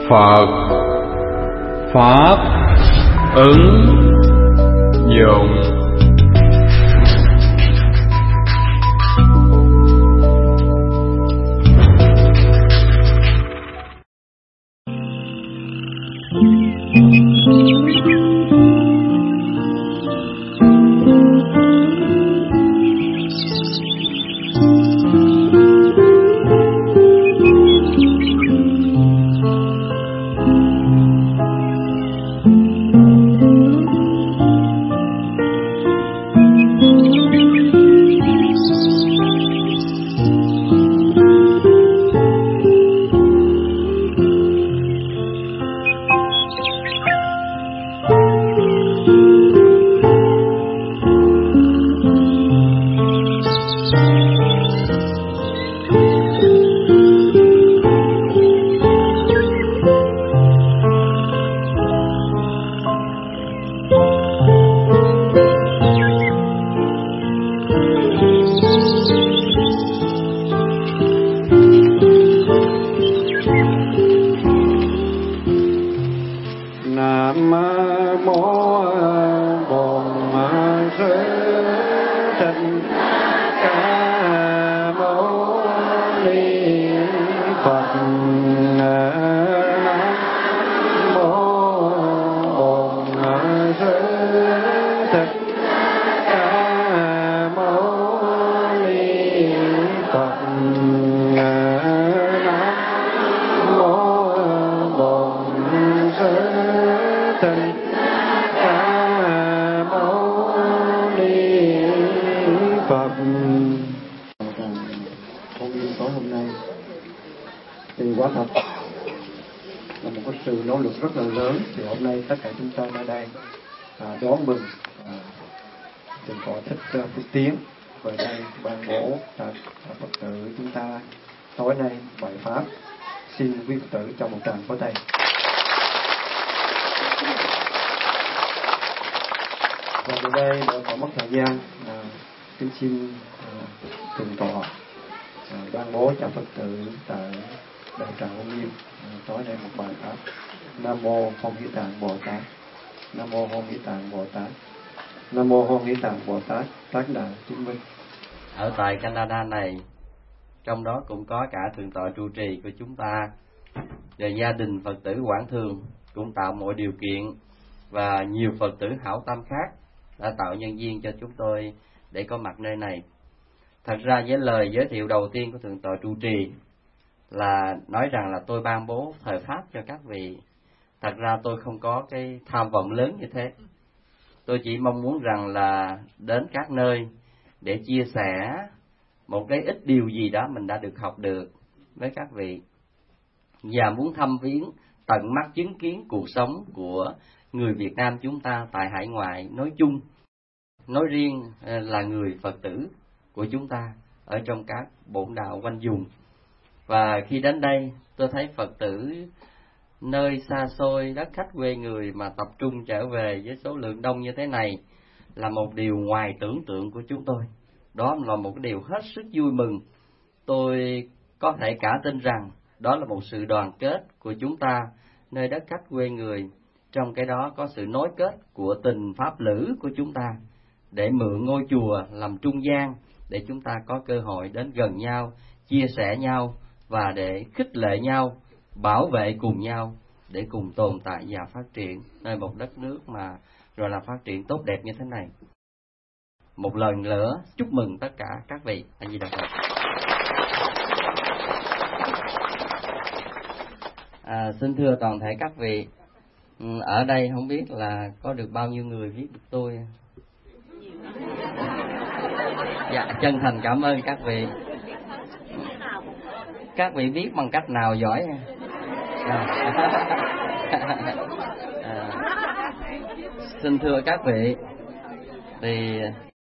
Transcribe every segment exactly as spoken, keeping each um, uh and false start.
Phật Pháp ứng dụng. Ở tại Canada này, trong đó cũng có cả thượng tọa trụ trì của chúng ta và gia đình Phật tử Quảng Thường cũng tạo mọi điều kiện, và nhiều Phật tử hảo tâm khác đã tạo nhân duyên cho chúng tôi để có mặt nơi này. Thật ra với lời giới thiệu đầu tiên của thượng tọa trụ trì là nói rằng là tôi ban bố thời pháp cho các vị. Thật ra tôi không có cái tham vọng lớn như thế. Tôi chỉ mong muốn rằng là đến các nơi để chia sẻ một cái ít điều gì đó mình đã được học được với các vị, và muốn thăm viếng tận mắt chứng kiến cuộc sống của người Việt Nam chúng ta tại hải ngoại nói chung, nói riêng là người Phật tử của chúng ta ở trong các bổn đạo quanh vùng. Và khi đến đây tôi thấy Phật tử nơi xa xôi đất khách quê người mà tập trung trở về với số lượng đông như thế này là một điều ngoài tưởng tượng của chúng tôi. Đó là một cái điều hết sức vui mừng. Tôi có thể cả tin rằng đó là một sự đoàn kết của chúng ta nơi đất khách quê người. Trong cái đó có sự nối kết của tình pháp lữ của chúng ta để mượn ngôi chùa làm trung gian để chúng ta có cơ hội đến gần nhau, chia sẻ nhau và để khích lệ nhau, bảo vệ cùng nhau để cùng tồn tại và phát triển nơi một đất nước mà rồi là phát triển tốt đẹp như thế này. Một lần nữa chúc mừng tất cả các vị. A Di Đà Phật. À, xin thưa toàn thể các vị, ở đây không biết là có được bao nhiêu người biết được tôi. Dạ, chân thành cảm ơn các vị. Các vị biết bằng cách nào giỏi? À. À, xin thưa các vị, thì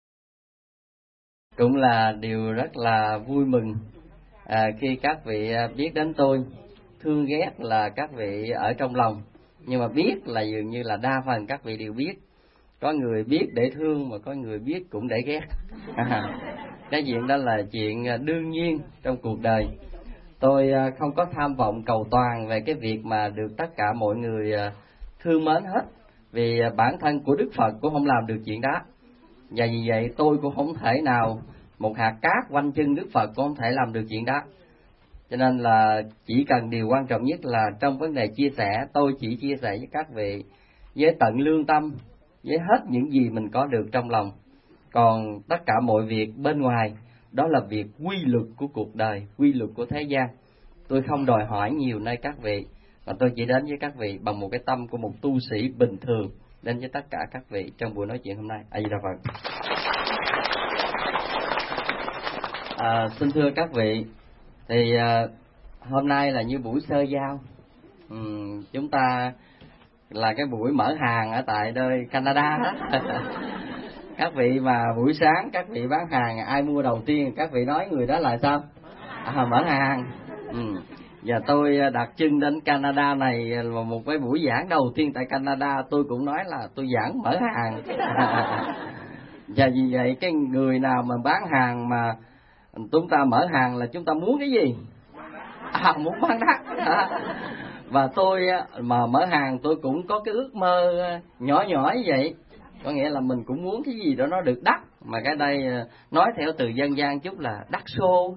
cũng là điều rất là vui mừng à, khi các vị biết đến tôi. Thương ghét là các vị ở trong lòng, nhưng mà biết là dường như là đa phần các vị đều biết. Có người biết để thương mà có người biết cũng để ghét. À, cái chuyện đó là chuyện đương nhiên trong cuộc đời. tôi không có tham vọng cầu toàn về cái việc mà được tất cả mọi người thương mến hết, vì bản thân của Đức Phật cũng không làm được chuyện đó, và vì vậy tôi cũng không thể nào, một hạt cát quanh chân Đức Phật cũng không thể làm được chuyện đó. Cho nên là chỉ cần điều quan trọng nhất là trong vấn đề chia sẻ, tôi chỉ chia sẻ với các vị với tận lương tâm, với hết những gì mình có được trong lòng. Còn tất cả mọi việc bên ngoài, đó là việc quy luật của cuộc đời, quy luật của thế gian. Tôi không đòi hỏi nhiều nơi các vị, và tôi chỉ đến với các vị bằng một cái tâm của một tu sĩ bình thường, đến với tất cả các vị trong buổi nói chuyện hôm nay. A Di Đà Phật. À, xin thưa các vị, thì à, hôm nay là như buổi sơ giao, uhm, chúng ta là cái buổi mở hàng ở tại nơi Canada đó. Các vị mà buổi sáng các vị bán hàng, ai mua đầu tiên các vị nói người đó là sao? À, mở hàng. Ừ. Và tôi đặt chân đến Canada này là một cái buổi giảng đầu tiên tại Canada, tôi cũng nói là tôi giảng mở hàng. Và vì vậy cái người nào mà bán hàng mà chúng ta mở hàng là chúng ta muốn cái gì? À, muốn bán đắt. Và tôi mà mở hàng tôi cũng có cái ước mơ nhỏ nhỏ như vậy, có nghĩa là mình cũng muốn cái gì đó nó được đắt, mà cái đây nói theo từ dân gian chút là đắt xô.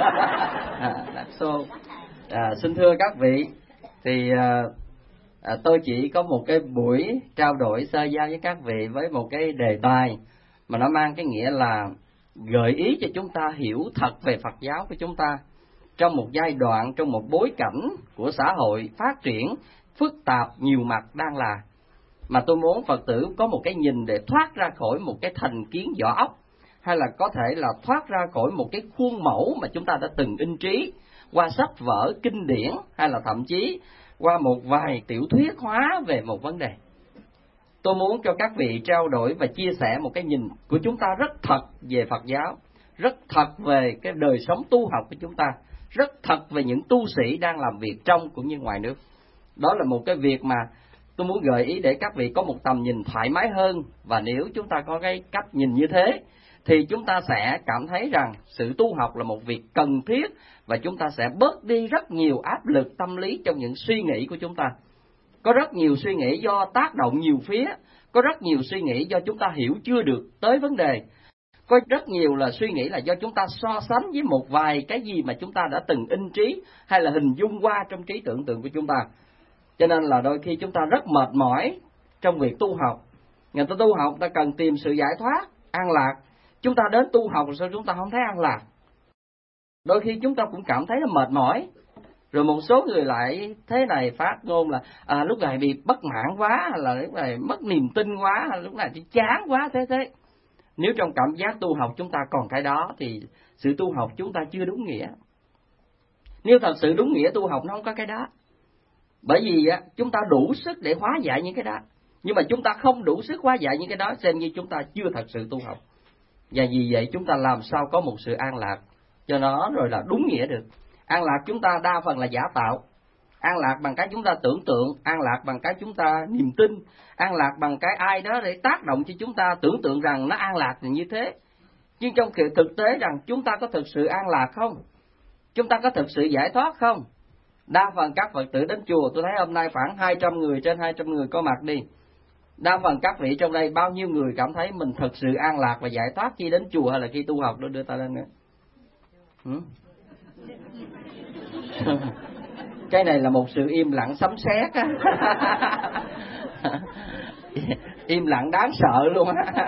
À, đắt xô. À, xin thưa các vị, thì à, à, tôi chỉ có một cái buổi trao đổi sơ giao với các vị với một cái đề tài mà nó mang cái nghĩa là gợi ý cho chúng ta hiểu thật về Phật giáo của chúng ta trong một giai đoạn, trong một bối cảnh của xã hội phát triển phức tạp nhiều mặt đang là, mà tôi muốn Phật tử có một cái nhìn để thoát ra khỏi một cái thành kiến vỏ óc, hay là có thể là thoát ra khỏi một cái khuôn mẫu mà chúng ta đã từng in trí qua sách vở kinh điển, hay là thậm chí qua một vài tiểu thuyết hóa về một vấn đề. Tôi muốn cho các vị trao đổi và chia sẻ một cái nhìn của chúng ta rất thật về Phật giáo, rất thật về cái đời sống tu học của chúng ta, rất thật về những tu sĩ đang làm việc trong cũng như ngoài nước. Đó là một cái việc mà tôi muốn gợi ý để các vị có một tầm nhìn thoải mái hơn, và nếu chúng ta có cái cách nhìn như thế thì chúng ta sẽ cảm thấy rằng sự tu học là một việc cần thiết, và chúng ta sẽ bớt đi rất nhiều áp lực tâm lý trong những suy nghĩ của chúng ta. Có rất nhiều suy nghĩ do tác động nhiều phía, có rất nhiều suy nghĩ do chúng ta hiểu chưa được tới vấn đề, có rất nhiều là suy nghĩ là do chúng ta so sánh với một vài cái gì mà chúng ta đã từng in trí hay là hình dung qua trong trí tưởng tượng của chúng ta. Cho nên là đôi khi chúng ta rất mệt mỏi trong việc tu học. Người ta tu học ta cần tìm sự giải thoát, an lạc. Chúng ta đến tu học sao chúng ta không thấy an lạc? Đôi khi chúng ta cũng cảm thấy là mệt mỏi. Rồi một số người lại thế này phát ngôn là à, lúc này bị bất mãn quá, hay là lúc này mất niềm tin quá, hay là lúc này thì chán quá thế thế. Nếu trong cảm giác tu học chúng ta còn cái đó thì sự tu học chúng ta chưa đúng nghĩa. Nếu thật sự đúng nghĩa tu học nó không có cái đó. Bởi vì á, chúng ta đủ sức để hóa giải những cái đó, nhưng mà chúng ta không đủ sức hóa giải những cái đó, xem như chúng ta chưa thật sự tu học. Và vì vậy chúng ta làm sao có một sự an lạc cho nó rồi là đúng nghĩa được. An lạc chúng ta đa phần là giả tạo. An lạc bằng cái chúng ta tưởng tượng, an lạc bằng cái chúng ta niềm tin, an lạc bằng cái ai đó để tác động cho chúng ta tưởng tượng rằng nó an lạc thì như thế. Nhưng trong thực tế rằng chúng ta có thực sự an lạc không? Chúng ta có thực sự giải thoát không? Đa phần các Phật tử đến chùa, tôi thấy hôm nay khoảng hai trăm người, trên hai trăm người có mặt đi. Đa phần các vị trong đây bao nhiêu người cảm thấy mình thật sự an lạc và giải thoát khi đến chùa hay là khi tu học? Đó, đưa ta lên nữa. Hmm? Cái này là một sự im lặng sấm sét á. Im lặng đáng sợ luôn á.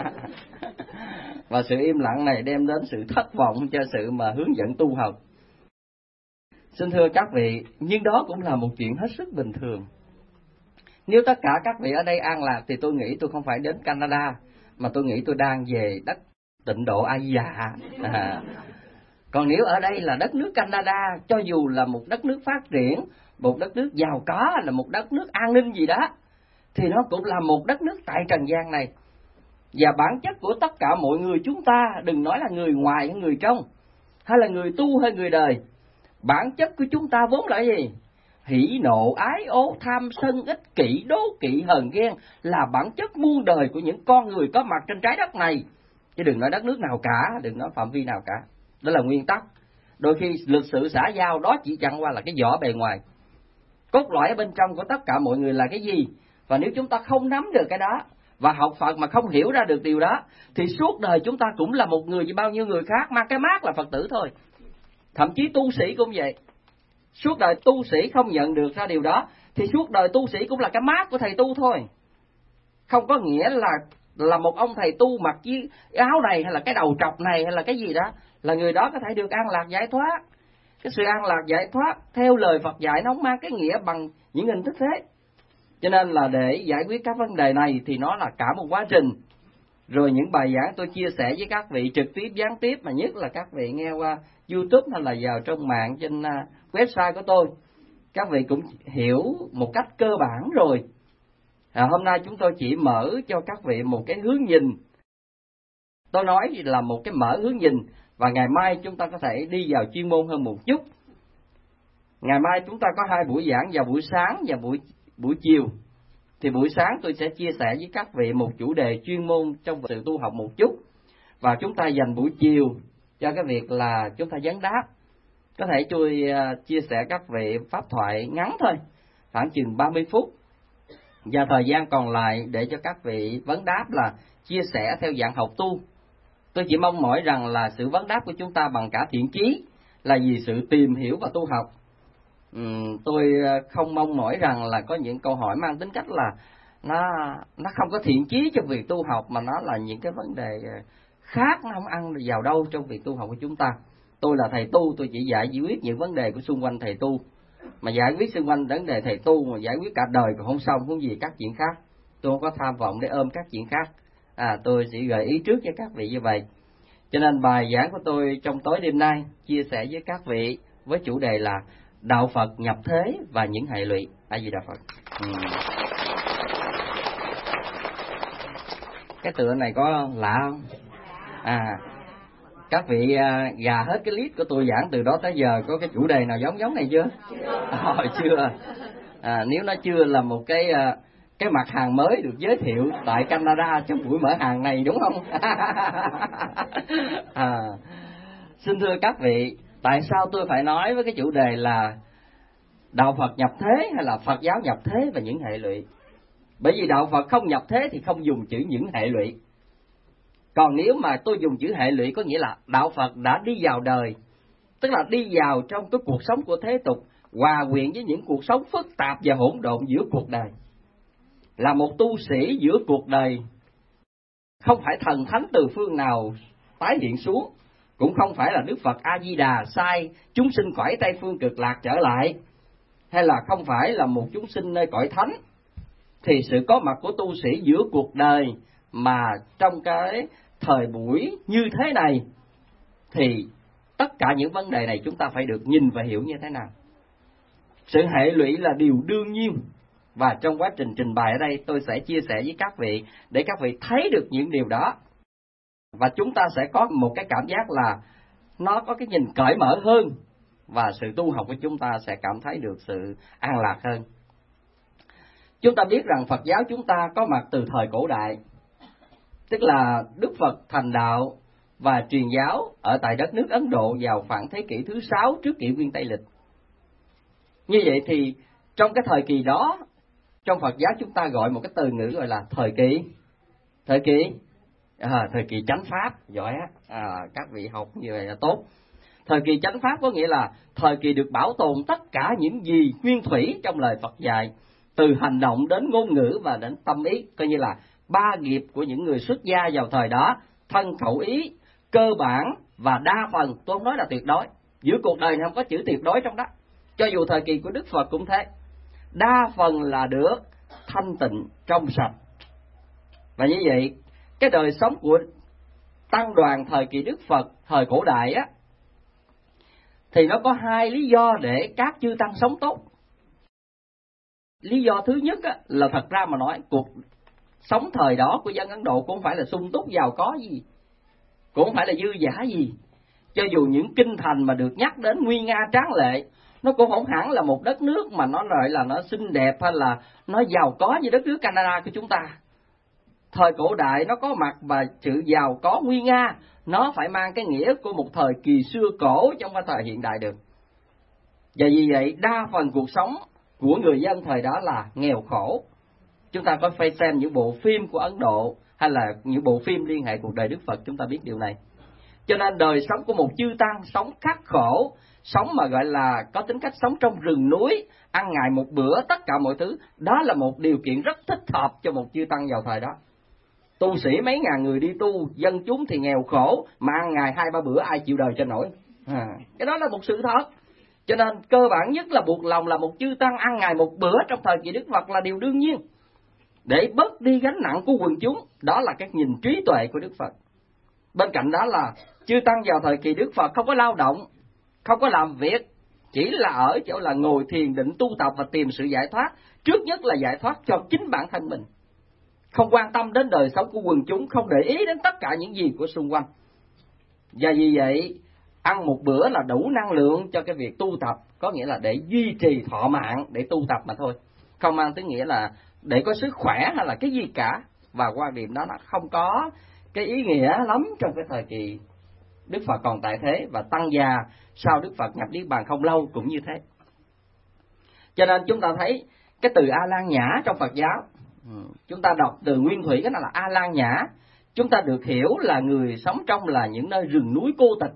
Và sự im lặng này đem đến sự thất vọng cho sự mà hướng dẫn tu học. Xin thưa các vị, nhưng đó cũng là một chuyện hết sức bình thường. Nếu tất cả các vị ở đây an lạc thì tôi nghĩ tôi không phải đến Canada, mà tôi nghĩ tôi đang về đất Tịnh Độ A Di Đà. À. Còn nếu ở đây là đất nước Canada, cho dù là một đất nước phát triển, một đất nước giàu có, là một đất nước an ninh gì đó, thì nó cũng là một đất nước tại trần gian này. Và bản chất của tất cả mọi người chúng ta, đừng nói là người ngoài hay người trong, hay là người tu hay người đời, bản chất của chúng ta vốn là gì? Hỉ nộ ái ố, tham sân ích kỷ, đố kỵ hờn ghen là bản chất muôn đời của những con người có mặt trên trái đất này. Chứ đừng nói đất nước nào cả, đừng nói phạm vi nào cả. Đó là nguyên tắc. Đôi khi lịch sự xã giao đó chỉ chẳng qua là cái vỏ bề ngoài. Cốt lõi ở bên trong của tất cả mọi người là cái gì? Và nếu chúng ta không nắm được cái đó và học Phật mà không hiểu ra được điều đó, thì suốt đời chúng ta cũng là một người như bao nhiêu người khác, mang cái mác là Phật tử thôi. Thậm chí tu sĩ cũng vậy. Suốt đời tu sĩ không nhận được ra điều đó, thì suốt đời tu sĩ cũng là cái mác của thầy tu thôi. Không có nghĩa là là một ông thầy tu mặc cái áo này hay là cái đầu trọc này hay là cái gì đó là người đó có thể được an lạc giải thoát. Cái sự an lạc giải thoát theo lời Phật dạy nó không mang cái nghĩa bằng những hình thức thế. Cho nên là để giải quyết các vấn đề này thì nó là cả một quá trình. Rồi những bài giảng tôi chia sẻ với các vị trực tiếp, gián tiếp, mà nhất là các vị nghe qua YouTube hay là vào trong mạng trên website của tôi, các vị cũng hiểu một cách cơ bản rồi. À, hôm nay chúng tôi chỉ mở cho các vị một cái hướng nhìn. Tôi nói là một cái mở hướng nhìn, và ngày mai chúng ta có thể đi vào chuyên môn hơn một chút. Ngày mai chúng ta có hai buổi giảng, vào buổi sáng và buổi buổi chiều. Thì buổi sáng tôi sẽ chia sẻ với các vị một chủ đề chuyên môn trong sự tu học một chút, và chúng ta dành buổi chiều cho cái việc là chúng ta vấn đáp. Có thể tôi chia sẻ các vị pháp thoại ngắn thôi, khoảng chừng ba mươi phút, và thời gian còn lại để cho các vị vấn đáp là chia sẻ theo dạng học tu. Tôi chỉ mong mỏi rằng là sự vấn đáp của chúng ta bằng cả thiện chí, là vì sự tìm hiểu và tu học. Uhm, tôi không mong mỏi rằng là có những câu hỏi mang tính cách là nó nó không có thiện chí trong việc tu học, mà nó là những cái vấn đề khác, nó không ăn vào đâu trong việc tu học của chúng ta. Tôi là thầy tu, tôi chỉ giải quyết những vấn đề của xung quanh thầy tu, mà giải quyết xung quanh vấn đề thầy tu mà giải quyết cả đời còn không xong, không gì các chuyện khác. Tôi không có tham vọng để ôm các chuyện khác. À, tôi sẽ gợi ý trước cho các vị như vậy. Cho nên bài giảng của tôi trong tối đêm nay chia sẻ với các vị với chủ đề là Đạo Phật nhập thế và những hệ lụy. A Di Đà Phật. Ừ. Cái tựa này có lạ không? À, các vị uh, gà hết cái list của tôi giảng từ đó tới giờ có cái chủ đề nào giống giống này chưa? À, chưa. À, nếu nó chưa là một cái uh, cái mặt hàng mới được giới thiệu tại Canada trong buổi mở hàng này, đúng không? À, xin thưa các vị, tại sao tôi phải nói với cái chủ đề là Đạo Phật nhập thế hay là Phật giáo nhập thế và những hệ lụy? Bởi vì Đạo Phật không nhập thế thì không dùng chữ những hệ lụy. Còn nếu mà tôi dùng chữ hệ lụy có nghĩa là Đạo Phật đã đi vào đời, tức là đi vào trong cái cuộc sống của thế tục, hòa quyện với những cuộc sống phức tạp và hỗn độn giữa cuộc đời. Là một tu sĩ giữa cuộc đời, không phải thần thánh từ phương nào tái hiện xuống, cũng không phải là Đức Phật A Di Đà sai chúng sinh cõi Tây phương cực lạc trở lại, hay là không phải là một chúng sinh nơi cõi thánh. Thì sự có mặt của tu sĩ giữa cuộc đời mà trong cái thời buổi như thế này, thì tất cả những vấn đề này chúng ta phải được nhìn và hiểu như thế nào. Sự hệ lụy là điều đương nhiên, và trong quá trình trình bày ở đây tôi sẽ chia sẻ với các vị để các vị thấy được những điều đó, và chúng ta sẽ có một cái cảm giác là nó có cái nhìn cởi mở hơn, và sự tu học của chúng ta sẽ cảm thấy được sự an lạc hơn. Chúng ta biết rằng Phật giáo chúng ta có mặt từ thời cổ đại, tức là Đức Phật thành đạo và truyền giáo ở tại đất nước Ấn Độ vào khoảng thế kỷ thứ sáu trước kỷ nguyên Tây lịch. Như vậy thì trong cái thời kỳ đó, trong Phật giáo chúng ta gọi một cái từ ngữ gọi là thời kỳ thời kỳ à, thời kỳ chánh pháp. Giỏi á, à, các vị học như vậy là tốt. Thời kỳ chánh pháp có nghĩa là thời kỳ được bảo tồn tất cả những gì nguyên thủy trong lời Phật dạy, từ hành động đến ngôn ngữ và đến tâm ý, coi như là ba nghiệp của những người xuất gia vào thời đó: thân khẩu ý, cơ bản và đa phần. Tôi không nói là tuyệt đối, giữa cuộc đời không có chữ tuyệt đối trong đó. Cho dù thời kỳ của Đức Phật cũng thế, đa phần là được thanh tịnh trong sạch. Và như vậy, cái đời sống của tăng đoàn thời kỳ Đức Phật thời cổ đại á, thì nó có hai lý do để các chư tăng sống tốt. Lý do thứ nhất á, là thật ra mà nói, cuộc sống thời đó của dân Ấn Độ cũng không phải là sung túc giàu có gì, cũng không phải là dư dả gì. Cho dù những kinh thành mà được nhắc đến nguy nga tráng lệ, nó cũng không hẳn là một đất nước mà nó lại là nó xinh đẹp hay là nó giàu có như đất nước Canada của chúng ta. Thời cổ đại nó có mặt và sự giàu có nguy nga, nó phải mang cái nghĩa của một thời kỳ xưa cổ trong cái thời hiện đại được. Và vì vậy đa phần cuộc sống của người dân thời đó là nghèo khổ. Chúng ta có phải xem những bộ phim của Ấn Độ hay là những bộ phim liên hệ cuộc đời Đức Phật, chúng ta biết điều này. Cho nên đời sống của một chư tăng sống khắc khổ, sống mà gọi là có tính cách sống trong rừng núi, ăn ngày một bữa tất cả mọi thứ, đó là một điều kiện rất thích hợp cho một chư tăng vào thời đó. Tu sĩ mấy ngàn người đi tu, dân chúng thì nghèo khổ, mà ăn ngày hai ba bữa ai chịu đời cho nổi. À, cái đó là một sự thật. Cho nên cơ bản nhất là buộc lòng là một chư tăng ăn ngày một bữa trong thời kỳ Đức Phật là điều đương nhiên, để bớt đi gánh nặng của quần chúng. Đó là cái nhìn trí tuệ của Đức Phật. Bên cạnh đó là chư tăng vào thời kỳ Đức Phật không có lao động, không có làm việc, chỉ là ở chỗ là ngồi thiền định tu tập và tìm sự giải thoát. Trước nhất là giải thoát cho chính bản thân mình, không quan tâm đến đời sống của quần chúng, không để ý đến tất cả những gì của xung quanh. Và vì vậy ăn một bữa là đủ năng lượng cho cái việc tu tập, có nghĩa là để duy trì thọ mạng, để tu tập mà thôi, không mang tới nghĩa là để có sức khỏe hay là cái gì cả. Và quan điểm đó nó không có cái ý nghĩa lắm trong cái thời kỳ Đức Phật còn tại thế, và tăng già sau Đức Phật nhập niết bàn không lâu cũng như thế. Cho nên chúng ta thấy cái từ A Lan Nhã trong Phật giáo, chúng ta đọc từ nguyên thủy cái này là A Lan Nhã, chúng ta được hiểu là người sống trong là những nơi rừng núi cô tịch,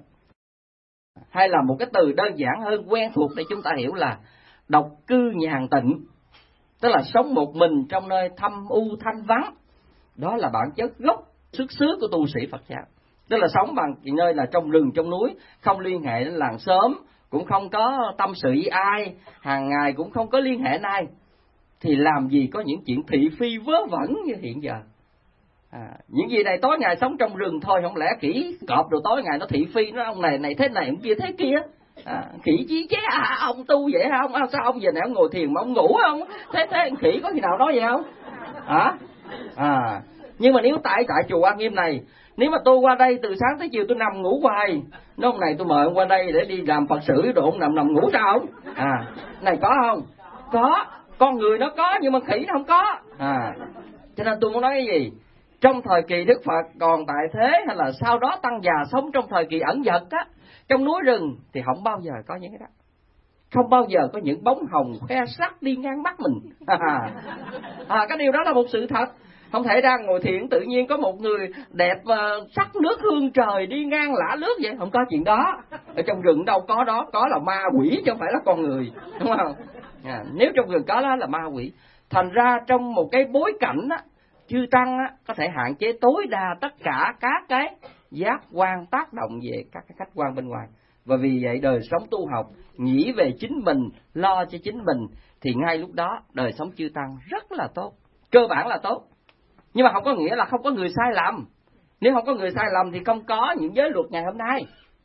hay là một cái từ đơn giản hơn quen thuộc để chúng ta hiểu là độc cư nhàn tịnh, tức là sống một mình trong nơi thâm u thanh vắng. Đó là bản chất gốc xuất xứ của tu sĩ Phật giáo, tức là sống bằng nơi là trong rừng trong núi, không liên hệ đến làng xóm, cũng không có tâm sự với ai, hàng ngày cũng không có liên hệ ai, thì làm gì có những chuyện thị phi vớ vẩn như hiện giờ. À, những gì này tối ngày sống trong rừng thôi, không lẽ khỉ cọp rồi tối ngày nó thị phi, nó ông này này thế này ông kia thế kia. À, khỉ chí chế à, ông tu vậy hả ông? À, sao ông giờ này ông ngồi thiền mà ông ngủ không? Thế thế khỉ có khi nào nói vậy không? Hả? À, nhưng mà nếu tại tại chùa Quan Nghiêm này, nếu mà tôi qua đây từ sáng tới chiều tôi nằm ngủ hoài, nó hôm này tôi mời ông qua đây để đi làm Phật sự đồ, ông nằm nằm ngủ sao không? À, này có không? Có, con người nó có nhưng mà khỉ nó không có. À, cho nên tôi muốn nói cái gì? Trong thời kỳ Đức Phật còn tại thế, hay là sau đó tăng già sống trong thời kỳ ẩn dật á, trong núi rừng, thì không bao giờ có những cái đó. Không bao giờ có những bóng hồng khoe sắc đi ngang mắt mình. À, à, cái điều đó là một sự thật. Không thể ra ngồi thiền tự nhiên có một người đẹp uh, sắc nước hương trời đi ngang lả lướt vậy, không có chuyện đó. Ở trong rừng đâu có đó, có là ma quỷ chứ không phải là con người, đúng không? À, nếu trong rừng có đó là ma quỷ. Thành ra trong một cái bối cảnh á, chư tăng á, có thể hạn chế tối đa tất cả các cái giác quan tác động về các cái khách quan bên ngoài. Và vì vậy đời sống tu học nghĩ về chính mình, lo cho chính mình, thì ngay lúc đó đời sống chư tăng rất là tốt, cơ bản là tốt. Nhưng mà không có nghĩa là không có người sai lầm. Nếu không có người sai lầm thì không có những giới luật ngày hôm nay.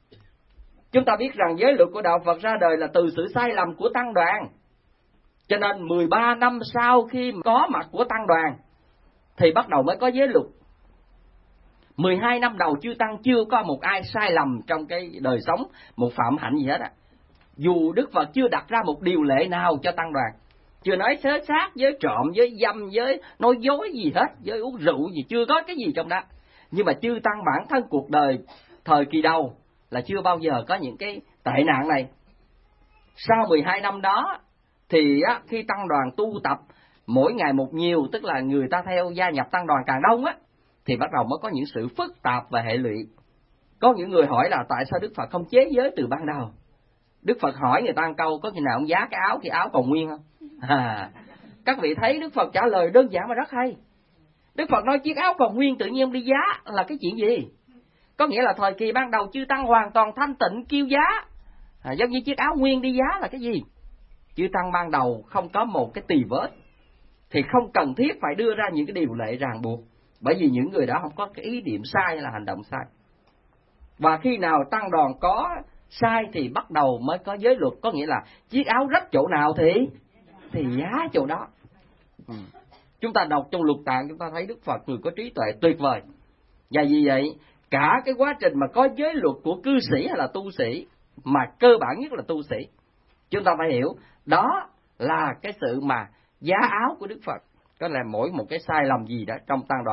Chúng ta biết rằng giới luật của Đạo Phật ra đời là từ sự sai lầm của tăng đoàn. Cho nên mười ba năm sau khi có mặt của tăng đoàn thì bắt đầu mới có giới luật. mười hai năm đầu chư tăng chưa có một ai sai lầm trong cái đời sống, một phạm hạnh gì hết á. Dù Đức Phật chưa đặt ra một điều lệ nào cho tăng đoàn, chưa nói xớ xác, với trộm, với dâm, với nói dối gì hết, với uống rượu gì, chưa có cái gì trong đó. Nhưng mà chư tăng bản thân cuộc đời thời kỳ đầu là chưa bao giờ có những cái tệ nạn này. Sau mười hai năm đó thì á, khi tăng đoàn tu tập mỗi ngày một nhiều, tức là người ta theo gia nhập tăng đoàn càng đông á, thì bắt đầu mới có những sự phức tạp và hệ lụy. Có những người hỏi là tại sao Đức Phật không chế giới từ ban đầu. Đức Phật hỏi người ta một câu, có khi nào ông giá cái áo thì áo còn nguyên không? À, các vị thấy Đức Phật trả lời đơn giản mà rất hay. Đức Phật nói chiếc áo còn nguyên tự nhiên ông đi giá là cái chuyện gì? Có nghĩa là thời kỳ ban đầu chư tăng hoàn toàn thanh tịnh kêu giá, à, giống như chiếc áo nguyên đi giá là cái gì? Chư tăng ban đầu không có một cái tì vết, thì không cần thiết phải đưa ra những cái điều lệ ràng buộc, bởi vì những người đó không có cái ý niệm sai hay là hành động sai. Và khi nào tăng đoàn có sai thì bắt đầu mới có giới luật, có nghĩa là chiếc áo rách chỗ nào thì thì giá chỗ đó. Ừ. Chúng ta đọc trong Lục Tạng chúng ta thấy Đức Phật người có trí tuệ tuyệt vời. Và vì vậy cả cái quá trình mà có giới luật của cư sĩ hay là tu sĩ, mà cơ bản nhất là tu sĩ, chúng ta phải hiểu đó là cái sự mà giá áo của Đức Phật. Có là mỗi một cái sai lầm gì đó trong tăng đoàn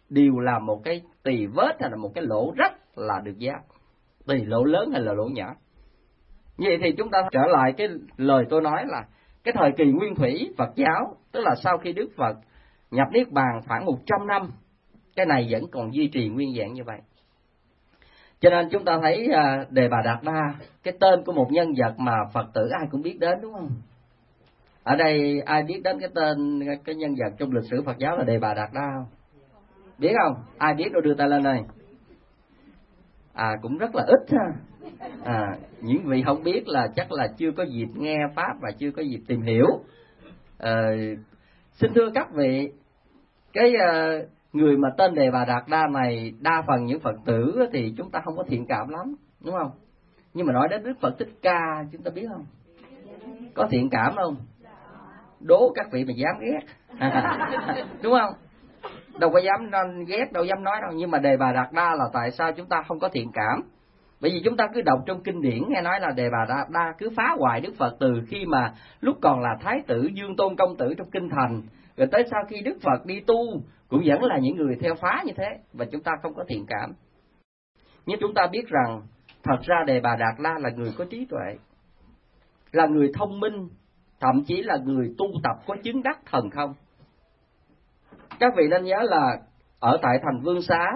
đều là một cái tỳ vết hay là một cái lỗ rách là được giáp, tùy lỗ lớn hay là lỗ nhỏ. Vậy thì chúng ta trở lại cái lời tôi nói là cái thời kỳ nguyên thủy Phật giáo, tức là sau khi Đức Phật nhập Niết Bàn khoảng một trăm năm, cái này vẫn còn duy trì nguyên vẹn như vậy. Cho nên chúng ta thấy Đề Bà Đạt Đa, cái tên của một nhân vật mà Phật tử ai cũng biết đến, đúng không? Ở đây ai biết đến cái tên cái nhân vật trong lịch sử Phật giáo là Đề Bà Đạt Đa không? Biết không? Ai biết đâu đưa tay lên đây. À cũng rất là ít ha. À, những vị không biết là chắc là chưa có dịp nghe pháp và chưa có dịp tìm hiểu. À, xin thưa các vị, cái uh, người mà tên Đề Bà Đạt Đa này, đa phần những Phật tử thì chúng ta không có thiện cảm lắm, đúng không? Nhưng mà nói đến Đức Phật Thích Ca, chúng ta biết không? Có thiện cảm không? Đố các vị mà dám ghét. Đúng không? Đâu có dám ghét, đâu dám nói đâu. Nhưng mà Đề Bà Đạt Đa là tại sao chúng ta không có thiện cảm? Bởi vì chúng ta cứ đọc trong kinh điển nghe nói là Đề Bà Đạt Đa cứ phá hoại Đức Phật từ khi mà lúc còn là Thái tử Dương Tôn Công Tử trong kinh thành, rồi tới sau khi Đức Phật đi tu cũng vẫn là những người theo phá như thế, và chúng ta không có thiện cảm. Nhưng chúng ta biết rằng thật ra Đề Bà Đạt Đa là người có trí tuệ, là người thông minh, thậm chí là người tu tập có chứng đắc thần thông. Các vị nên nhớ là ở tại thành Vương Xá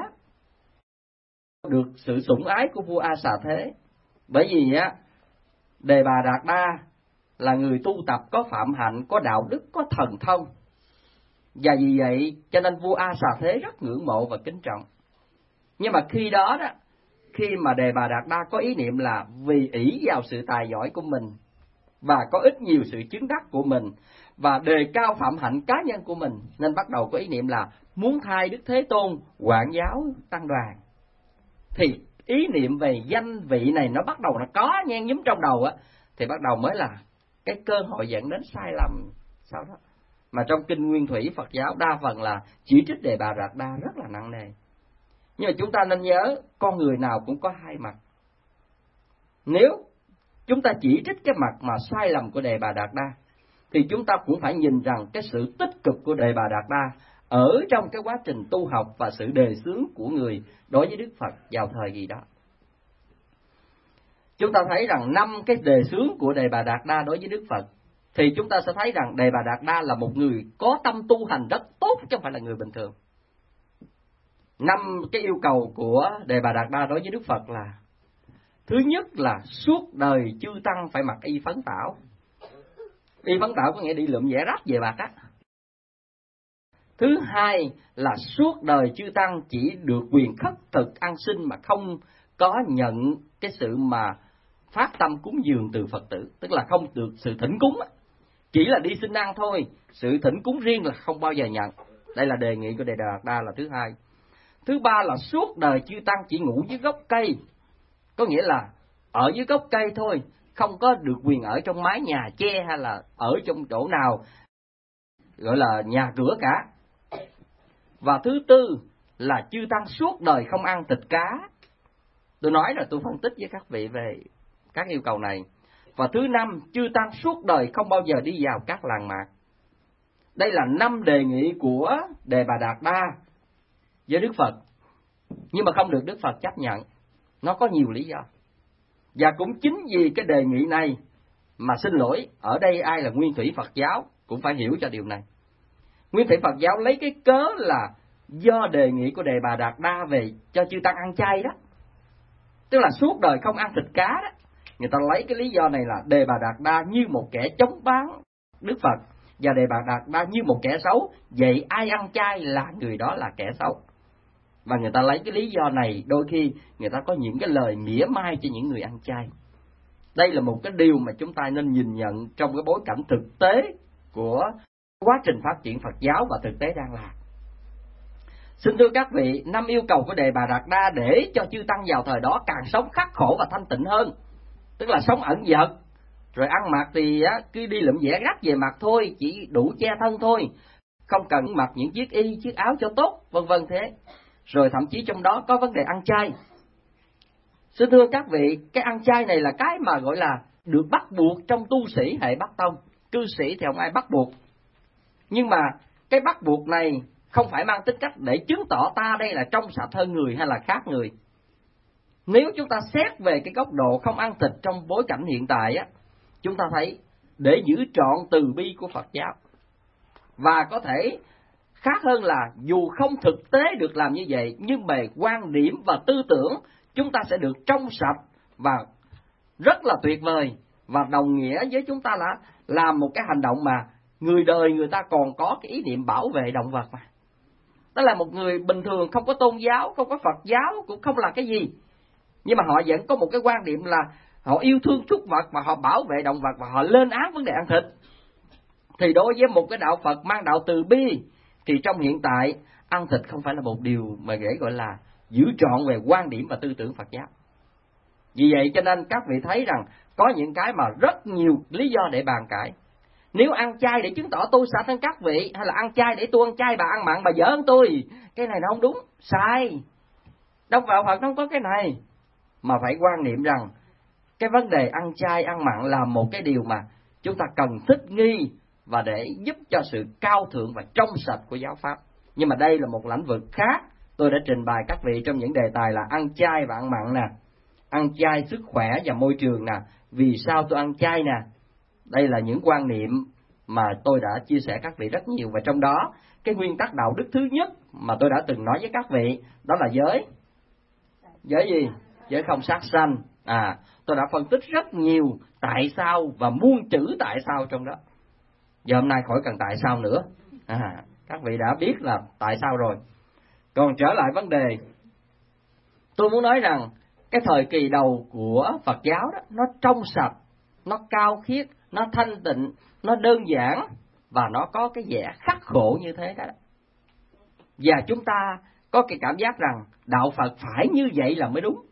được sự sủng ái của vua A Xà Thế, bởi vì á Đề Bà Đạt Đa là người tu tập có phạm hạnh, có đạo đức, có thần thông, và vì vậy cho nên vua A Xà Thế rất ngưỡng mộ và kính trọng. Nhưng mà khi đó đó, khi mà Đề Bà Đạt Đa có ý niệm là vì ỷ vào sự tài giỏi của mình và có ít nhiều sự chứng đắc của mình và đề cao phạm hạnh cá nhân của mình, nên bắt đầu có ý niệm là muốn thay Đức Thế Tôn quản giáo tăng đoàn. Thì ý niệm về danh vị này nó bắt đầu nó có nhen nhúm trong đầu á, thì bắt đầu mới là cái cơ hội dẫn đến sai lầm sau đó. Mà trong kinh Nguyên Thủy Phật giáo đa phần là chỉ trích Đề Bà Đạt Đa rất là nặng nề. Nhưng mà chúng ta nên nhớ, con người nào cũng có hai mặt. Nếu chúng ta chỉ trích cái mặt mà sai lầm của Đề Bà Đạt Đa, thì chúng ta cũng phải nhìn rằng cái sự tích cực của Đề Bà Đạt Đa ở trong cái quá trình tu học và sự đề xướng của người đối với Đức Phật vào thời kỳ đó. Chúng ta thấy rằng năm cái đề xướng của Đề Bà Đạt Đa đối với Đức Phật, thì chúng ta sẽ thấy rằng Đề Bà Đạt Đa là một người có tâm tu hành rất tốt, chứ không phải là người bình thường. Năm cái yêu cầu của Đề Bà Đạt Đa đối với Đức Phật là: thứ nhất là suốt đời chư tăng phải mặc y phấn tảo. Y phấn tảo có nghĩa đi lượm vẽ rách về bạc á. Thứ hai là suốt đời chư tăng chỉ được quyền khất thực ăn sinh mà không có nhận cái sự mà phát tâm cúng dường từ Phật tử, tức là không được sự thỉnh cúng, chỉ là đi xin ăn thôi, sự thỉnh cúng riêng là không bao giờ nhận. Đây là đề nghị của Đề Bà Đạt Đa là thứ hai. Thứ ba là suốt đời chư tăng chỉ ngủ dưới gốc cây, có nghĩa là ở dưới gốc cây thôi, không có được quyền ở trong mái nhà che hay là ở trong chỗ nào gọi là nhà cửa cả. Và thứ tư là chư tăng suốt đời không ăn thịt cá. Tôi nói là tôi phân tích với các vị về các yêu cầu này. Và thứ năm, chư tăng suốt đời không bao giờ đi vào các làng mạc. Đây là năm đề nghị của Đề Bà Đạt Đa với Đức Phật, nhưng mà không được Đức Phật chấp nhận. Nó có nhiều lý do. Và cũng chính vì cái đề nghị này mà xin lỗi, ở đây ai là nguyên thủy Phật giáo cũng phải hiểu cho điều này. Nguyên thủy Phật giáo lấy cái cớ là do đề nghị của Đề Bà Đạt Đa về cho chư tăng ăn chay đó, tức là suốt đời không ăn thịt cá đó, người ta lấy cái lý do này là Đề Bà Đạt Đa như một kẻ chống bán Đức Phật, và Đề Bà Đạt Đa như một kẻ xấu, vậy ai ăn chay là người đó là kẻ xấu. Và người ta lấy cái lý do này, đôi khi người ta có những cái lời mỉa mai cho những người ăn chay. Đây là một cái điều mà chúng ta nên nhìn nhận trong cái bối cảnh thực tế của quá trình phát triển Phật giáo và thực tế đang là. Xin thưa các vị, năm yêu cầu của Đề Bà Đạt Đa để cho chư tăng vào thời đó càng sống khắc khổ và thanh tịnh hơn, tức là sống ẩn dật, rồi ăn mặc thì á, cứ đi lượm vẽ rách về mặt thôi, chỉ đủ che thân thôi, không cần mặc những chiếc y, chiếc áo cho tốt, vân vân thế. Rồi thậm chí trong đó có vấn đề ăn chay. Xin thưa các vị, cái ăn chay này là cái mà gọi là được bắt buộc trong tu sĩ hệ Bắc Tông. Cư sĩ thì không ai bắt buộc. Nhưng mà cái bắt buộc này không phải mang tính cách để chứng tỏ ta đây là trong sạch hơn người hay là khác người. Nếu chúng ta xét về cái góc độ không ăn thịt trong bối cảnh hiện tại á, chúng ta thấy để giữ trọn từ bi của Phật giáo, và có thể khác hơn là dù không thực tế được làm như vậy, nhưng về quan điểm và tư tưởng chúng ta sẽ được trong sạch và rất là tuyệt vời, và đồng nghĩa với chúng ta là làm một cái hành động mà người đời người ta còn có cái ý niệm bảo vệ động vật mà. Đó là một người bình thường không có tôn giáo, không có Phật giáo, cũng không là cái gì, nhưng mà họ vẫn có một cái quan điểm là họ yêu thương súc vật và họ bảo vệ động vật và họ lên án vấn đề ăn thịt. Thì đối với một cái đạo Phật mang đạo từ bi thì trong hiện tại ăn thịt không phải là một điều mà để gọi là giữ trọn về quan điểm và tư tưởng Phật giáo. Vì vậy cho nên các vị thấy rằng có những cái mà rất nhiều lý do để bàn cãi. Nếu ăn chay để chứng tỏ tôi sạch hơn các vị, hay là ăn chay để tôi ăn chay bà ăn mặn bà dở hơn tôi, cái này nó không đúng, sai. Đâu vào Phật không có cái này. Mà phải quan niệm rằng cái vấn đề ăn chay ăn mặn là một cái điều mà chúng ta cần thích nghi và để giúp cho sự cao thượng và trong sạch của giáo pháp. Nhưng mà đây là một lĩnh vực khác. Tôi đã trình bày các vị trong những đề tài là ăn chay và ăn mặn nè, ăn chay sức khỏe và môi trường nè, vì sao tôi ăn chay nè. Đây là những quan niệm mà tôi đã chia sẻ các vị rất nhiều, và trong đó cái nguyên tắc đạo đức thứ nhất mà tôi đã từng nói với các vị đó là giới. Giới gì? Giới không sát sanh. À, tôi đã phân tích rất nhiều tại sao và muôn chữ tại sao trong đó. Giờ hôm nay khỏi cần tại sao nữa. À, các vị đã biết là tại sao rồi. Còn trở lại vấn đề, tôi muốn nói rằng cái thời kỳ đầu của Phật giáo đó, nó trong sạch, nó cao khiết, nó thanh tịnh, nó đơn giản, và nó có cái vẻ khắc khổ như thế đó. Và chúng ta có cái cảm giác rằng đạo Phật phải như vậy là mới đúng.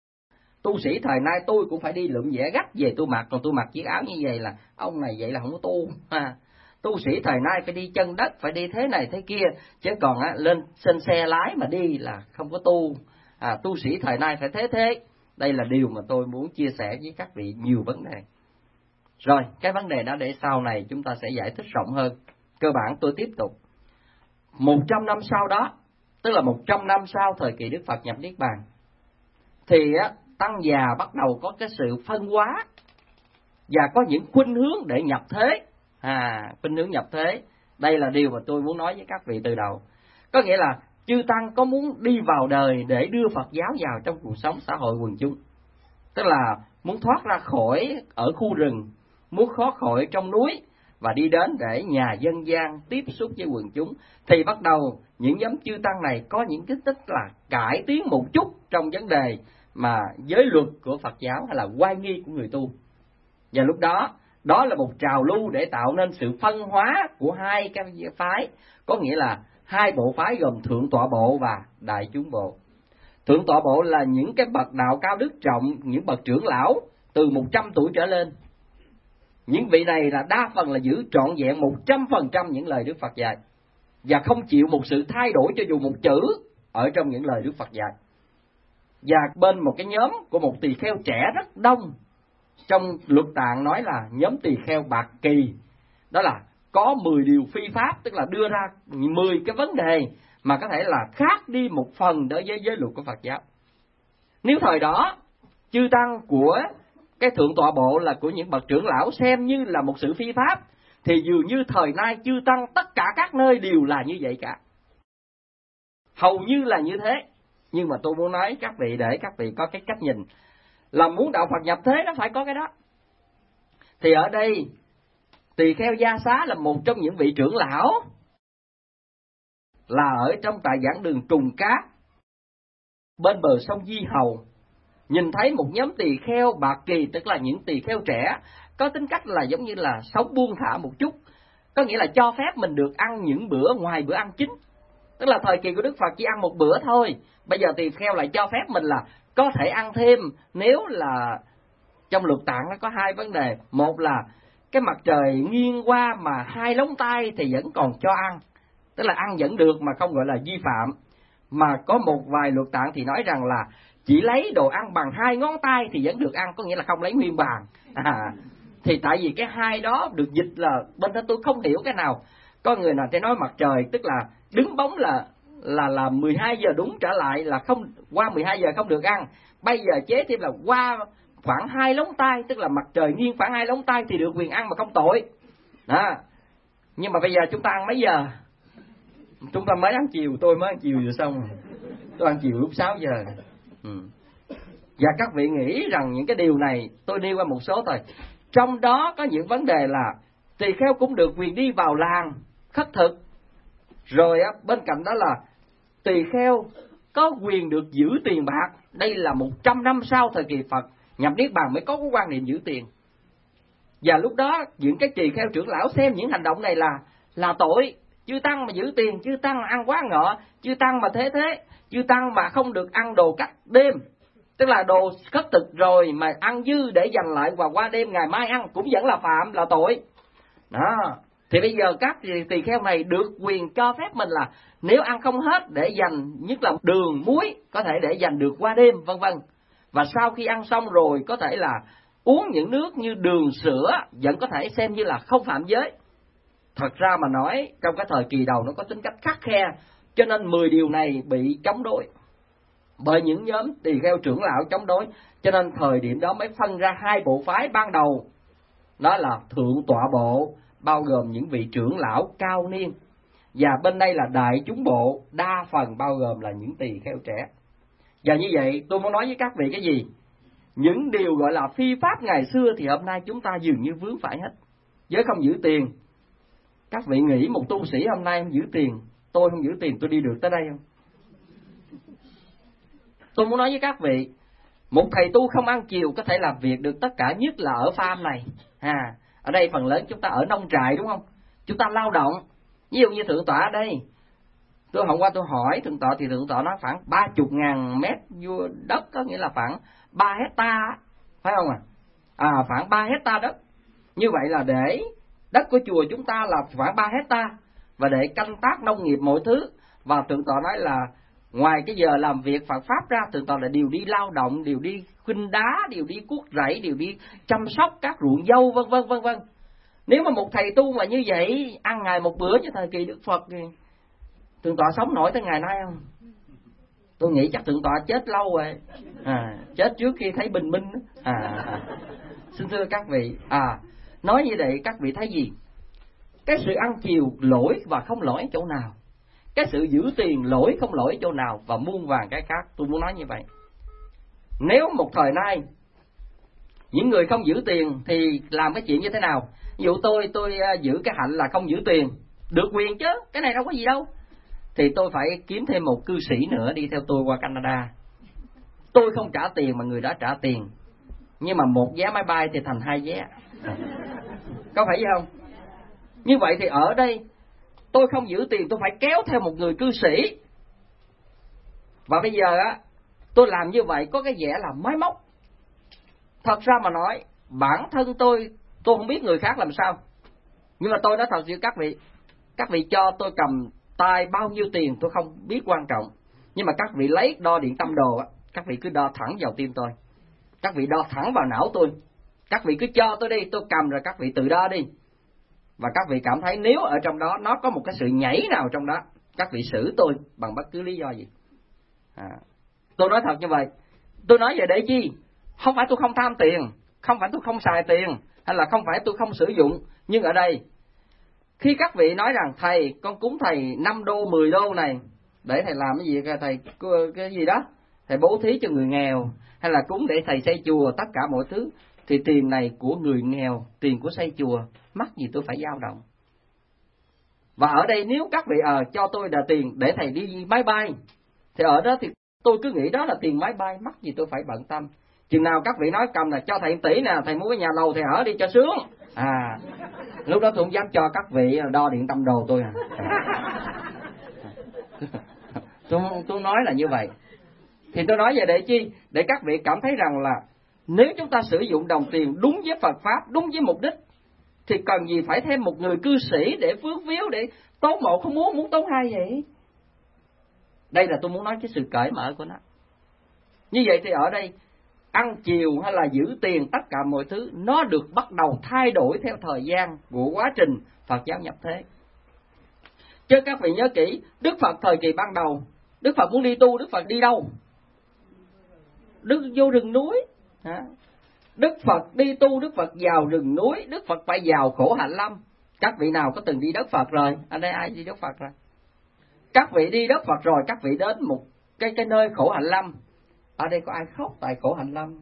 Tu sĩ thời nay tôi cũng phải đi lượm vẽ gắt về tôi mặc, còn tôi mặc chiếc áo như vậy là ông này vậy là không có tu. À, tu sĩ thời nay phải đi chân đất, phải đi thế này thế kia, chứ còn á, lên trên xe lái mà đi là không có tu. À, tu sĩ thời nay phải thế thế. Đây là điều mà tôi muốn chia sẻ với các vị nhiều vấn đề. Rồi, cái vấn đề đó để sau này chúng ta sẽ giải thích rộng hơn. Cơ bản tôi tiếp tục. Một trăm năm sau đó, tức là một trăm năm sau thời kỳ Đức Phật nhập Niết Bàn, thì á, tăng già bắt đầu có cái sự phân hóa và có những khuynh hướng để nhập thế. À, khuynh hướng nhập thế. Đây là điều mà tôi muốn nói với các vị từ đầu. Có nghĩa là chư tăng có muốn đi vào đời để đưa Phật giáo vào trong cuộc sống xã hội quần chúng. Tức là muốn thoát ra khỏi ở khu rừng, muốn thoát khỏi trong núi và đi đến để nhà dân gian tiếp xúc với quần chúng, thì bắt đầu những nhóm chư tăng này có những cái tích là cải tiến một chút trong vấn đề mà giới luật của Phật giáo hay là oai nghi của người tu. Và lúc đó, đó là một trào lưu để tạo nên sự phân hóa của hai cái phái, có nghĩa là hai bộ phái gồm Thượng Tọa Bộ và Đại Chúng Bộ. Thượng Tọa Bộ là những cái bậc đạo cao đức trọng, những bậc trưởng lão từ một trăm tuổi trở lên. Những vị này là đa phần là giữ trọn vẹn một trăm phần trăm những lời Đức Phật dạy, và không chịu một sự thay đổi cho dù một chữ ở trong những lời Đức Phật dạy. Và bên một cái nhóm của một tỳ kheo trẻ rất đông, trong luật tạng nói là nhóm tỳ kheo Bạc Kỳ, đó là có mười điều phi pháp, tức là đưa ra mười cái vấn đề mà có thể là khác đi một phần đối với giới luật của Phật giáo. Nếu thời đó chư tăng của cái Thượng Tọa Bộ là của những bậc trưởng lão xem như là một sự phi pháp, thì dường như thời nay chư tăng tất cả các nơi đều là như vậy cả, hầu như là như thế. Nhưng mà tôi muốn nói các vị để các vị có cái cách nhìn là muốn đạo Phật nhập thế nó phải có cái đó. Thì ở đây tỳ kheo Gia Xá là một trong những vị trưởng lão, là ở trong tại giảng đường Trùng Cát bên bờ sông Di Hầu, nhìn thấy một nhóm tỳ kheo Bạc Kỳ, tức là những tỳ kheo trẻ có tính cách là giống như là sống buông thả một chút, có nghĩa là cho phép mình được ăn những bữa ngoài bữa ăn chính. Tức là thời kỳ của Đức Phật chỉ ăn một bữa thôi, bây giờ tỳ kheo lại cho phép mình là có thể ăn thêm, nếu là trong luật tạng nó có hai vấn đề. Một là cái mặt trời nghiêng qua mà hai lóng tay thì vẫn còn cho ăn, tức là ăn vẫn được mà không gọi là vi phạm. Mà có một vài luật tạng thì nói rằng là chỉ lấy đồ ăn bằng hai ngón tay thì vẫn được ăn, có nghĩa là không lấy nguyên bàn. À, thì tại vì cái hai đó được dịch là bên đó tôi không hiểu cái nào, Có người nào sẽ nói mặt trời tức là đứng bóng là là là mười hai giờ đúng trở lại, là không qua mười hai giờ không được ăn. Bây giờ chế thêm là qua khoảng hai lóng tay, tức là mặt trời nghiêng khoảng hai lóng tay thì được quyền ăn mà không tội. Đó. Nhưng mà bây giờ chúng ta ăn mấy giờ? Chúng ta mới ăn chiều, tôi mới ăn chiều rồi xong. Tôi ăn chiều lúc sáu giờ. Ừ. Và các vị nghĩ rằng những cái điều này tôi đi qua một số thôi. Trong đó có những vấn đề là tỳ kheo cũng được quyền đi vào làng khất thực. Rồi á, bên cạnh đó là tỳ kheo có quyền được giữ tiền bạc. Đây là một trăm năm sau thời kỳ Phật nhập Niết Bàn mới có cái quan niệm giữ tiền. Và lúc đó những cái tỳ kheo trưởng lão xem những hành động này là là tội. Chư tăng mà giữ tiền, chư tăng mà ăn quá ngọ, chư tăng mà thế thế, chư tăng mà không được ăn đồ cắt đêm, tức là đồ khất thực rồi mà ăn dư để dành lại và qua đêm ngày mai ăn cũng vẫn là phạm, là tội. Đó. Thì bây giờ các tỳ kheo này được quyền cho phép mình là nếu ăn không hết để dành, nhất là đường, muối, có thể để dành được qua đêm, vân vân. Và sau khi ăn xong rồi có thể là uống những nước như đường, sữa, vẫn có thể xem như là không phạm giới. Thật ra mà nói, trong cái thời kỳ đầu nó có tính cách khắt khe, cho nên mười điều này bị chống đối bởi những nhóm tỳ kheo trưởng lão chống đối. Cho nên thời điểm đó mới phân ra hai bộ phái ban đầu, đó là thượng tọa bộ, bao gồm những vị trưởng lão cao niên, và bên đây là đại chúng bộ, đa phần bao gồm là những tỳ kheo trẻ. Và như vậy tôi muốn nói với các vị cái gì? Những điều gọi là phi pháp ngày xưa thì hôm nay chúng ta dường như vướng phải hết. Giới không giữ tiền. Các vị nghĩ một tu sĩ hôm nay không giữ tiền, tôi không giữ tiền tôi đi được tới đây không? Tôi muốn nói với các vị, một thầy tu không ăn chiều có thể làm việc được tất cả, nhất là ở farm này. À, ở đây phần lớn chúng ta ở nông trại đúng không? Chúng ta lao động. Ví dụ như thượng tọa ở đây, tôi hôm qua tôi hỏi thượng tọa thì thượng tọa nói khoảng ba mươi ngàn mét vuông đất, có nghĩa là khoảng ba hecta, phải không à? À, khoảng ba hecta đất. Như vậy là để đất của chùa chúng ta là khoảng ba hecta, và để canh tác nông nghiệp mọi thứ. Và thượng tọa nói là ngoài cái giờ làm việc Phật pháp ra, thượng tọa là đều đi lao động, đều đi khuynh đá, đều đi cuốc rẫy, đều đi chăm sóc các ruộng dâu, vân vân vân vân. Nếu mà một thầy tu mà như vậy ăn ngày một bữa như thời kỳ Đức Phật thì thượng tọa sống nổi tới ngày nay không? Tôi nghĩ chắc thượng tọa chết lâu rồi, à, chết trước khi thấy bình minh. À, à. Xin thưa các vị, à, nói như vậy các vị thấy gì? Cái sự ăn chiều lỗi và không lỗi chỗ nào? Cái sự giữ tiền lỗi không lỗi chỗ nào? Và muôn vàn cái khác. Tôi muốn nói như vậy. Nếu một thời nay những người không giữ tiền thì làm cái chuyện như thế nào? Ví dụ tôi tôi giữ cái hạnh là không giữ tiền, được quyền chứ, cái này đâu có gì đâu. Thì tôi phải kiếm thêm một cư sĩ nữa đi theo tôi qua Canada. Tôi không trả tiền mà người đó trả tiền, nhưng mà một vé máy bay thì thành hai vé. Có phải vậy không? Như vậy thì ở đây tôi không giữ tiền, tôi phải kéo theo một người cư sĩ. Và bây giờ á, tôi làm như vậy có cái vẻ là máy móc. Thật ra mà nói, bản thân tôi, tôi không biết người khác làm sao. Nhưng mà tôi nói thật sự các vị, các vị cho tôi cầm tay bao nhiêu tiền tôi không biết quan trọng. Nhưng mà các vị lấy đo điện tâm đồ á, các vị cứ đo thẳng vào tim tôi. Các vị đo thẳng vào não tôi. Các vị cứ cho tôi đi, tôi cầm rồi các vị tự đo đi. Và các vị cảm thấy nếu ở trong đó nó có một cái sự nhảy nào trong đó, các vị xử tôi bằng bất cứ lý do gì. À, tôi nói thật như vậy. Tôi nói vậy để chi? Không phải tôi không tham tiền, không phải tôi không xài tiền, hay là không phải tôi không sử dụng. Nhưng ở đây, khi các vị nói rằng thầy, con cúng thầy năm đô, mười đô này, để thầy làm cái gì, thầy cái gì đó, thầy bố thí cho người nghèo, hay là cúng để thầy xây chùa, tất cả mọi thứ, thì tiền này của người nghèo, tiền của xây chùa, mắc gì tôi phải dao động. Và ở đây nếu các vị ờ à, cho tôi là tiền để thầy đi máy bay, thì ở đó thì tôi cứ nghĩ đó là tiền máy bay, mắc gì tôi phải bận tâm. Chừng nào các vị nói cầm là cho thầy một tỷ nè, thầy mua cái nhà lầu thầy ở đi cho sướng. À, lúc đó tôi không dám cho các vị đo điện tâm đồ tôi à. tôi, tôi nói là như vậy. Thì tôi nói về để chi? Để các vị cảm thấy rằng là nếu chúng ta sử dụng đồng tiền đúng với Phật Pháp, đúng với mục đích, thì cần gì phải thêm một người cư sĩ để phước víu, để tốn một không muốn, muốn tốn hai vậy? Đây là tôi muốn nói cái sự cởi mở của nó. Như vậy thì ở đây, ăn chiều hay là giữ tiền, tất cả mọi thứ, nó được bắt đầu thay đổi theo thời gian của quá trình Phật giáo nhập thế. Chứ các vị nhớ kỹ, Đức Phật thời kỳ ban đầu, Đức Phật muốn đi tu, Đức Phật đi đâu? Đức vô rừng núi. Đức Phật đi tu, Đức Phật vào rừng núi, Đức Phật phải vào khổ hạnh lâm. Các vị nào có từng đi đất Phật rồi? Ở đây ai đi đất Phật rồi? Các vị đi đất Phật rồi, các vị đến một cái cái nơi khổ hạnh lâm. Ở đây có ai khóc tại khổ hạnh lâm?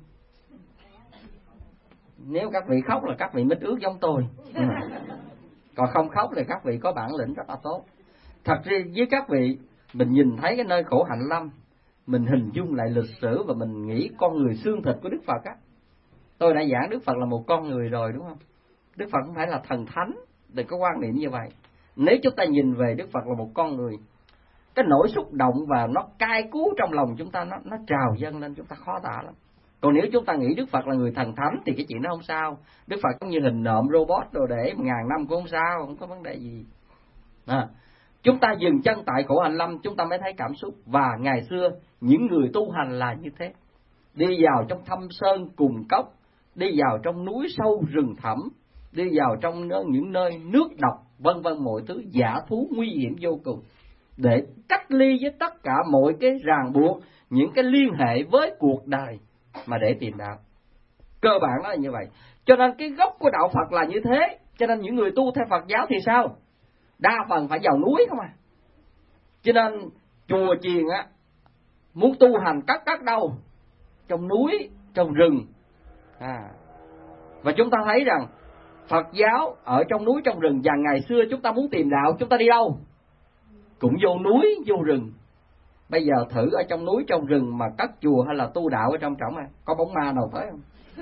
Nếu các vị khóc là các vị mít ướt giống tôi. Ừ. Còn không khóc thì các vị có bản lĩnh rất là tốt. Thật ra với các vị, mình nhìn thấy cái nơi khổ hạnh lâm, mình hình dung lại lịch sử và mình nghĩ con người xương thịt của Đức Phật á. Tôi đã giảng Đức Phật là một con người rồi đúng không? Đức Phật không phải là thần thánh, đừng có quan niệm như vậy. Nếu chúng ta nhìn về Đức Phật là một con người, cái nỗi xúc động và nó cay cú trong lòng chúng ta, nó nó trào dâng lên, chúng ta khó tả lắm. Còn nếu chúng ta nghĩ Đức Phật là người thần thánh thì cái chuyện đó không sao. Đức Phật giống như hình nộm robot đồ để một ngàn năm cũng không sao, không có vấn đề gì. À, chúng ta dừng chân tại khổ hạnh lâm, chúng ta mới thấy cảm xúc. Và ngày xưa những người tu hành là như thế, đi vào trong thâm sơn cùng cốc, đi vào trong núi sâu rừng thẳm, đi vào trong những nơi nước độc, vân vân, mọi thứ giả thú nguy hiểm vô cùng, để cách ly với tất cả mọi cái ràng buộc, những cái liên hệ với cuộc đời mà để tìm đạo. Cơ bản nó là như vậy. Cho nên cái gốc của đạo Phật là như thế. Cho nên những người tu theo Phật giáo thì sao? Đa phần phải vào núi không à. Cho nên chùa chiền á, muốn tu hành cắt cắt đâu? Trong núi, trong rừng. À. Và chúng ta thấy rằng Phật giáo ở trong núi trong rừng, và ngày xưa chúng ta muốn tìm đạo, chúng ta đi đâu? Cũng vô núi, vô rừng. Bây giờ thử ở trong núi trong rừng mà cất chùa hay là tu đạo ở trong trọng à, có bóng ma nào tới không?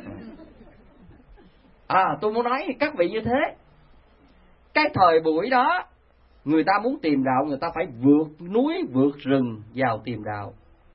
À, tôi muốn nói các vị như thế. Cái thời buổi đó, người ta muốn tìm đạo, người ta phải vượt núi, vượt rừng vào tìm đạo.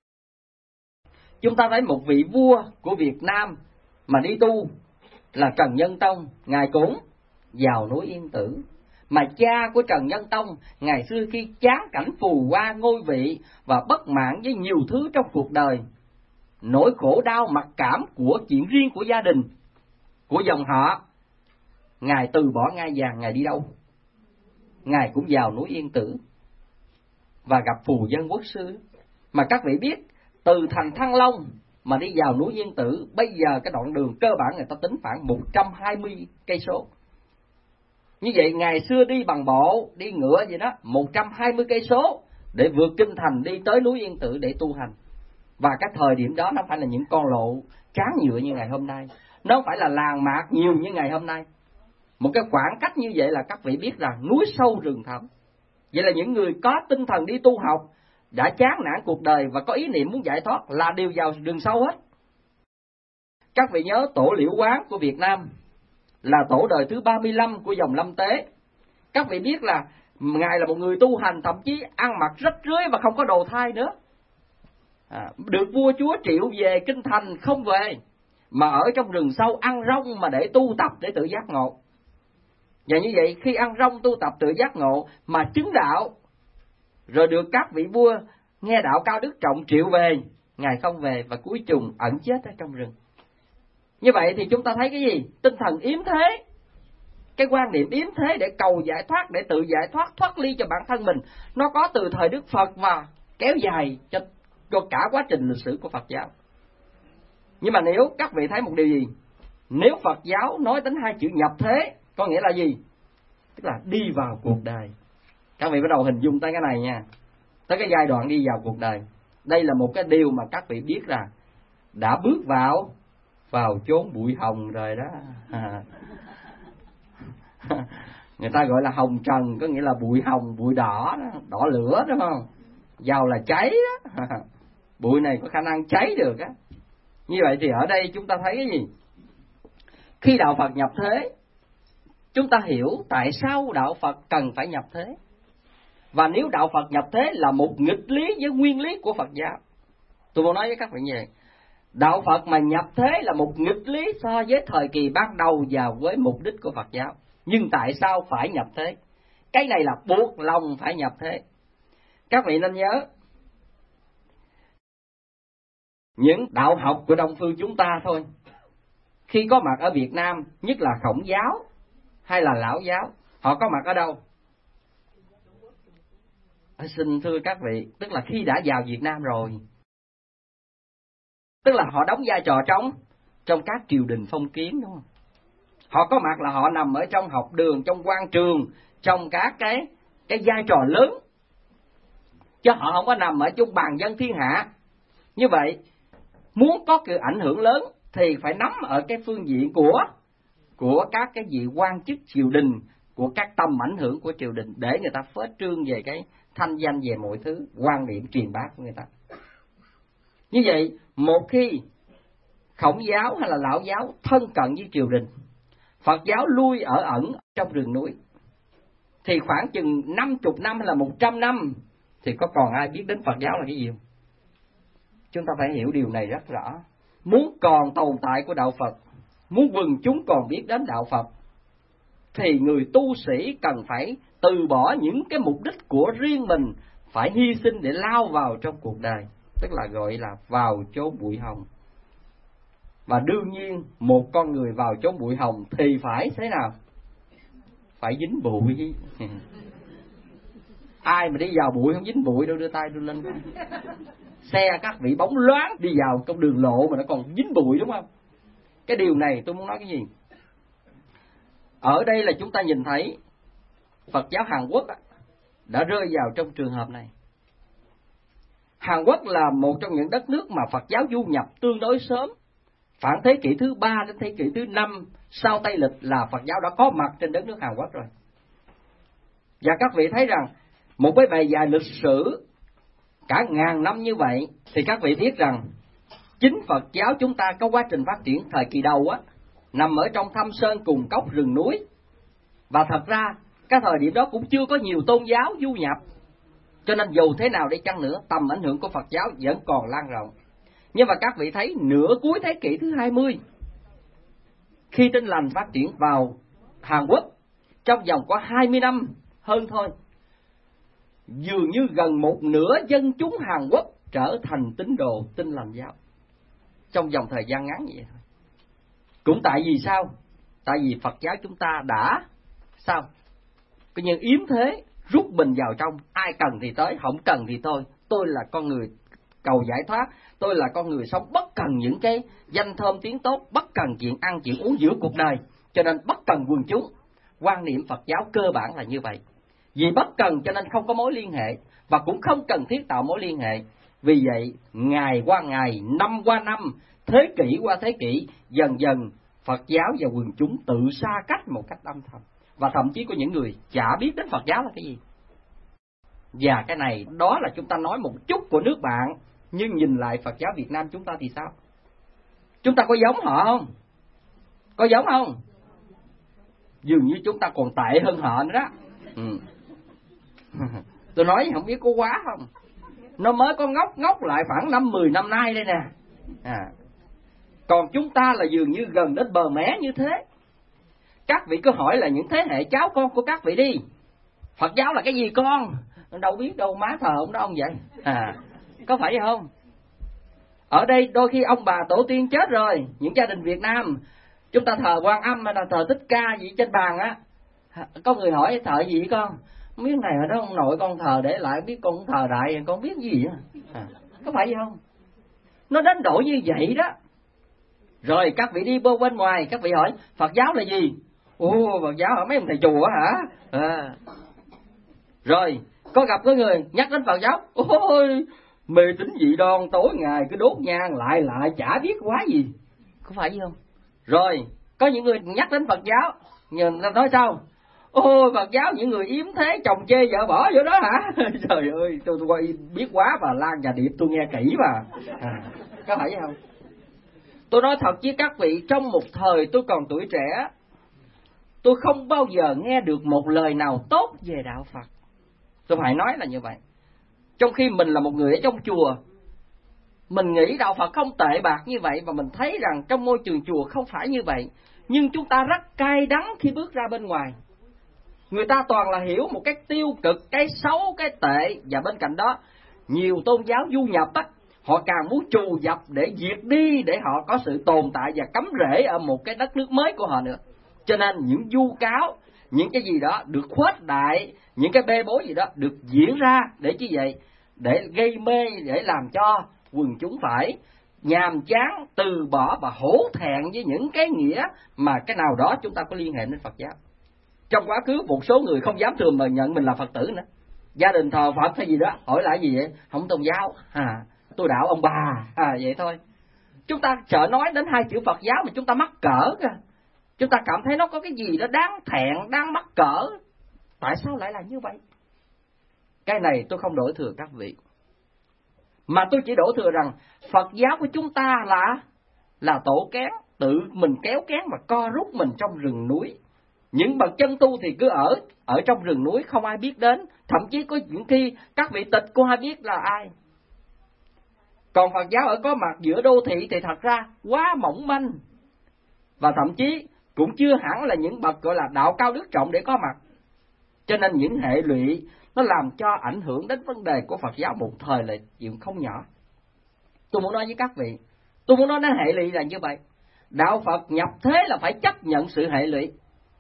Chúng ta thấy một vị vua của Việt Nam mà đi tu là Trần Nhân Tông, ngài cũng vào núi Yên Tử. Mà cha của Trần Nhân Tông ngày xưa khi chán cảnh phù hoa ngôi vị và bất mãn với nhiều thứ trong cuộc đời, nỗi khổ đau mặc cảm của chuyện riêng của gia đình, của dòng họ, ngài từ bỏ ngai vàng, ngài đi đâu? Ngài cũng vào núi Yên Tử và gặp phù dân quốc sư. Mà các vị biết, từ thành Thăng Long mà đi vào núi Yên Tử, bây giờ cái đoạn đường cơ bản người ta tính khoảng một trăm hai mươi cây số. Như vậy ngày xưa đi bằng bộ, đi ngựa gì đó, một trăm hai mươi cây số để vượt kinh thành đi tới núi Yên Tử để tu hành. Và cái thời điểm đó nó phải là những con lộ tráng nhựa như ngày hôm nay, nó phải là làng mạc nhiều như ngày hôm nay. Một cái khoảng cách như vậy là các vị biết rằng núi sâu rừng thẳm. Vậy là những người có tinh thần đi tu học, đã chán nản cuộc đời và có ý niệm muốn giải thoát là đều vào rừng sâu hết. Các vị nhớ tổ Liễu Quán của Việt Nam là tổ đời thứ ba mươi lăm của dòng Lâm Tế. Các vị biết là ngài là một người tu hành, thậm chí ăn mặc rách rưới và không có đồ thai nữa. À, được vua chúa triệu về kinh thành không về, mà ở trong rừng sâu ăn rong mà để tu tập, để tự giác ngộ. Và như vậy khi ăn rong tu tập tự giác ngộ mà chứng đạo, rồi được các vị vua nghe đạo cao đức trọng triệu về, ngài không về và cuối cùng ẩn chết ở trong rừng. Như vậy thì chúng ta thấy cái gì? Tinh thần yếm thế, cái quan niệm yếm thế để cầu giải thoát, để tự giải thoát, thoát ly cho bản thân mình, nó có từ thời Đức Phật và kéo dài cho, cho cả quá trình lịch sử của Phật giáo. Nhưng mà nếu các vị thấy một điều gì? Nếu Phật giáo nói đến hai chữ nhập thế, có nghĩa là gì? Tức là đi vào cuộc đời. Các vị bắt đầu hình dung tới cái này nha, tới cái giai đoạn đi vào cuộc đời. Đây là một cái điều mà các vị biết là đã bước vào vào chốn bụi hồng rồi đó. À. Người ta gọi là hồng trần, có nghĩa là bụi hồng, bụi đỏ đó, đỏ lửa đúng không? Dầu là cháy đó. Bụi này có khả năng cháy được á. Như vậy thì ở đây chúng ta thấy cái gì? Khi đạo Phật nhập thế, chúng ta hiểu tại sao đạo Phật cần phải nhập thế. Và nếu đạo Phật nhập thế là một nghịch lý với nguyên lý của Phật giáo. Tôi muốn nói với các vị như vậy, đạo Phật mà nhập thế là một nghịch lý so với thời kỳ ban đầu và với mục đích của Phật giáo. Nhưng tại sao phải nhập thế? Cái này là buộc lòng phải nhập thế. Các vị nên nhớ, những đạo học của Đông phương chúng ta thôi, khi có mặt ở Việt Nam, nhất là Khổng giáo hay là Lão giáo, họ có mặt ở đâu? Xin thưa các vị, tức là khi đã vào Việt Nam rồi, tức là họ đóng vai trò trong trong các triều đình phong kiến, đúng không? Họ có mặt là họ nằm ở trong học đường, trong quan trường, trong các cái cái vai trò lớn, chứ họ không có nằm ở chung bàn dân thiên hạ. Như vậy, muốn có cái ảnh hưởng lớn thì phải nắm ở cái phương diện của của các cái vị quan chức triều đình, của các tầm ảnh hưởng của triều đình, để người ta phết trương về cái thanh danh, về mọi thứ, quan điểm truyền bá của người ta. Như vậy, một khi Khổng giáo hay là Lão giáo thân cận với triều đình, Phật giáo lui ở ẩn trong rừng núi, thì khoảng chừng năm mươi năm hay là một trăm năm thì có còn ai biết đến Phật giáo là cái gì không? Chúng ta phải hiểu điều này rất rõ. Muốn còn tồn tại của đạo Phật, muốn quần chúng còn biết đến đạo Phật, thì người tu sĩ cần phải từ bỏ những cái mục đích của riêng mình, phải hy sinh để lao vào trong cuộc đời, tức là gọi là vào chốn bụi hồng. Và đương nhiên một con người vào chốn bụi hồng thì phải thế nào? Phải dính bụi. Ai mà đi vào bụi không dính bụi đâu, đưa tay đưa lên. Xe các vị bóng loáng đi vào trong đường lộ mà nó còn dính bụi, đúng không? Cái điều này tôi muốn nói cái gì? Ở đây là chúng ta nhìn thấy Phật giáo Hàn Quốc đã rơi vào trong trường hợp này. Hàn Quốc là một trong những đất nước mà Phật giáo du nhập tương đối sớm, khoảng thế kỷ thứ ba đến thế kỷ thứ năm sau Tây lịch là Phật giáo đã có mặt trên đất nước Hàn Quốc rồi. Và các vị thấy rằng một cái bề dày lịch sử cả ngàn năm như vậy, thì các vị biết rằng chính Phật giáo chúng ta có quá trình phát triển thời kỳ đầu á, nằm ở trong thâm sơn cùng cốc rừng núi. Và thật ra cái thời điểm đó cũng chưa có nhiều tôn giáo du nhập, cho nên dù thế nào đi chăng nữa, tầm ảnh hưởng của Phật giáo vẫn còn lan rộng. Nhưng mà các vị thấy nửa cuối thế kỷ thứ hai mươi, khi Tin lành phát triển vào Hàn Quốc, trong vòng có hai mươi năm hơn thôi, dường như gần một nửa dân chúng Hàn Quốc trở thành tín đồ Tin lành giáo trong vòng thời gian ngắn vậy thôi. Cũng tại vì sao? Tại vì Phật giáo chúng ta đã sao? Cái nhân yếm thế, rút mình vào trong, ai cần thì tới, không cần thì thôi. Tôi là con người cầu giải thoát, tôi là con người sống bất cần những cái danh thơm tiếng tốt, bất cần chuyện ăn chuyện uống giữa cuộc đời, cho nên bất cần quần chúng. Quan niệm Phật giáo cơ bản là như vậy. Vì bất cần cho nên không có mối liên hệ, và cũng không cần thiết tạo mối liên hệ. Vì vậy, ngày qua ngày, năm qua năm, thế kỷ qua thế kỷ, dần dần Phật giáo và quần chúng tự xa cách một cách âm thầm. Và thậm chí có những người chả biết đến Phật giáo là cái gì. Và cái này, đó là chúng ta nói một chút của nước bạn, nhưng nhìn lại Phật giáo Việt Nam chúng ta thì sao? Chúng ta có giống họ không? Có giống không? Dường như chúng ta còn tệ hơn họ nữa đó. Ừ. Tôi nói không biết có quá không? Nó mới có ngốc ngốc lại khoảng năm mười năm nay đây nè. À. Còn chúng ta là dường như gần đến bờ mé như thế. Các vị cứ hỏi là những thế hệ cháu con của các vị đi, Phật giáo là cái gì con? Đâu biết đâu, má thờ ông đó ông vậy. À, có phải không? Ở đây đôi khi ông bà tổ tiên chết rồi, những gia đình Việt Nam chúng ta thờ Quan Âm hay là thờ Thích Ca gì trên bàn á, có người hỏi thờ gì con? Không biết này mà đó ông nội con thờ để lại, biết con thờ đại con biết gì á. À, có phải không? Nó đến độ như vậy đó. Rồi các vị đi bơ bên ngoài, các vị hỏi Phật giáo là gì? Ồ, Phật giáo hả? Mấy ông thầy chùa hả? À. Rồi có gặp cái người nhắc đến Phật giáo, ôi mê tín dị đoan, tối ngày cứ đốt nhang lại lại chả biết quá gì, có phải không? Rồi có những người nhắc đến Phật giáo, nhìn ta nói sao? Ôi Phật giáo những người yếm thế, chồng chê vợ bỏ vô đó hả? Trời ơi, tôi, tôi biết quá và Lan và Điệp tôi nghe kỹ mà. À, có phải không? Tôi nói thật với các vị, trong một thời tôi còn tuổi trẻ, tôi không bao giờ nghe được một lời nào tốt về đạo Phật. Tôi phải nói là như vậy. Trong khi mình là một người ở trong chùa, mình nghĩ đạo Phật không tệ bạc như vậy, và mình thấy rằng trong môi trường chùa không phải như vậy. Nhưng chúng ta rất cay đắng khi bước ra bên ngoài. Người ta toàn là hiểu một cái tiêu cực, cái xấu, cái tệ. Và bên cạnh đó, nhiều tôn giáo du nhập á, họ càng muốn trù dập để diệt đi, để họ có sự tồn tại và cắm rễ ở một cái đất nước mới của họ nữa. Cho nên những vu cáo, những cái gì đó được khuếch đại, những cái bê bối gì đó được diễn ra, để chi vậy? Để gây mê, để làm cho quần chúng phải nhàm chán, từ bỏ và hổ thẹn với những cái nghĩa mà cái nào đó chúng ta có liên hệ đến Phật giáo. Trong quá khứ một số người không dám thừa mà nhận mình là Phật tử nữa. Gia đình thờ Phật hay gì đó, hỏi lại gì vậy? Không tôn giáo, à, tôi đạo ông bà, à vậy thôi. Chúng ta sợ nói đến hai chữ Phật giáo mà chúng ta mắc cỡ kìa. Chúng ta cảm thấy nó có cái gì đó đáng thẹn, đáng mắc cỡ. Tại sao lại là như vậy? Cái này tôi không đổ thừa các vị, mà tôi chỉ đổ thừa rằng Phật giáo của chúng ta là là tổ kén, tự mình kéo kén và co rút mình trong rừng núi. Những bậc chân tu thì cứ ở ở trong rừng núi không ai biết đến, thậm chí có những khi các vị tịch cũng ai biết là ai. Còn Phật giáo ở có mặt giữa đô thị thì thật ra quá mỏng manh, và thậm chí cũng chưa hẳn là những bậc gọi là đạo cao đức trọng để có mặt. Cho nên những hệ lụy nó làm cho ảnh hưởng đến vấn đề của Phật giáo một thời là chuyện không nhỏ. Tôi muốn nói với các vị, tôi muốn nói đến hệ lụy là như vậy. Đạo Phật nhập thế là phải chấp nhận sự hệ lụy.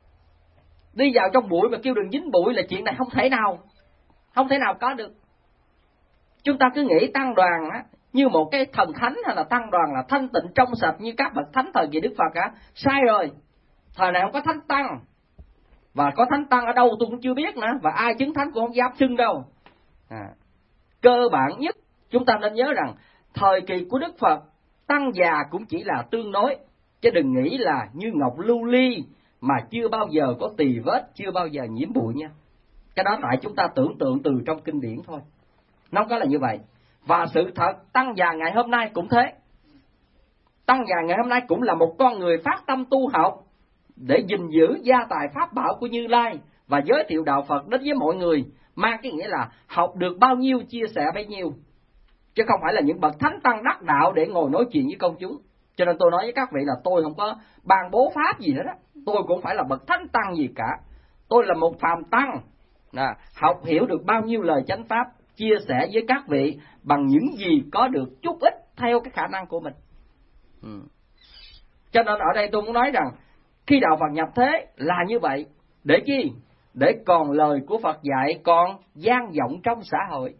Đi vào trong bụi mà kêu đừng dính bụi là chuyện này không thể nào, không thể nào có được. Chúng ta cứ nghĩ tăng đoàn á, như một cái thần thánh hay là tăng đoàn là thanh tịnh trong sạch như các bậc thánh thời kỳ Đức Phật á, sai rồi. Thời này không có thánh tăng, và có thánh tăng ở đâu tôi cũng chưa biết nữa, và ai chứng thánh cũng không dám xưng đâu. À, cơ bản nhất chúng ta nên nhớ rằng thời kỳ của Đức Phật, tăng già cũng chỉ là tương đối, chứ đừng nghĩ là như ngọc lưu ly mà chưa bao giờ có tỳ vết, chưa bao giờ nhiễm bụi nha. Cái đó tại chúng ta tưởng tượng từ trong kinh điển thôi, nó có là như vậy. Và sự thật tăng già ngày hôm nay cũng thế. Tăng già ngày hôm nay cũng là một con người phát tâm tu học để gìn giữ gia tài pháp bảo của Như Lai và giới thiệu đạo Phật đến với mọi người, mang cái nghĩa là học được bao nhiêu chia sẻ bấy nhiêu, chứ không phải là những bậc thánh tăng đắc đạo để ngồi nói chuyện với công chúng. Cho nên tôi nói với các vị là tôi không có ban bố pháp gì hết đó, tôi cũng phải là bậc thánh tăng gì cả. Tôi là một phàm tăng, à, học hiểu được bao nhiêu lời chánh pháp, chia sẻ với các vị bằng những gì có được chút ít theo cái khả năng của mình. Ừ. Cho nên ở đây tôi muốn nói rằng khi đạo Phật nhập thế là như vậy. Để chi? Để còn lời của Phật dạy còn vang vọng trong xã hội.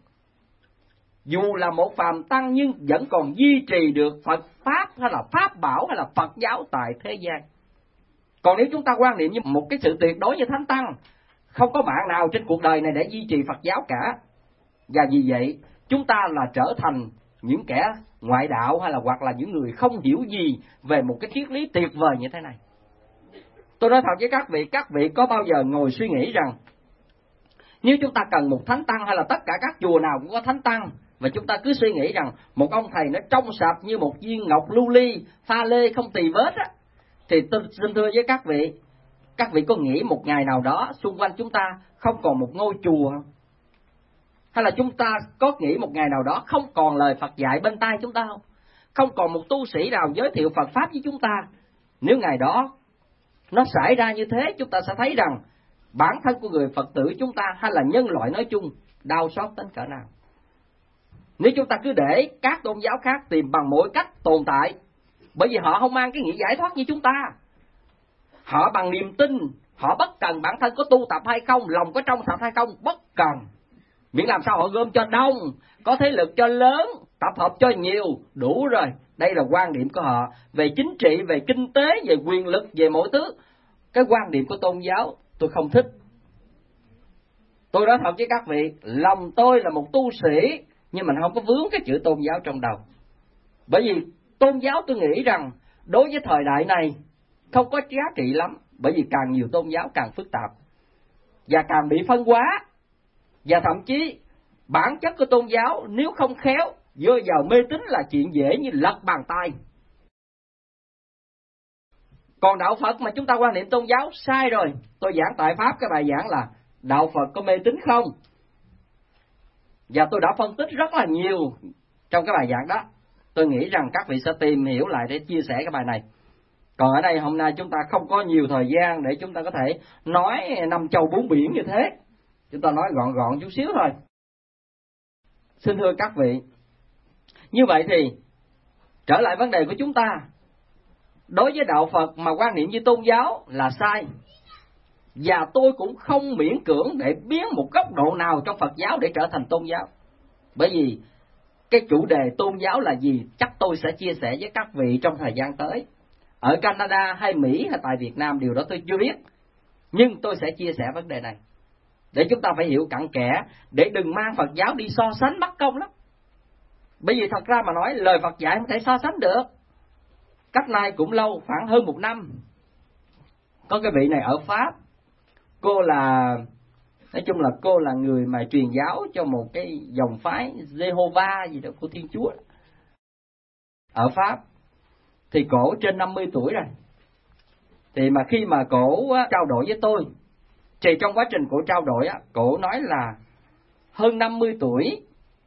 Dù là một phàm tăng nhưng vẫn còn duy trì được Phật Pháp hay là Pháp bảo hay là Phật giáo tại thế gian. Còn nếu chúng ta quan niệm như một cái sự tuyệt đối như Thánh Tăng, không có mạng nào trên cuộc đời này để duy trì Phật giáo cả. Và vì vậy chúng ta là trở thành những kẻ ngoại đạo hay là hoặc là những người không hiểu gì về một cái triết lý tuyệt vời như thế này. Tôi nói thật với các vị, các vị có bao giờ ngồi suy nghĩ rằng nếu chúng ta cần một thánh tăng hay là tất cả các chùa nào cũng có thánh tăng, và chúng ta cứ suy nghĩ rằng một ông thầy nó trong sạch như một viên ngọc lưu ly, pha lê không tì vết á, thì tôi xin thưa với các vị, các vị có nghĩ một ngày nào đó xung quanh chúng ta không còn một ngôi chùa không? Hay là chúng ta có nghĩ một ngày nào đó không còn lời Phật dạy bên tai chúng ta không? Không còn một tu sĩ nào giới thiệu Phật Pháp với chúng ta? Nếu ngày đó nó xảy ra như thế, chúng ta sẽ thấy rằng bản thân của người Phật tử chúng ta hay là nhân loại nói chung đau xót đến cỡ nào. Nếu chúng ta cứ để các tôn giáo khác tìm bằng mọi cách tồn tại, bởi vì họ không mang cái nghĩa giải thoát như chúng ta. Họ bằng niềm tin, họ bất cần bản thân có tu tập hay không, lòng có trong sạch hay không, bất cần. Miễn làm sao họ gom cho đông, có thế lực cho lớn, tập hợp cho nhiều, đủ rồi. Đây là quan điểm của họ về chính trị, về kinh tế, về quyền lực, về mọi thứ. Cái quan điểm của tôn giáo tôi không thích. Tôi nói thật với các vị, lòng tôi là một tu sĩ, nhưng mình không có vướng cái chữ tôn giáo trong đầu. Bởi vì tôn giáo tôi nghĩ rằng đối với thời đại này không có giá trị lắm, bởi vì càng nhiều tôn giáo càng phức tạp và càng bị phân hóa. Và thậm chí bản chất của tôn giáo nếu không khéo rơi vào mê tín là chuyện dễ như lật bàn tay. Còn đạo Phật mà chúng ta quan niệm tôn giáo sai rồi. Tôi giảng tại Pháp cái bài giảng là đạo Phật có mê tín không? Và tôi đã phân tích rất là nhiều trong cái bài giảng đó. Tôi nghĩ rằng các vị sẽ tìm hiểu lại để chia sẻ cái bài này. Còn ở đây hôm nay chúng ta không có nhiều thời gian để chúng ta có thể nói năm châu bốn biển như thế. Chúng ta nói gọn gọn chút xíu thôi. Xin thưa các vị, như vậy thì trở lại vấn đề của chúng ta. Đối với đạo Phật mà quan niệm như tôn giáo là sai. Và tôi cũng không miễn cưỡng để biến một góc độ nào trong Phật giáo để trở thành tôn giáo. Bởi vì cái chủ đề tôn giáo là gì chắc tôi sẽ chia sẻ với các vị trong thời gian tới. Ở Canada hay Mỹ hay tại Việt Nam điều đó tôi chưa biết. Nhưng tôi sẽ chia sẻ vấn đề này để chúng ta phải hiểu cặn kẽ, để đừng mang Phật giáo đi so sánh bất công lắm. Bởi vì thật ra mà nói lời Phật dạy không thể so sánh được. Cách này cũng lâu, khoảng hơn một năm. Có cái vị này ở Pháp. Cô là, nói chung là cô là người mà truyền giáo cho một cái dòng phái Jehovah gì đó của Thiên Chúa. Ở Pháp. Thì cổ trên năm mươi tuổi rồi. Thì mà khi mà cổ trao đổi với tôi, thì trong quá trình cổ trao đổi á, cổ nói là hơn năm mươi tuổi,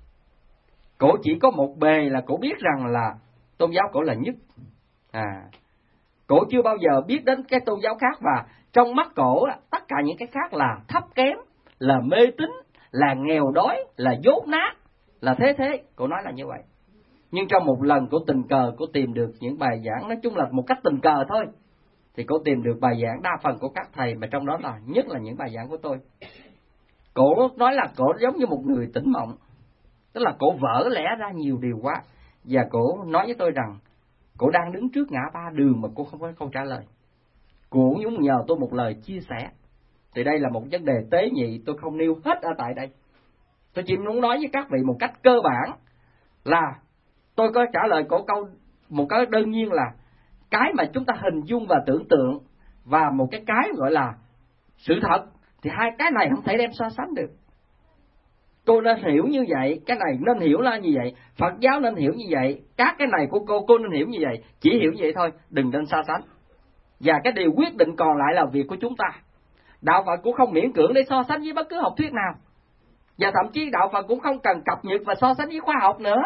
cổ chỉ có một bề là cổ biết rằng là tôn giáo cổ là nhất. À, cổ chưa bao giờ biết đến cái tôn giáo khác, và trong mắt cổ tất cả những cái khác là thấp kém, là mê tín, là nghèo đói, là dốt nát, là thế thế. Cổ nói là như vậy. Nhưng trong một lần cổ tình cờ cổ tìm được những bài giảng, nói chung là một cách tình cờ thôi, thì cổ tìm được bài giảng đa phần của các thầy, mà trong đó là nhất là những bài giảng của tôi. Cổ nói là cổ giống như một người tỉnh mộng, tức là cổ vỡ lẽ ra nhiều điều quá, và cổ nói với tôi rằng cổ đang đứng trước ngã ba đường mà cô không có câu trả lời. Cô muốn nhờ tôi một lời chia sẻ. Thì đây là một vấn đề tế nhị, tôi không nêu hết ở tại đây. Tôi chỉ muốn nói với các vị một cách cơ bản là tôi có trả lời cổ câu một cái đơn nhiên là cái mà chúng ta hình dung và tưởng tượng và một cái cái gọi là sự thật, thì hai cái này không thể đem so sánh được. Cô nên hiểu như vậy, cái này nên hiểu là như vậy, Phật giáo nên hiểu như vậy, các cái này của cô, cô nên hiểu như vậy, chỉ hiểu như vậy thôi, đừng nên so sánh. Và cái điều quyết định còn lại là việc của chúng ta. Đạo Phật cũng không miễn cưỡng để so sánh với bất cứ học thuyết nào. Và thậm chí Đạo Phật cũng không cần cập nhật và so sánh với khoa học nữa.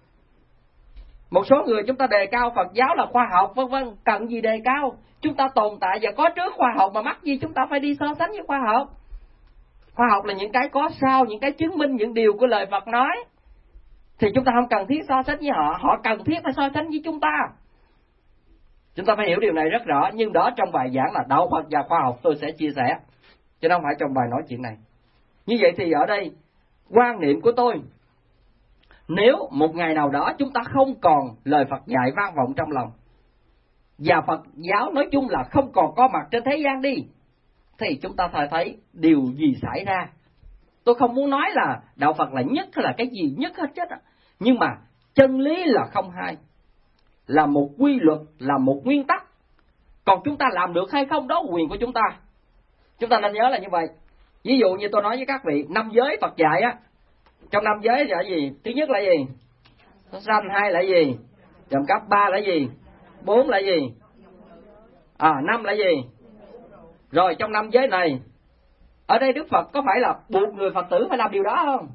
Một số người chúng ta đề cao Phật giáo là khoa học, vân vân, cần gì đề cao? Chúng ta tồn tại và có trước khoa học mà mắc gì chúng ta phải đi so sánh với khoa học? Khoa học là những cái có sau, những cái chứng minh những điều của lời Phật nói. Thì chúng ta không cần thiết so sánh với họ, họ cần thiết phải so sánh với chúng ta. Chúng ta phải hiểu điều này rất rõ, nhưng đó trong bài giảng là Đạo Phật và khoa học tôi sẽ chia sẻ, chứ không phải trong bài nói chuyện này. Như vậy thì ở đây, quan niệm của tôi, nếu một ngày nào đó chúng ta không còn lời Phật dạy vang vọng trong lòng, và Phật giáo nói chung là không còn có mặt trên thế gian đi, thì chúng ta phải thấy điều gì xảy ra. Tôi không muốn nói là Đạo Phật là nhất hay là cái gì nhất hết chết, nhưng mà chân lý là không hai, là một quy luật, là một nguyên tắc. Còn chúng ta làm được hay không đó quyền của chúng ta. Chúng ta nên nhớ là như vậy. Ví dụ như tôi nói với các vị, năm giới Phật dạy á, trong năm giới là gì? Thứ nhất là gì? Sanh. Hai là gì? Trộm cắp. Ba là gì? Bốn là gì? À, năm là gì? Rồi trong năm giới này, ở đây Đức Phật có phải là buộc người Phật tử phải làm điều đó không?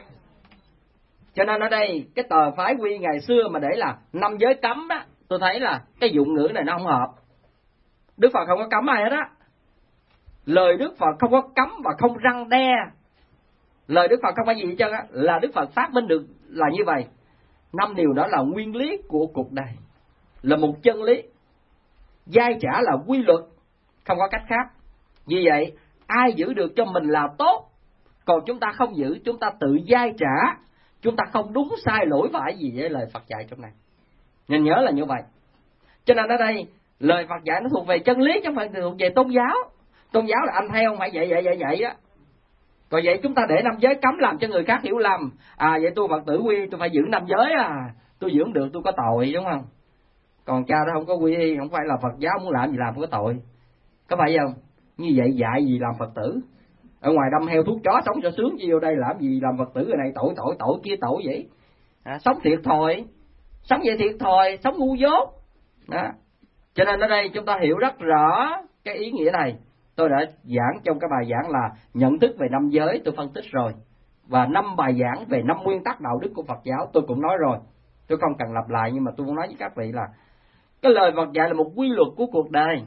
Cho nên ở đây cái tờ phái quy ngày xưa mà để là năm giới cấm đó, tôi thấy là cái dụng ngữ này nó không hợp. Đức Phật không có cấm ai hết á. Lời Đức Phật không có cấm và không răn đe. Lời Đức Phật không phải gì hết trơn á, là Đức Phật phát minh được là như vậy. Năm điều đó là nguyên lý của cuộc đời, là một chân lý. Giai trả là quy luật, không có cách khác. Vì vậy, ai giữ được cho mình là tốt, còn chúng ta không giữ, chúng ta tự giai trả, chúng ta không đúng sai lỗi phải gì với lời Phật dạy trong này. Nên nhớ là như vậy. Cho nên ở đây, lời Phật dạy nó thuộc về chân lý, chứ không phải thuộc về tôn giáo. Tôn giáo là anh theo không phải vậy vậy vậy vậy á. Còn vậy chúng ta để năm giới cấm làm cho người khác hiểu lầm. À vậy tôi Phật tử quy tôi phải giữ năm giới à, tôi giữ không được tôi có tội, đúng không? Còn cha đó không có quy y, không phải là Phật giáo muốn làm gì làm không có tội. Có phải không? Như vậy dạy gì làm Phật tử? Ở ngoài đâm heo thuốc chó sống cho sướng, chi vô đây làm gì làm Phật tử? Người này tội tội tội kia tội vậy. À, sống thiệt thòi, sống vậy thiệt thòi, sống ngu dốt. Đó. Cho nên ở đây chúng ta hiểu rất rõ cái ý nghĩa này. Tôi đã giảng trong cái bài giảng là nhận thức về năm giới, tôi phân tích rồi. Và năm bài giảng về năm nguyên tắc đạo đức của Phật giáo tôi cũng nói rồi. Tôi không cần lặp lại, nhưng mà tôi muốn nói với các vị là cái lời Phật dạy là một quy luật của cuộc đời.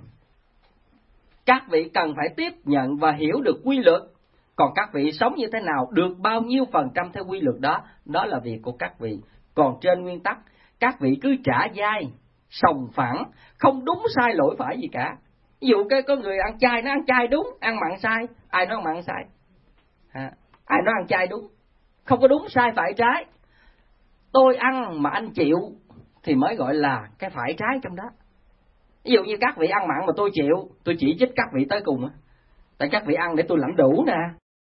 Các vị cần phải tiếp nhận và hiểu được quy luật. Còn các vị sống như thế nào, được bao nhiêu phần trăm theo quy luật đó, đó là việc của các vị. Còn trên nguyên tắc, các vị cứ trả dai, sòng phẳng, không đúng sai lỗi phải gì cả. Ví dụ cái có người ăn chay nó ăn chay đúng, ăn mặn sai. Ai nói ăn mặn sai? À, ai nói ăn chay đúng? Không có đúng sai phải trái. Tôi ăn mà anh chịu thì mới gọi là cái phải trái trong đó. Ví dụ như các vị ăn mặn mà tôi chịu, tôi chỉ trích các vị tới cùng á. Tại các vị ăn để tôi lãnh đủ nè.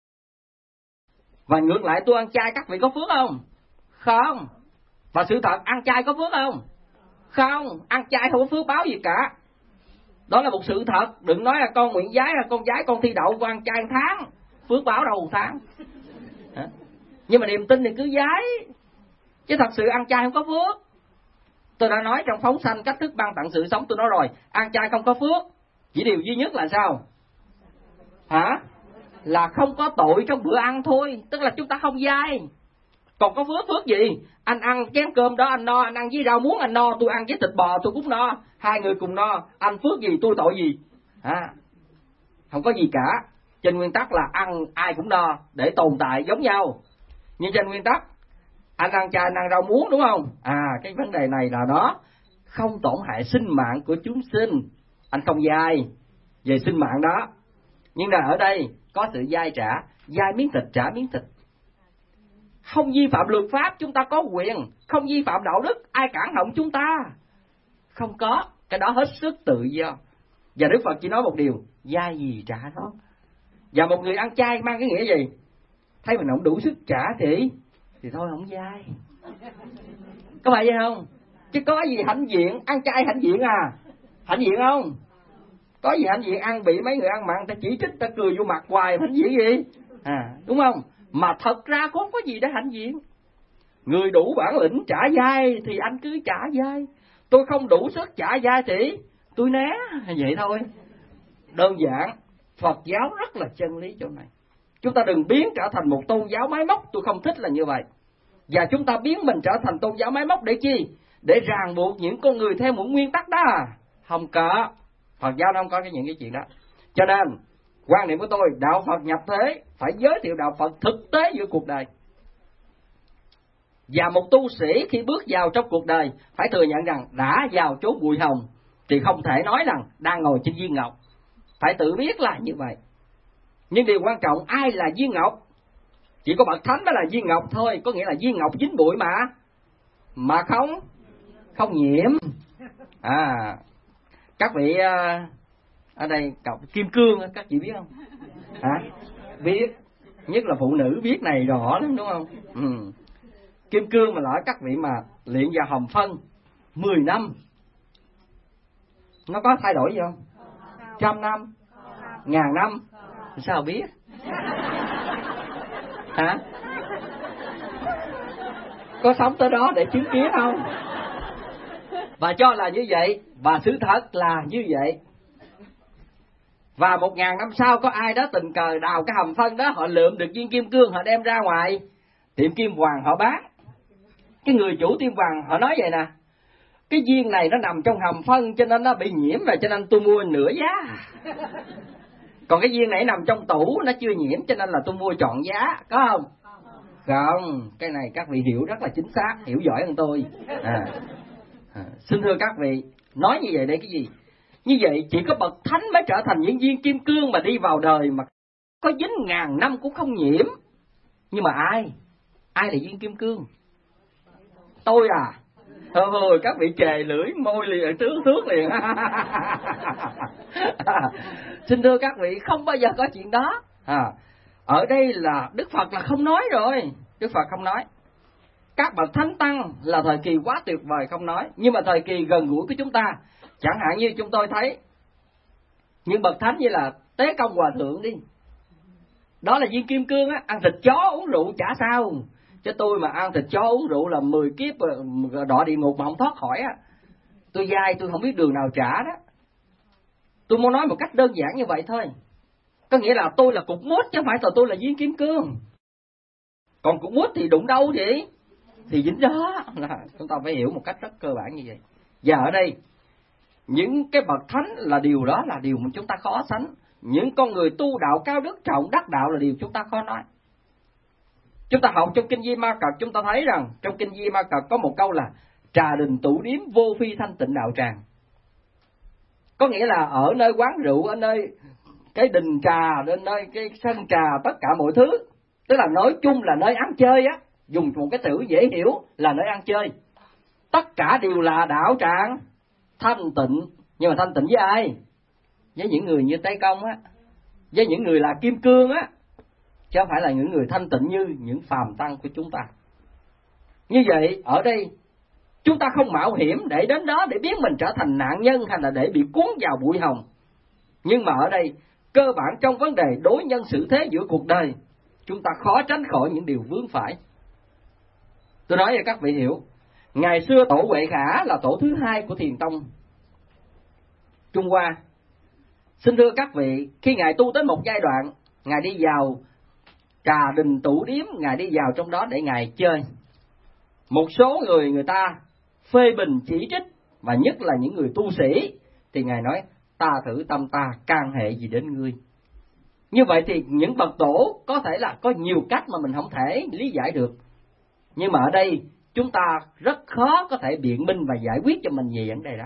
Và ngược lại tôi ăn chay các vị có phước không? Không. Và sự thật ăn chay có phước không? Không. Ăn chay không có phước báo gì cả. Đó là một sự thật. Đừng nói là con nguyện giái là con giái con thi đậu con ăn chay tháng, phước báo đâu một tháng. Hả? Nhưng mà niềm tin thì cứ giái. Chứ thật sự ăn chay không có phước. Tôi đã nói trong phóng sanh cách thức ban tặng sự sống, tôi nói rồi, ăn chay không có phước. Chỉ điều duy nhất là sao? Hả? Là không có tội trong bữa ăn thôi. Tức là chúng ta không dai. Còn có phước phước gì? Anh ăn chén cơm đó anh no, anh ăn với rau muống anh no, tôi ăn với thịt bò tôi cũng no, hai người cùng no, anh phước gì tôi tội gì? À, không có gì cả. Trên nguyên tắc là ăn ai cũng no để tồn tại giống nhau. Nhưng trên nguyên tắc anh ăn chay anh ăn rau muống đúng không? À, cái vấn đề này là nó không tổn hại sinh mạng của chúng sinh. Anh không dai về sinh mạng đó. Nhưng là ở đây có sự dai trả, dai miếng thịt trả miếng thịt. Không vi phạm luật pháp chúng ta có quyền, không vi phạm đạo đức ai cản động chúng ta. Không có, cái đó hết sức tự do. Và Đức Phật chỉ nói một điều, dai gì trả đó. Và một người ăn chay mang cái nghĩa gì? Thấy mình không đủ sức trả thì thì thôi không dai. Có phải vậy không? Chứ có gì hãnh diện, ăn chay hãnh diện à? Hãnh diện không? Có gì hãnh diện, ăn bị mấy người ăn mặn ta chỉ trích ta cười vô mặt hoài, hãnh diện gì? À, đúng không? Mà thật ra không có gì để hãnh diện. Người đủ bản lĩnh trả dai thì anh cứ trả dai. Tôi không đủ sức trả dai thì tôi né, vậy thôi. Đơn giản, Phật giáo rất là chân lý chỗ này. Chúng ta đừng biến trở thành một tôn giáo máy móc, tôi không thích là như vậy. Và chúng ta biến mình trở thành tôn giáo máy móc để chi? Để ràng buộc những con người theo một nguyên tắc đó. Không có. Phật giáo không có cái những cái chuyện đó. Cho nên quan niệm của tôi, đạo Phật nhập thế phải giới thiệu đạo Phật thực tế giữa cuộc đời. Và một tu sĩ khi bước vào trong cuộc đời phải thừa nhận rằng đã vào chốn bụi hồng thì không thể nói rằng đang ngồi trên viên ngọc. Phải tự biết là như vậy. Nhưng điều quan trọng, ai là viên ngọc? Chỉ có bậc thánh mới là viên ngọc thôi. Có nghĩa là viên ngọc dính bụi mà Mà không Không nhiễm. À, các vị ở đây cọc kim cương các chị biết không? Hả? Biết. Nhất là phụ nữ biết này rõ lắm đúng không? Ừ. Kim cương mà lỡ các vị mà luyện vào hồng phân mười năm, nó có thay đổi gì không? Trăm năm, ngàn năm, sao biết? Hả? Có sống tới đó để chứng kiến không? Và cho là như vậy, và sự thật là như vậy. Và một ngàn năm sau có ai đó tình cờ đào cái hầm phân đó, họ lượm được viên kim cương, họ đem ra ngoài tiệm kim hoàng họ bán. Cái người chủ tiệm vàng họ nói vậy nè, cái viên này nó nằm trong hầm phân cho nên nó bị nhiễm, và cho nên tôi mua nửa giá. Còn cái viên này nằm trong tủ nó chưa nhiễm cho nên là tôi mua trọn giá, có không? Không, cái này các vị hiểu rất là chính xác, hiểu giỏi hơn tôi. À, à, xin thưa các vị, nói như vậy để cái gì? Như vậy chỉ có bậc thánh mới trở thành những viên kim cương mà đi vào đời mà có dính ngàn năm cũng không nhiễm. Nhưng mà ai? Ai là viên kim cương? Tôi à? Thôi các vị chề lưỡi môi liền tướng thước liền. Xin thưa các vị, không bao giờ có chuyện đó. À, ở đây là Đức Phật là không nói rồi. Đức Phật không nói. Các bậc thánh tăng là thời kỳ quá tuyệt vời không nói. Nhưng mà thời kỳ gần gũi của chúng ta, chẳng hạn như chúng tôi thấy những bậc thánh như là Tế Công Hòa Thượng đi, đó là viên kim cương á, ăn thịt chó uống rượu chả sao. Chứ tôi mà ăn thịt chó uống rượu là mười kiếp đọa địa ngục mà không thoát khỏi á. Tôi dai, tôi không biết đường nào trả đó. Tôi muốn nói một cách đơn giản như vậy thôi. Có nghĩa là tôi là cục mút chứ không phải là tôi là viên kim cương. Còn cục mút thì đụng đâu vậy? Thì dính đó. Là chúng ta phải hiểu một cách rất cơ bản như vậy. Và ở đây, những cái bậc thánh là điều đó là điều mà chúng ta khó sánh. Những con người tu đạo cao đức trọng đắc đạo là điều chúng ta khó nói. Chúng ta học trong Kinh Di Ma Cật, chúng ta thấy rằng trong Kinh Di Ma Cật có một câu là trà đình tụ điếm vô phi thanh tịnh đạo tràng. Có nghĩa là ở nơi quán rượu, ở nơi cái đình trà, ở nơi cái sân trà, tất cả mọi thứ, tức là nói chung là nơi ăn chơi á, dùng một cái từ dễ hiểu là nơi ăn chơi. Tất cả đều là đạo tràng thanh tịnh, nhưng mà thanh tịnh với ai? Với những người như Tế Công á, với những người là Kim Cương á, chứ không phải là những người thanh tịnh như những phàm tăng của chúng ta. Như vậy ở đây chúng ta không mạo hiểm để đến đó để biến mình trở thành nạn nhân hay là để bị cuốn vào bụi hồng. Nhưng mà ở đây cơ bản trong vấn đề đối nhân xử thế giữa cuộc đời, chúng ta khó tránh khỏi những điều vướng phải. Tôi nói cho các vị hiểu, ngày xưa tổ Huệ Khả là tổ thứ hai của Thiền Tông Trung Hoa. Xin thưa các vị, khi Ngài tu tới một giai đoạn, Ngài đi vào trà đình tủ điếm, Ngài đi vào trong đó để Ngài chơi. Một số người người ta phê bình chỉ trích, và nhất là những người tu sĩ, thì Ngài nói, ta thử tâm ta, can hệ gì đến ngươi. Như vậy thì những bậc tổ có thể là có nhiều cách mà mình không thể lý giải được. Nhưng mà ở đây chúng ta rất khó có thể biện minh và giải quyết cho mình về vấn đề đó.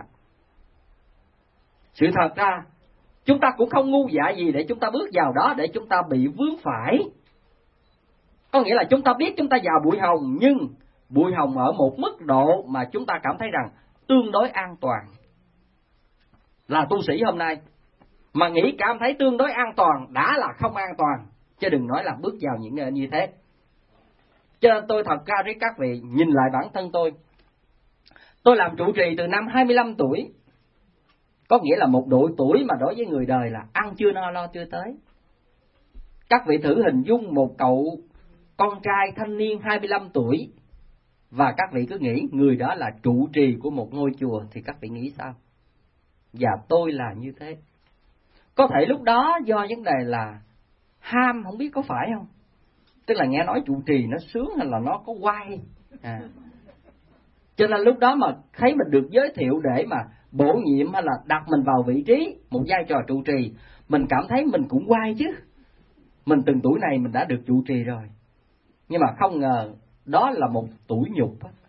Sự thật ra chúng ta cũng không ngu dại gì để chúng ta bước vào đó để chúng ta bị vướng phải. Có nghĩa là chúng ta biết chúng ta vào bụi hồng, nhưng bụi hồng ở một mức độ mà chúng ta cảm thấy rằng tương đối an toàn. Là tu sĩ hôm nay mà nghĩ cảm thấy tương đối an toàn đã là không an toàn, chứ đừng nói là bước vào những nơi như thế. Cho nên tôi thật ra với các vị, nhìn lại bản thân tôi, tôi làm trụ trì từ năm hai mươi lăm tuổi, có nghĩa là một độ tuổi mà đối với người đời là ăn chưa no lo chưa tới. Các vị thử hình dung một cậu con trai thanh niên hai mươi lăm tuổi, và các vị cứ nghĩ người đó là trụ trì của một ngôi chùa, thì các vị nghĩ sao? Và tôi là như thế. Có thể lúc đó do vấn đề là ham, không biết có phải không? Tức là nghe nói trụ trì nó sướng hay là nó có oai à. Cho nên lúc đó mà thấy mình được giới thiệu để mà bổ nhiệm hay là đặt mình vào vị trí một vai trò trụ trì, mình cảm thấy mình cũng oai chứ. Mình từng tuổi này mình đã được trụ trì rồi. Nhưng mà không ngờ đó là một tủi nhục.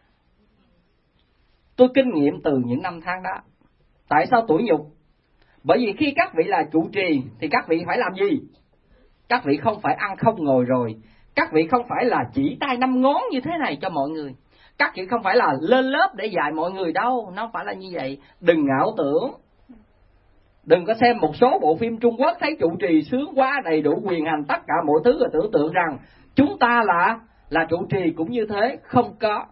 Tôi kinh nghiệm từ những năm tháng đó. Tại sao tủi nhục? Bởi vì khi các vị là trụ trì thì các vị phải làm gì? Các vị không phải ăn không ngồi rồi. Các vị không phải là chỉ tay năm ngón như thế này cho mọi người. Các vị không phải là lên lớp để dạy mọi người đâu. Nó phải là như vậy. Đừng ảo tưởng. Đừng có xem một số bộ phim Trung Quốc thấy trụ trì sướng quá, đầy đủ quyền hành tất cả mọi thứ, rồi tưởng tượng rằng chúng ta là là trụ trì cũng như thế. Không có.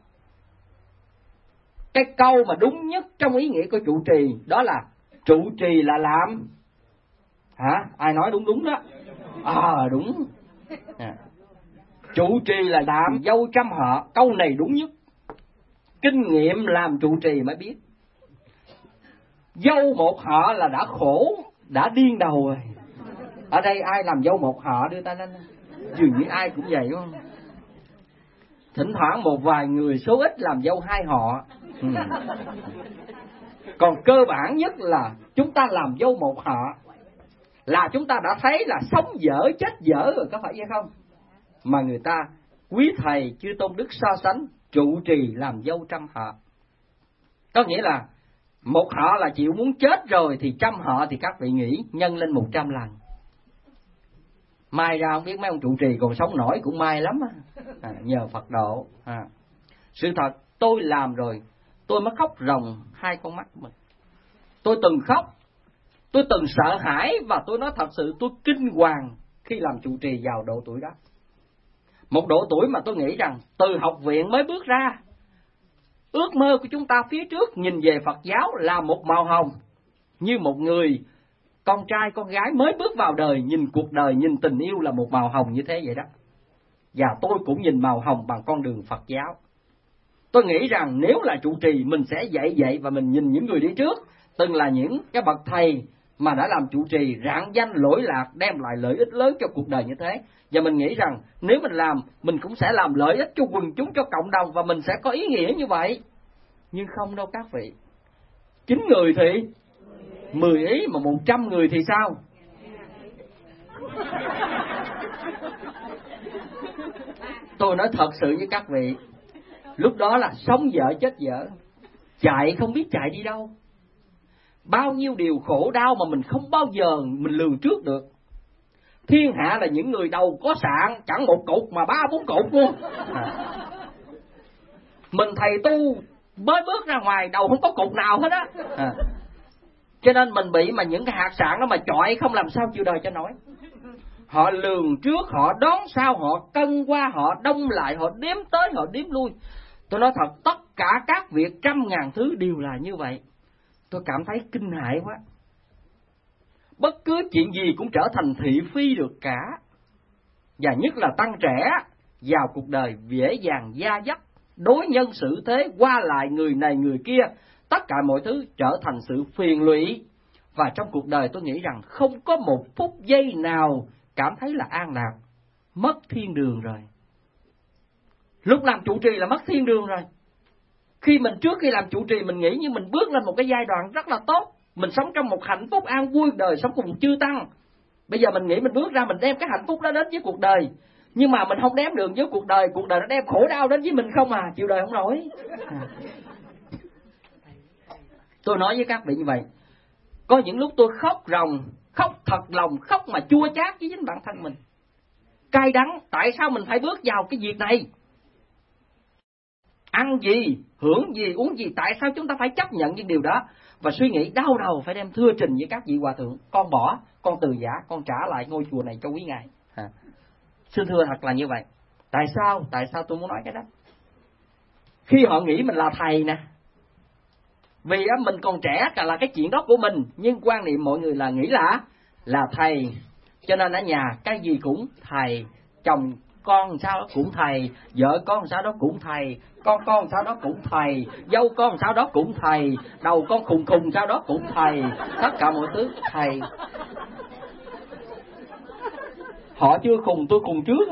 Cái câu mà đúng nhất trong ý nghĩa của trụ trì đó là trụ trì là làm. Hả? Ai nói đúng đúng đó? À đúng. À. Trụ trì là làm dâu trăm họ. Câu này đúng nhất. Kinh nghiệm làm trụ trì mới biết. Dâu một họ là đã khổ, đã điên đầu rồi. Ở đây ai làm dâu một họ đưa tay lên. Dường như ai cũng vậy đúng không? Thỉnh thoảng một vài người số ít làm dâu hai họ. Ừ. Còn cơ bản nhất là chúng ta làm dâu một họ là chúng ta đã thấy là sống dở chết dở rồi, có phải vậy không? Mà người ta quý thầy chư tôn đức so sánh trụ trì làm dâu trăm họ. Có nghĩa là một họ là chịu muốn chết rồi, thì trăm họ thì các vị nghĩ nhân lên một trăm lần. Mai ra không biết mấy ông trụ trì còn sống nổi cũng may lắm á. À, nhờ Phật độ. À. Sự thật tôi làm rồi, tôi mới khóc ròng hai con mắt mình. Tôi từng khóc, tôi từng sợ hãi, và tôi nói thật sự tôi kinh hoàng khi làm trụ trì vào độ tuổi đó. Một độ tuổi mà tôi nghĩ rằng từ học viện mới bước ra, ước mơ của chúng ta phía trước nhìn về Phật giáo là một màu hồng, như một người con trai con gái mới bước vào đời, nhìn cuộc đời, nhìn tình yêu là một màu hồng như thế vậy đó. Và tôi cũng nhìn màu hồng bằng con đường Phật giáo. Tôi nghĩ rằng nếu là trụ trì mình sẽ dạy dạy, và mình nhìn những người đi trước, từng là những cái bậc thầy mà đã làm trụ trì rạng danh lỗi lạc, đem lại lợi ích lớn cho cuộc đời như thế. Và mình nghĩ rằng nếu mình làm, mình cũng sẽ làm lợi ích cho quần chúng, cho cộng đồng, và mình sẽ có ý nghĩa như vậy. Nhưng không đâu các vị. Chín người thì mười ý, mà một trăm người thì sao? Tôi nói thật sự với các vị, lúc đó là sống dở chết dở, chạy không biết chạy đi đâu. bao nhiêu điều khổ đau mà mình không bao giờ mình lường trước được. Thiên hạ là những người đầu có sạn, chẳng một cục mà ba bốn cục luôn. À. Mình thầy tu mới bước ra ngoài đầu không có cục nào hết á. À. Cho nên mình bị mà những cái hạt sạn đó mà chọi không làm sao chịu đời cho nổi. Họ lường trước, họ đoán sao, họ cân qua, họ đông lại, họ đếm tới, họ đếm lui. Tôi nói thật, tất cả các việc trăm ngàn thứ đều là như vậy. Tôi cảm thấy kinh hãi quá. Bất cứ chuyện gì cũng trở thành thị phi được cả. Và nhất là tăng trẻ vào cuộc đời dễ dàng gia dắt, đối nhân xử thế, qua lại người này người kia, tất cả mọi thứ trở thành sự phiền lụy. Và trong cuộc đời tôi nghĩ rằng không có một phút giây nào cảm thấy là an lạc. Mất thiên đường rồi. Lúc làm trụ trì là mất thiên đường rồi. Khi mình trước khi làm trụ trì mình nghĩ như mình bước lên một cái giai đoạn rất là tốt. Mình sống trong một hạnh phúc an vui đời, sống cùng chư tăng. Bây giờ mình nghĩ mình bước ra mình đem cái hạnh phúc đó đến với cuộc đời. Nhưng mà mình không đem được với cuộc đời. Cuộc đời nó đem khổ đau đến với mình không à. Chịu đời không nổi. À. Tôi nói với các vị như vậy. Có những lúc tôi khóc ròng, khóc thật lòng, khóc mà chua chát với chính bản thân mình. Cay đắng, tại sao mình phải bước vào cái việc này? Ăn gì, hưởng gì, uống gì, tại sao chúng ta phải chấp nhận những điều đó? Và suy nghĩ đau đầu phải đem thưa trình với các vị hòa thượng. Con bỏ, con từ giả, con trả lại ngôi chùa này cho quý ngài. À. Xin thưa thật là như vậy. Tại sao? Tại sao tôi muốn nói cái đó? Khi họ nghĩ mình là thầy nè. Vì á, mình còn trẻ cả là cái chuyện đó của mình. Nhưng quan niệm mọi người là nghĩ là là thầy. Cho nên ở nhà cái gì cũng thầy. Chồng con sao đó cũng thầy. Vợ con sao đó cũng thầy. Con con sao đó cũng thầy. Dâu con sao đó cũng thầy. Đầu con khùng khùng sao đó cũng thầy. Tất cả mọi thứ thầy. Họ chưa khùng tôi khùng trước.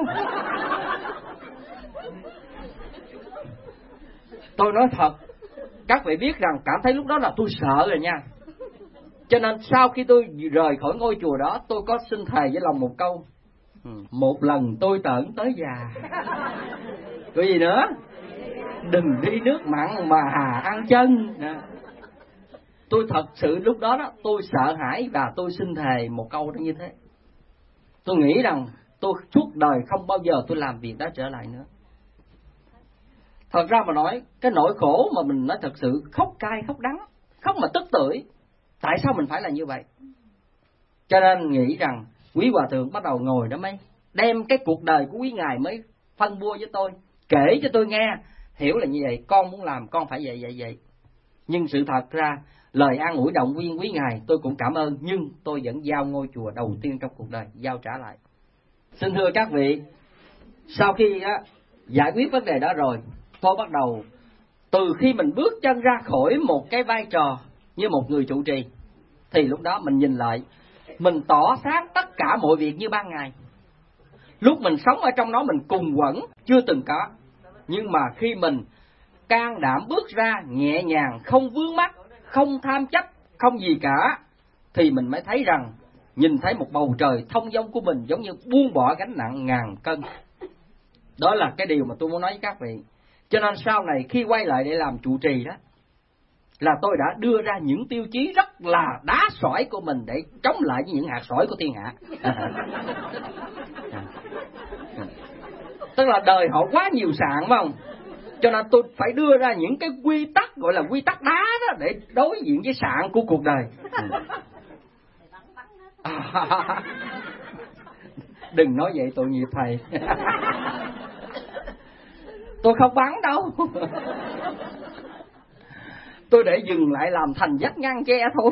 Tôi nói thật, các vị biết rằng cảm thấy lúc đó là tôi sợ rồi nha. Cho nên sau khi tôi rời khỏi ngôi chùa đó, tôi có xin thầy với lòng một câu. Một lần tôi tởn tới già. Có gì nữa? Đừng đi nước mặn mà hà ăn chân. Tôi thật sự lúc đó, đó tôi sợ hãi và tôi xin thề một câu đó như thế. Tôi nghĩ rằng tôi suốt đời không bao giờ tôi làm việc đó trở lại nữa. Thật ra mà nói, cái nỗi khổ mà mình nói thật sự khóc cay, khóc đắng, khóc mà tức tưởi. Tại sao mình phải là như vậy? Cho nên nghĩ rằng quý hòa thượng bắt đầu ngồi đó mới đem cái cuộc đời của quý ngài mới phân bua với tôi, kể cho tôi nghe, hiểu là như vậy, con muốn làm con phải vậy vậy vậy. Nhưng sự thật ra lời an ủi động viên quý ngài tôi cũng cảm ơn, nhưng tôi vẫn giao ngôi chùa đầu tiên trong cuộc đời, giao trả lại. Xin thưa các vị, sau khi á, giải quyết vấn đề đó rồi, tôi bắt đầu từ khi mình bước chân ra khỏi một cái vai trò như một người trụ trì, thì lúc đó mình nhìn lại, mình tỏ sáng tất cả mọi việc như ban ngày. Lúc mình sống ở trong đó mình cùng quẩn chưa từng có, nhưng mà khi mình can đảm bước ra nhẹ nhàng, không vướng mắc, không tham chấp, không gì cả, thì mình mới thấy rằng nhìn thấy một bầu trời thông dong của mình giống như buông bỏ gánh nặng ngàn cân. Đó là cái điều mà tôi muốn nói với các vị. Cho nên sau này khi quay lại để làm trụ trì đó, là tôi đã đưa ra những tiêu chí rất là đá sỏi của mình để chống lại với những hạt sỏi của thiên hạ. Tức là đời họ quá nhiều sạn phải không? Cho nên tôi phải đưa ra những cái quy tắc gọi là quy tắc đá đó để đối diện với sạn của cuộc đời. À, đừng nói vậy tội nghiệp thầy. Tôi không bắn đâu. Tôi để dừng lại làm thành vách ngăn che thôi.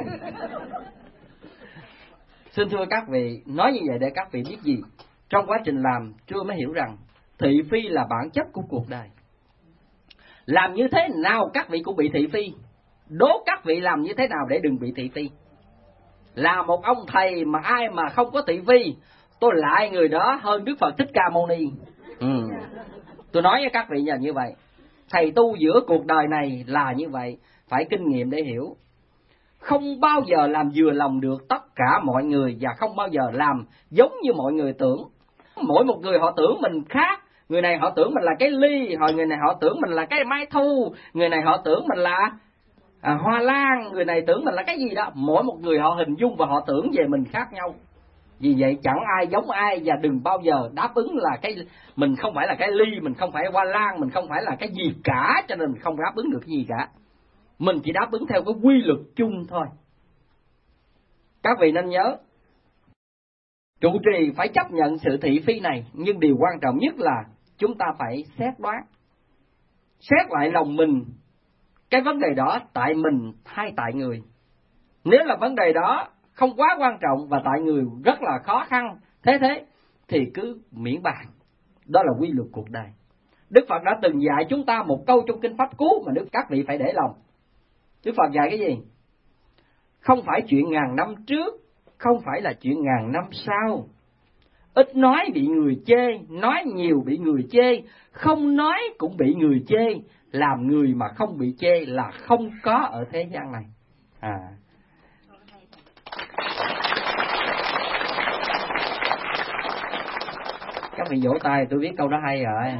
Xin thưa các vị, nói như vậy để các vị biết gì? Trong quá trình làm, chưa mới hiểu rằng thị phi là bản chất của cuộc đời. Làm như thế nào các vị cũng bị thị phi. Đố các vị làm như thế nào để đừng bị thị phi. Là một ông thầy mà ai mà không có thị phi, tôi lại người đó hơn Đức Phật Thích Ca Mâu Ni. Ừ. Tôi nói với các vị là như vậy. Thầy tu giữa cuộc đời này là như vậy, phải kinh nghiệm để hiểu. Không bao giờ làm vừa lòng được tất cả mọi người, và không bao giờ làm giống như mọi người tưởng. Mỗi một người họ tưởng mình khác. Người này họ tưởng mình là cái ly, hồi người này họ tưởng mình là cái mai thu, người này họ tưởng mình là à, hoa lan, người này tưởng mình là cái gì đó. Mỗi một người họ hình dung và họ tưởng về mình khác nhau. Vì vậy chẳng ai giống ai, và đừng bao giờ đáp ứng là cái mình không phải là cái ly, mình không phải hoa lan, mình không phải là cái gì cả, cho nên mình không đáp ứng được cái gì cả. Mình chỉ đáp ứng theo cái quy luật chung thôi. Các vị nên nhớ, trụ trì phải chấp nhận sự thị phi này, nhưng điều quan trọng nhất là chúng ta phải xét đoán, xét lại lòng mình, cái vấn đề đó tại mình hay tại người. Nếu là vấn đề đó không quá quan trọng và tại người rất là khó khăn, thế thế thì cứ miễn bàn. Đó là quy luật cuộc đời. Đức Phật đã từng dạy chúng ta một câu trong kinh Pháp Cú mà Đức các vị phải để lòng. Đức Phật dạy cái gì? Không phải chuyện ngàn năm trước, không phải là chuyện ngàn năm sau. Ít nói bị người chê, nói nhiều bị người chê, không nói cũng bị người chê. Làm người mà không bị chê là không có ở thế gian này. À. Các vị vỗ tay, tôi biết câu đó hay rồi.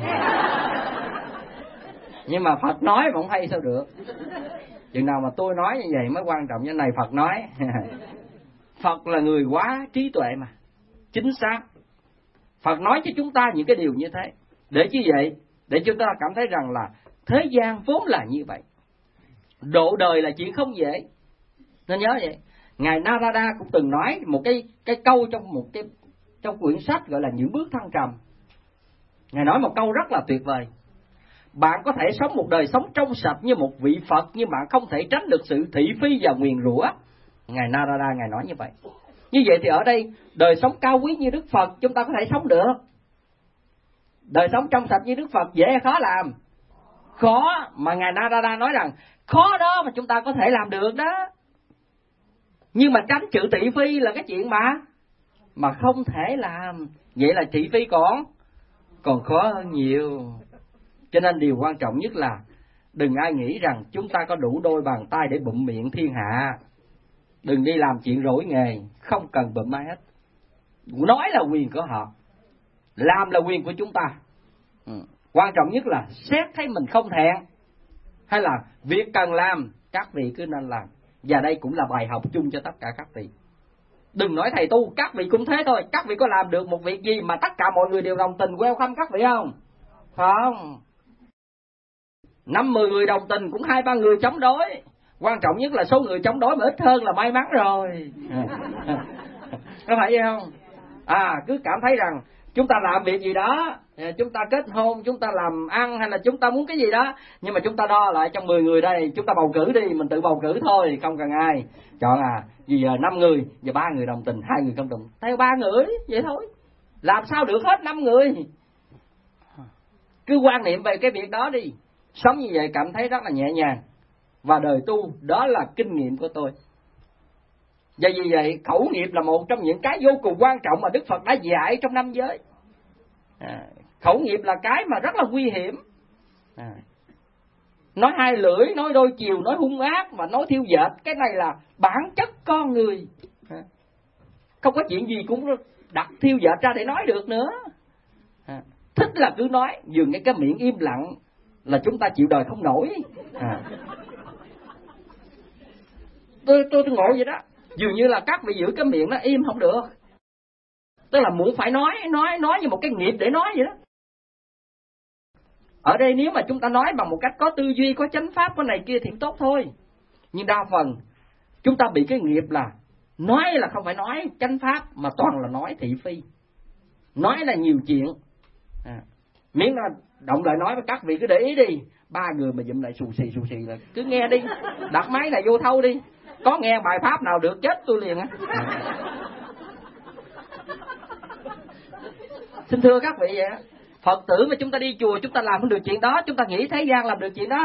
Nhưng mà Phật nói mà không hay sao được. Chừng nào mà tôi nói như vậy mới quan trọng. Như này Phật nói. Phật là người quá trí tuệ mà, chính xác. Phật nói cho chúng ta những cái điều như thế. Để như vậy, để chúng ta cảm thấy rằng là thế gian vốn là như vậy. Độ đời là chuyện không dễ. Nên nhớ vậy. Ngài Narada cũng từng nói một cái cái câu trong một cái trong quyển sách gọi là Những Bước Thăng Trầm. Ngài nói một câu rất là tuyệt vời. Bạn có thể sống một đời sống trong sạch như một vị Phật, nhưng bạn không thể tránh được sự thị phi và nguyền rủa. Ngài Narada Ngài nói như vậy. Như vậy thì ở đây, đời sống cao quý như Đức Phật chúng ta có thể sống được. Đời sống trong sạch như Đức Phật dễ hay khó làm? Khó, mà Ngài Narada nói rằng khó đó mà chúng ta có thể làm được đó. Nhưng mà tránh sự thị phi là cái chuyện mà mà không thể làm. Vậy là thị phi còn còn khó hơn nhiều. Cho nên điều quan trọng nhất là đừng ai nghĩ rằng chúng ta có đủ đôi bàn tay để bụm miệng thiên hạ. Đừng đi làm chuyện rỗi nghề, không cần bụm ai hết. Nói là quyền của họ, làm là quyền của chúng ta. Ừ. Quan trọng nhất là xét thấy mình không thẹn, hay là việc cần làm, các vị cứ nên làm. Và đây cũng là bài học chung cho tất cả các vị. Đừng nói thầy tu, các vị cũng thế thôi. Các vị có làm được một việc gì mà tất cả mọi người đều đồng tình welcome các vị không? Không. Năm mười người đồng tình cũng hai ba người chống đối. Quan trọng nhất là số người chống đối mà ít hơn là may mắn rồi. Có phải vậy không? À, cứ cảm thấy rằng chúng ta làm việc gì đó, chúng ta kết hôn, chúng ta làm ăn, hay là chúng ta muốn cái gì đó, nhưng mà chúng ta đo lại trong mười người đây, chúng ta bầu cử đi, mình tự bầu cử thôi, không cần ai. Chọn à, vì giờ năm người, giờ ba người đồng tình, hai người không đồng tình, theo ba người, vậy thôi. Làm sao được hết năm người? Cứ quan niệm về cái việc đó đi. Sống như vậy cảm thấy rất là nhẹ nhàng. Và đời tu, đó là kinh nghiệm của tôi. Và vì vậy, khẩu nghiệp là một trong những cái vô cùng quan trọng mà Đức Phật đã dạy trong năm giới. À, khẩu nghiệp là cái mà rất là nguy hiểm. À, nói hai lưỡi, nói đôi chiều, nói hung ác và nói thiêu dệt, cái này là bản chất con người. À, không có chuyện gì cũng đặt thiêu dệt ra để nói được nữa. À, thích là cứ nói, dừng cái cái miệng im lặng là chúng ta chịu đời không nổi. À, tôi, tôi, tôi ngộ vậy đó. Dường như là các vị giữ cái miệng nó im không được. Tức là muốn phải nói, nói, nói như một cái nghiệp để nói vậy đó. Ở đây nếu mà chúng ta nói bằng một cách có tư duy, có chánh pháp, có này kia thì tốt thôi. Nhưng đa phần chúng ta bị cái nghiệp là nói là không phải nói chánh pháp, mà toàn là nói thị phi. Nói là nhiều chuyện. À, miễn là động lại nói với các vị cứ để ý đi. Ba người mà dụm lại xù xì xù xì là cứ nghe đi. Đặt máy này vô thâu đi. Có nghe bài pháp nào được chết tôi liền á. Xin thưa các vị vậy á, Phật tử mà chúng ta đi chùa chúng ta làm không được chuyện đó, chúng ta nghĩ thế gian làm được chuyện đó.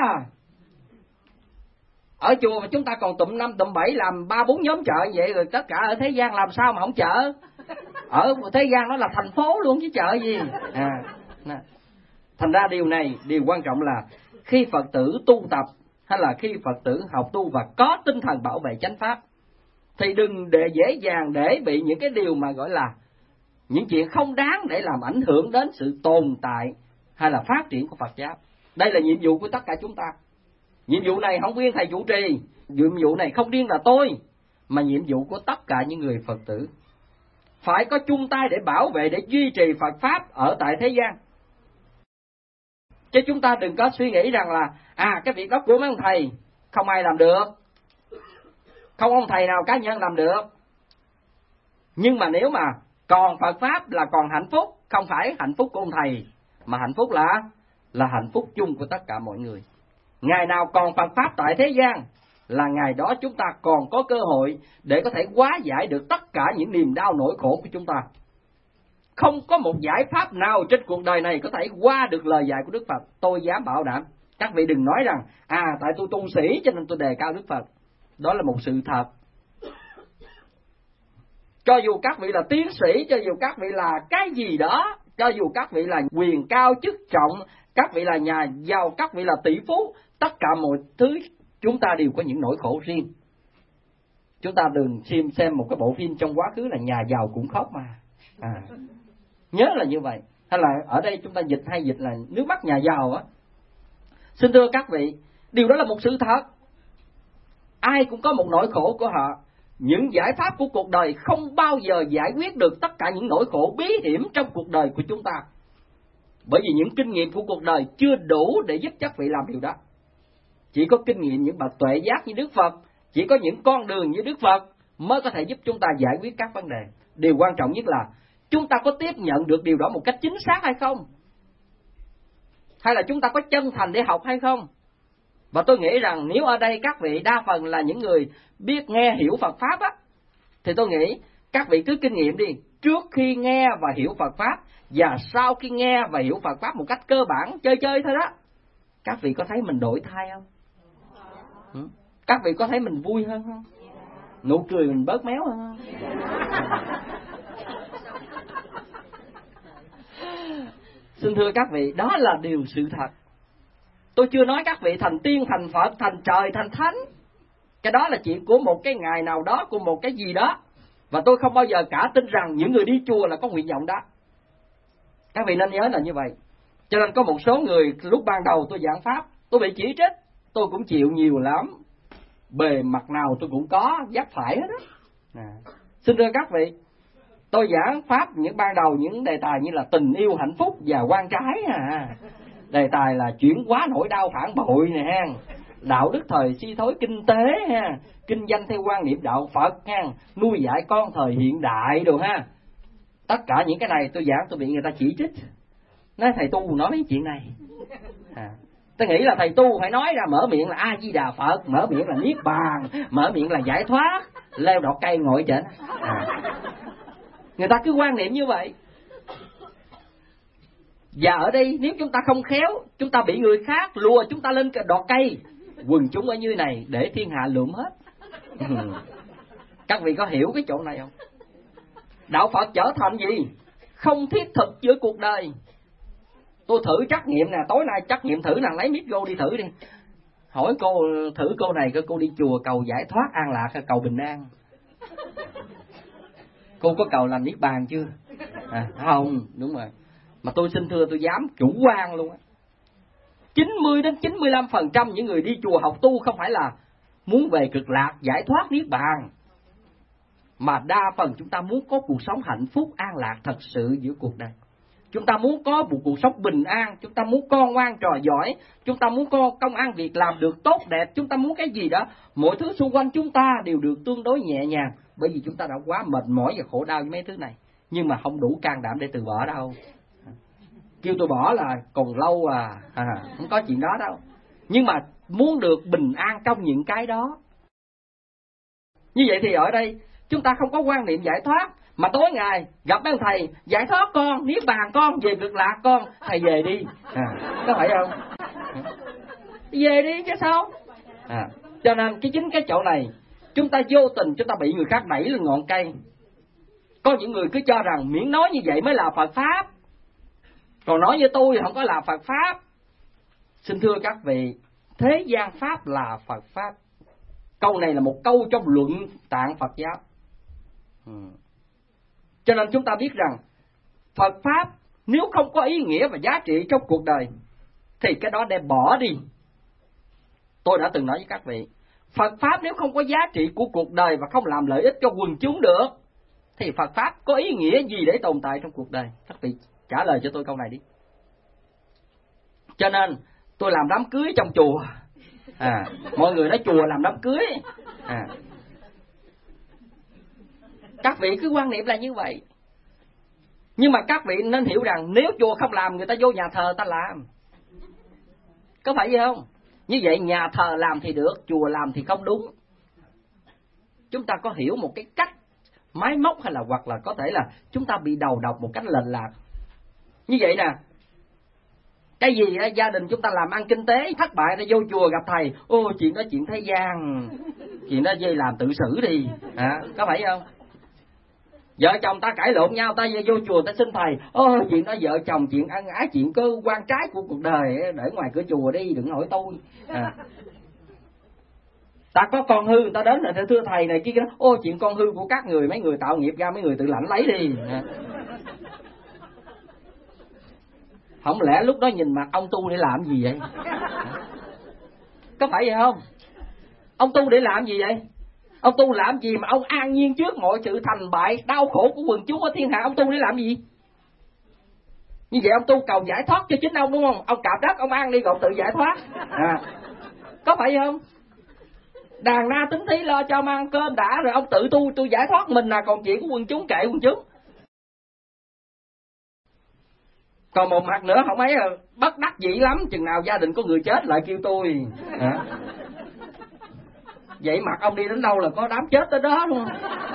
Ở chùa mà chúng ta còn tụm năm tụm bảy làm ba bốn nhóm chợ vậy, rồi tất cả ở thế gian làm sao mà không chợ? Ở thế gian nó là thành phố luôn chứ chợ gì. À, thành ra điều này, điều quan trọng là khi Phật tử tu tập hay là khi Phật tử học tu và có tinh thần bảo vệ chánh pháp thì đừng để dễ dàng để bị những cái điều mà gọi là những chuyện không đáng để làm ảnh hưởng đến sự tồn tại hay là phát triển của Phật giáo. Đây là nhiệm vụ của tất cả chúng ta. Nhiệm vụ này không riêng thầy chủ trì, nhiệm vụ này không riêng là tôi, mà nhiệm vụ của tất cả những người Phật tử. Phải có chung tay để bảo vệ, để duy trì Phật Pháp ở tại thế gian. Chứ chúng ta đừng có suy nghĩ rằng là à cái việc đó của mấy ông thầy không ai làm được, không ông thầy nào cá nhân làm được. Nhưng mà nếu mà còn Phật Pháp là còn hạnh phúc, không phải hạnh phúc của ông thầy, mà hạnh phúc là là hạnh phúc chung của tất cả mọi người. Ngày nào còn Phật Pháp tại thế gian là ngày đó chúng ta còn có cơ hội để có thể hóa giải được tất cả những niềm đau nỗi khổ của chúng ta. Không có một giải pháp nào trên cuộc đời này có thể qua được lời dạy của Đức Phật. Tôi dám bảo đảm. Các vị đừng nói rằng à tại tôi tu sĩ cho nên tôi đề cao Đức Phật. Đó là một sự thật. Cho dù các vị là tiến sĩ, cho dù các vị là cái gì đó, cho dù các vị là quyền cao chức trọng, các vị là nhà giàu, các vị là tỷ phú, tất cả mọi thứ chúng ta đều có những nỗi khổ riêng. Chúng ta đừng xem xem một cái bộ phim trong quá khứ là nhà giàu cũng khóc mà. À, nhớ là như vậy. Hay là ở đây chúng ta dịch hay dịch là nước mắt nhà giàu á. Xin thưa các vị, điều đó là một sự thật. Ai cũng có một nỗi khổ của họ. Những giải pháp của cuộc đời không bao giờ giải quyết được tất cả những nỗi khổ bí hiểm trong cuộc đời của chúng ta. Bởi vì những kinh nghiệm của cuộc đời chưa đủ để giúp các vị làm điều đó. Chỉ có kinh nghiệm những bậc tuệ giác như Đức Phật, chỉ có những con đường như Đức Phật mới có thể giúp chúng ta giải quyết các vấn đề. Điều quan trọng nhất là chúng ta có tiếp nhận được điều đó một cách chính xác hay không? Hay là chúng ta có chân thành để học hay không? Và tôi nghĩ rằng nếu ở đây các vị đa phần là những người biết nghe hiểu Phật Pháp á, thì tôi nghĩ các vị cứ kinh nghiệm đi. Trước khi nghe và hiểu Phật Pháp, và sau khi nghe và hiểu Phật Pháp một cách cơ bản, chơi chơi thôi đó, các vị có thấy mình đổi thay không? Ừ? Các vị có thấy mình vui hơn không? Nụ cười mình bớt méo hơn không? Xin thưa các vị, đó là điều sự thật. Tôi chưa nói các vị thành tiên, thành Phật, thành trời, thành thánh. Cái đó là chuyện của một cái ngày nào đó, của một cái gì đó. Và tôi không bao giờ cả tin rằng những người đi chùa là có nguyện vọng đó. Các vị nên nhớ là như vậy. Cho nên có một số người lúc ban đầu tôi giảng Pháp, tôi bị chỉ trích, tôi cũng chịu nhiều lắm. Bề mặt nào tôi cũng có, giáp phải hết đó. À. Xin thưa các vị, tôi giảng Pháp những ban đầu những đề tài như là tình yêu, hạnh phúc và quan trái. À. Đề tài là chuyển hóa nỗi đau phản bội nè ha, đạo đức thời suy thoái kinh tế ha, kinh doanh theo quan niệm đạo Phật ha, nuôi dạy con thời hiện đại đồ ha. Tất cả những cái này tôi giảng tôi bị người ta chỉ trích. Nói thầy tu nói mấy chuyện này. À, tôi nghĩ là thầy tu phải nói ra, mở miệng là A Di Đà Phật, mở miệng là Niết Bàn, mở miệng là giải thoát, leo đọt cây ngồi trên. À. Người ta cứ quan niệm như vậy. Và ở đây nếu chúng ta không khéo, chúng ta bị người khác lùa chúng ta lên đọt cây, quần chúng ở như này để thiên hạ lượm hết. Các vị có hiểu cái chỗ này không? Đạo Phật trở thành gì? Không thiết thực giữa cuộc đời. Tôi thử trắc nghiệm nè, tối nay trắc nghiệm thử nè, lấy mic vô đi thử đi. Hỏi cô, thử cô này coi cô đi chùa cầu giải thoát an lạc hay cầu bình an? Cô có cầu làm Niết Bàn chưa? À, không, đúng rồi. Mà tôi xin thưa tôi dám chủ quan luôn á. chín mươi đến chín mươi lăm phần trăm những người đi chùa học tu không phải là muốn về cực lạc, giải thoát Niết Bàn. Mà đa phần chúng ta muốn có cuộc sống hạnh phúc, an lạc thật sự giữa cuộc đời. Chúng ta muốn có một cuộc sống bình an, chúng ta muốn con ngoan trò giỏi, chúng ta muốn có công ăn việc làm được tốt đẹp, chúng ta muốn cái gì đó, mọi thứ xung quanh chúng ta đều được tương đối nhẹ nhàng, bởi vì chúng ta đã quá mệt mỏi và khổ đau với mấy thứ này, nhưng mà không đủ can đảm để từ bỏ đâu. Kêu tôi bỏ là còn lâu à, à không có chuyện đó đâu. Nhưng mà muốn được bình an trong những cái đó. Như vậy thì ở đây chúng ta không có quan niệm giải thoát, mà tối ngày gặp mấy ông thầy giải thoát con, Niết Bàn con, về cực lạc con, thầy về đi. À, có phải không? Về đi chứ sao? À, cho nên cái chính cái chỗ này chúng ta vô tình chúng ta bị người khác đẩy lên ngọn cây. Có những người cứ cho rằng miễn nói như vậy mới là Phật Pháp, còn nói với tôi thì không có là Phật Pháp. Xin thưa các vị, thế gian Pháp là Phật Pháp. Câu này là một câu trong luận tạng Phật giáo. Ừ. Cho nên chúng ta biết rằng Phật Pháp nếu không có ý nghĩa và giá trị trong cuộc đời thì cái đó đem bỏ đi. Tôi đã từng nói với các vị, Phật Pháp nếu không có giá trị của cuộc đời và không làm lợi ích cho quần chúng được, thì Phật Pháp có ý nghĩa gì để tồn tại trong cuộc đời? Các vị trả lời cho tôi câu này đi. Cho nên tôi làm đám cưới trong chùa. À, mọi người nói chùa làm đám cưới. À, các vị cứ quan niệm là như vậy. Nhưng mà các vị nên hiểu rằng nếu chùa không làm, người ta vô nhà thờ ta làm. Có phải vậy không? Như vậy nhà thờ làm thì được, chùa làm thì không đúng. Chúng ta có hiểu một cái cách máy móc hay là hoặc là có thể là chúng ta bị đầu độc một cách lệch lạc. Như vậy nè, cái gì đó, gia đình chúng ta làm ăn kinh tế thất bại, ta vô chùa gặp thầy, ô chuyện đó chuyện thế gian, chuyện đó dây làm tự xử đi, à, có phải không? Vợ chồng ta cãi lộn nhau, ta vô chùa ta xin thầy, ô chuyện đó vợ chồng chuyện ân ái, chuyện cơ quan trái của cuộc đời, để ngoài cửa chùa đi, đừng hỏi tôi. À. Ta có con hư, ta đến là thưa thầy này kia đó, ô chuyện con hư của các người, mấy người tạo nghiệp ra, mấy người tự lãnh lấy đi. À. Không lẽ lúc đó nhìn mặt ông tu để làm gì vậy? Có phải vậy không? Ông tu để làm gì vậy? Ông tu làm gì mà ông an nhiên trước mọi sự thành bại, đau khổ của quần chúng ở thiên hạ, ông tu để làm gì? Như vậy ông tu cầu giải thoát cho chính ông đúng không? Ông cạp đất ông ăn đi rồi tự giải thoát. À. Có phải vậy không? Đàn na tính thí lo cho ông ăn cơm đã rồi ông tự tu, tôi giải thoát mình là còn chuyện của quần chúng, kệ quần chúng. Còn một mặt nữa không ấy bất đắc dĩ lắm, chừng nào gia đình có người chết lại kêu tôi. À. Vậy mặt ông đi đến đâu là có đám chết tới đó luôn.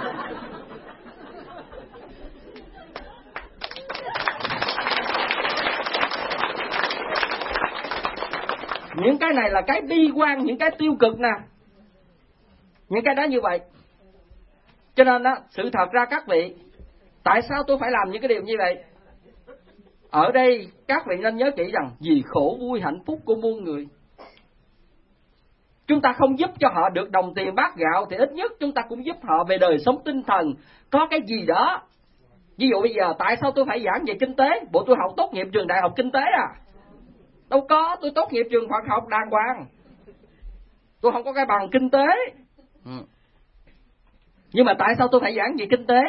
Những cái này là cái bi quan, những cái tiêu cực nè. Những cái đó như vậy. Cho nên đó, sự thật ra các vị, tại sao tôi phải làm những cái điều như vậy? Ở đây các vị nên nhớ kỹ rằng vì khổ vui hạnh phúc của muôn người. Chúng ta không giúp cho họ được đồng tiền bát gạo thì ít nhất chúng ta cũng giúp họ về đời sống tinh thần, có cái gì đó. Ví dụ bây giờ tại sao tôi phải giảng về kinh tế? Bộ tôi học tốt nghiệp trường đại học kinh tế à? Đâu có, tôi tốt nghiệp trường Phật học đàng hoàng. Tôi không có cái bằng kinh tế. Ừ. Nhưng mà tại sao tôi phải giảng về kinh tế?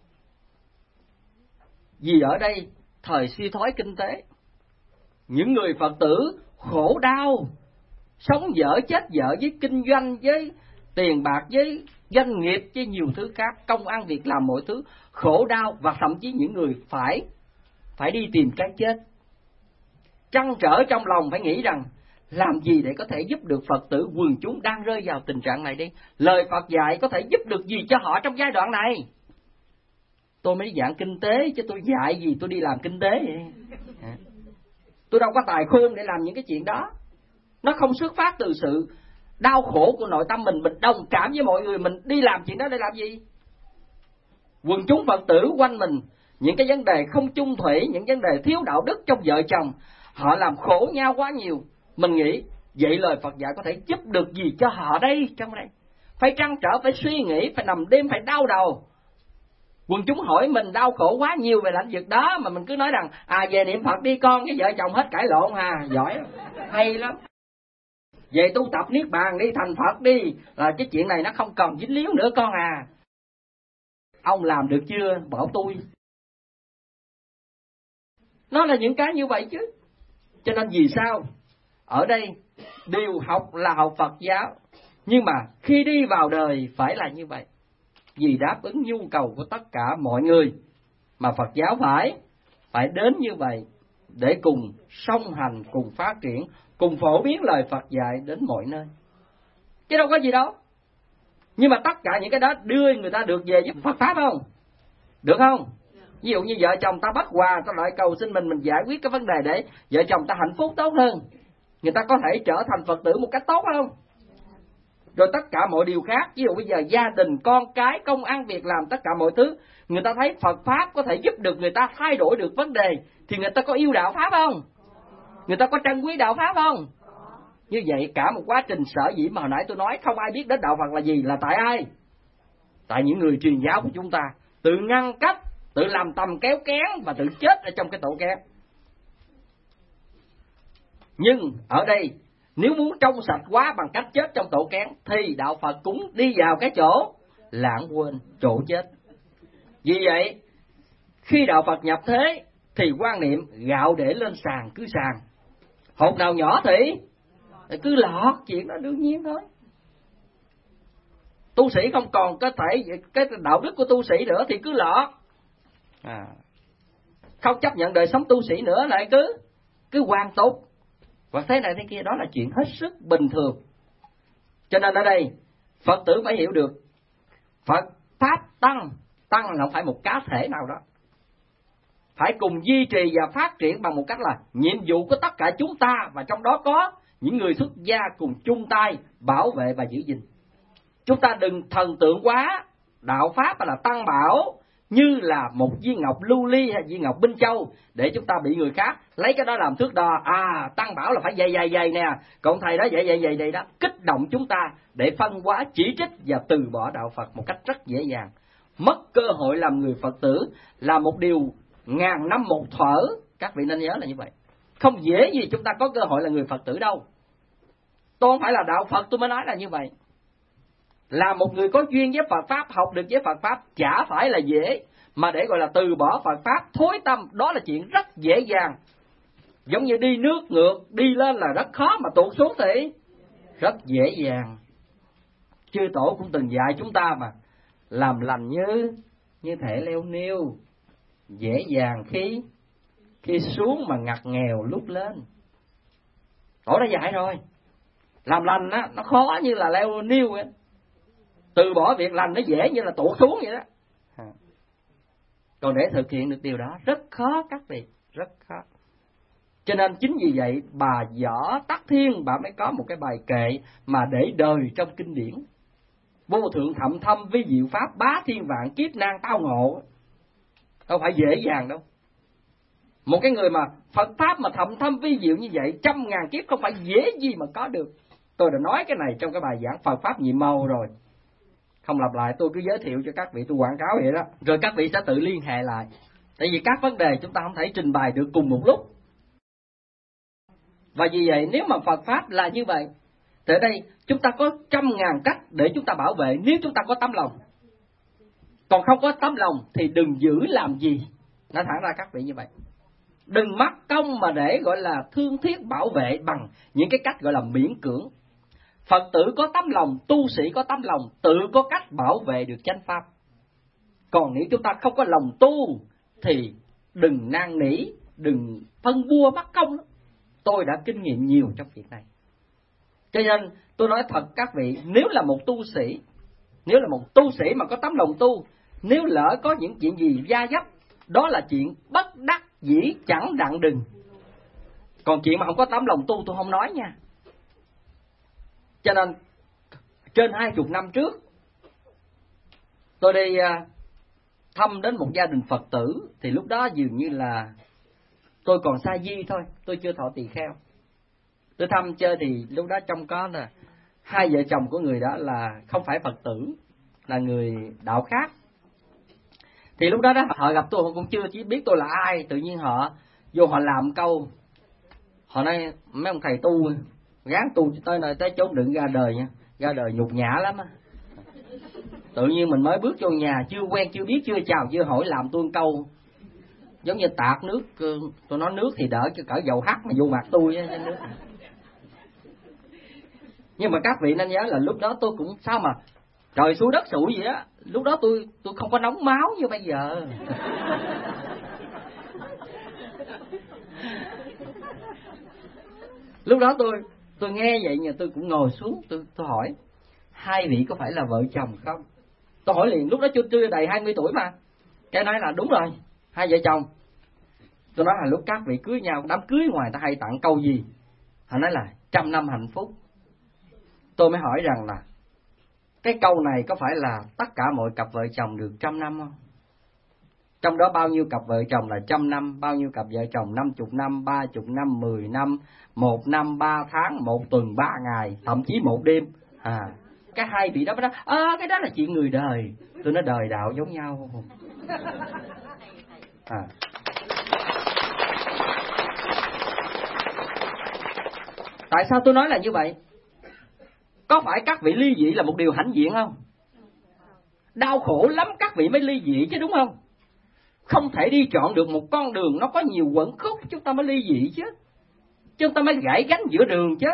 Vì ở đây thời suy thoái kinh tế, những người Phật tử khổ đau, sống dở chết dở với kinh doanh, với tiền bạc, với doanh nghiệp, với nhiều thứ khác, công ăn việc làm mọi thứ, khổ đau, và thậm chí những người phải phải đi tìm cái chết. Trăn trở trong lòng phải nghĩ rằng làm gì để có thể giúp được Phật tử quần chúng đang rơi vào tình trạng này đi. Lời Phật dạy có thể giúp được gì cho họ trong giai đoạn này. Tôi mới giảng kinh tế chứ tôi dạy gì tôi đi làm kinh tế vậy. Tôi đâu có tài khôn để làm những cái chuyện đó. Nó không xuất phát từ sự đau khổ của nội tâm mình, mình đồng cảm với mọi người, mình đi làm chuyện đó để làm gì? Quần chúng Phật tử quanh mình, những cái vấn đề không chung thủy, những vấn đề thiếu đạo đức trong vợ chồng, họ làm khổ nhau quá nhiều. Mình nghĩ vậy lời Phật dạy có thể giúp được gì cho họ đây, trong đây phải trăn trở, phải suy nghĩ, phải nằm đêm, phải đau đầu. Quần chúng hỏi mình đau khổ quá nhiều về lĩnh vực đó, mà mình cứ nói rằng à về niệm Phật đi con, cái vợ chồng hết cãi lộn hà, giỏi, hay lắm. Về tu tập niết bàn đi, thành Phật đi, là cái chuyện này nó không còn dính líu nữa con à. Ông làm được chưa? Bảo tôi. Nó là những cái như vậy chứ. Cho nên vì sao? Ở đây điều học là học Phật giáo, nhưng mà khi đi vào đời phải là như vậy. Vì đáp ứng nhu cầu của tất cả mọi người mà Phật giáo phải phải đến như vậy, để cùng song hành, cùng phát triển, cùng phổ biến lời Phật dạy đến mọi nơi. Chứ đâu có gì đâu. Nhưng mà tất cả những cái đó đưa người ta được về với Phật Pháp không? Được không? Ví dụ như vợ chồng ta bắt hòa, ta lại cầu xin mình, mình giải quyết cái vấn đề để vợ chồng ta hạnh phúc tốt hơn. Người ta có thể trở thành Phật tử một cách tốt không? Rồi tất cả mọi điều khác, ví dụ bây giờ gia đình, con cái, công ăn việc làm, tất cả mọi thứ, người ta thấy Phật Pháp có thể giúp được người ta thay đổi được vấn đề, thì người ta có yêu đạo Pháp không? Người ta có trân quý đạo Pháp không? Như vậy cả một quá trình sở dĩ mà hồi nãy tôi nói không ai biết đến đạo Phật là gì, là tại ai? Tại những người truyền giáo của chúng ta tự ngăn cách, tự làm tầm kéo kén và tự chết ở trong cái tổ kén. Nhưng ở đây nếu muốn trong sạch quá bằng cách chết trong tổ kén, thì đạo Phật cũng đi vào cái chỗ lãng quên, chỗ chết. Vì vậy, khi đạo Phật nhập thế thì quan niệm gạo để lên sàn cứ sàn, hột nào nhỏ thì cứ lọt, chuyện đó đương nhiên thôi. Tu sĩ không còn có thể cái đạo đức của tu sĩ nữa thì cứ lọt, à, không chấp nhận đời sống tu sĩ nữa lại cứ cứ hoàn tục, và thế này thế kia, đó là chuyện hết sức bình thường. Cho nên ở đây Phật tử phải hiểu được Phật Pháp Tăng, Tăng là không phải một cá thể nào đó, phải cùng duy trì và phát triển bằng một cách là nhiệm vụ của tất cả chúng ta, và trong đó có những người xuất gia cùng chung tay bảo vệ và giữ gìn. Chúng ta đừng thần tượng quá đạo Pháp hay là Tăng Bảo như là một viên ngọc lưu ly hay viên ngọc Minh Châu, để chúng ta bị người khác lấy cái đó làm thước đo. À, Tăng Bảo là phải dày dày dày nè, còn thầy đó dày dày dày dày đó, kích động chúng ta để phân hóa, chỉ trích và từ bỏ đạo Phật một cách rất dễ dàng. Mất cơ hội làm người Phật tử là một điều ngàn năm một thuở, các vị nên nhớ là như vậy. Không dễ gì chúng ta có cơ hội là người Phật tử đâu. Tôi không phải là đạo Phật tôi mới nói là như vậy. Là một người có duyên với Phật Pháp, học được với Phật Pháp chả phải là dễ, mà để gọi là từ bỏ Phật Pháp, thối tâm, đó là chuyện rất dễ dàng. Giống như đi nước ngược, đi lên là rất khó, mà tụt xuống thì rất dễ dàng. Chư Tổ cũng từng dạy chúng ta mà, làm lành như như thể leo niêu, dễ dàng khi khi xuống mà ngặt nghèo lúc lên. Tổ đã dạy rồi, làm lành á nó khó như là leo niêu vậy, từ bỏ việc lành nó dễ như là tụt xuống vậy đó. Còn để thực hiện được điều đó rất khó các vị, rất khó. Cho nên chính vì vậy bà Võ Tắc Thiên bà mới có một cái bài kệ mà để đời trong kinh điển: vô thượng thậm thâm vi diệu pháp, bá thiên vạn kiếp nan tao ngộ. Đâu phải dễ dàng đâu. Một cái người mà Phật Pháp mà thậm thâm vi diệu như vậy, trăm ngàn kiếp không phải dễ gì mà có được. Tôi đã nói cái này trong cái bài giảng Phật Pháp nhiệm màu rồi, không lặp lại, tôi cứ giới thiệu cho các vị, tôi quảng cáo vậy đó, rồi các vị sẽ tự liên hệ lại. Tại vì các vấn đề chúng ta không thể trình bày được cùng một lúc. Và vì vậy nếu mà Phật Pháp là như vậy, thì ở đây chúng ta có trăm ngàn cách để chúng ta bảo vệ nếu chúng ta có tấm lòng. Còn không có tấm lòng thì đừng giữ làm gì. Nói thẳng ra các vị như vậy. Đừng mắc công mà để gọi là thương thiết bảo vệ bằng những cái cách gọi là miễn cưỡng. Phật tử có tấm lòng, tu sĩ có tấm lòng, tự có cách bảo vệ được chánh pháp. Còn nếu chúng ta không có lòng tu thì đừng năn nỉ, đừng phân bua mắc công. Tôi đã kinh nghiệm nhiều trong việc này. Cho nên tôi nói thật các vị, nếu là một tu sĩ, nếu là một tu sĩ mà có tấm lòng tu, nếu lỡ có những chuyện gì va vấp, đó là chuyện bất đắc dĩ chẳng đặng đừng. Còn chuyện mà không có tấm lòng tu tôi không nói nha. Cho nên trên hai chục năm trước, tôi đi thăm đến một gia đình Phật tử, thì lúc đó dường như là tôi còn sa di thôi, tôi chưa thọ tỳ kheo. Tôi thăm chơi thì lúc đó trông có là hai vợ chồng của người đó là không phải Phật tử, là người đạo khác. Thì lúc đó đó họ gặp tôi, họ cũng chưa chỉ biết tôi là ai, tự nhiên họ vô họ làm câu, họ nói mấy ông thầy tu gán tu tới nơi tới chốn đừng ra đời nha, ra đời nhục nhã lắm á. Tự nhiên mình mới bước vô nhà, chưa quen, chưa biết, chưa chào, chưa hỏi, làm tôi một câu giống như tạt nước. Tôi nói nước thì đỡ cho cỡ dầu hắt mà vô mặt tôi á. Nhưng mà các vị nên nhớ là lúc đó tôi cũng sao mà trời xuống đất sụi vậy á. Lúc đó tôi tôi không có nóng máu như bây giờ. Lúc đó tôi tôi nghe vậy nhà tôi cũng ngồi xuống, tôi tôi hỏi hai vị có phải là vợ chồng không? Tôi hỏi liền, lúc đó chưa chưa đầy hai mươi tuổi mà. Cái nói là đúng rồi, hai vợ chồng. Tôi nói là lúc các vị cưới nhau, đám cưới ngoài ta hay tặng câu gì? Họ nói là trăm năm hạnh phúc. Tôi mới hỏi rằng là cái câu này có phải là tất cả mọi cặp vợ chồng được trăm năm không? Trong đó bao nhiêu cặp vợ chồng là trăm năm, bao nhiêu cặp vợ chồng năm chục năm, ba chục năm, mười năm, một năm, ba tháng, một tuần, ba ngày, thậm chí một đêm. À, cái hai vị đó mới nói, à, cái đó là chuyện người đời. Tôi nói đời đạo giống nhau. À. Tại sao tôi nói là như vậy? Có phải các vị ly dị là một điều hãnh diện không? Đau khổ lắm các vị mới ly dị chứ, đúng không? Không thể đi chọn được một con đường nó có nhiều quẩn khúc, chúng ta mới ly dị chứ. Chúng ta mới gãy gánh giữa đường chứ.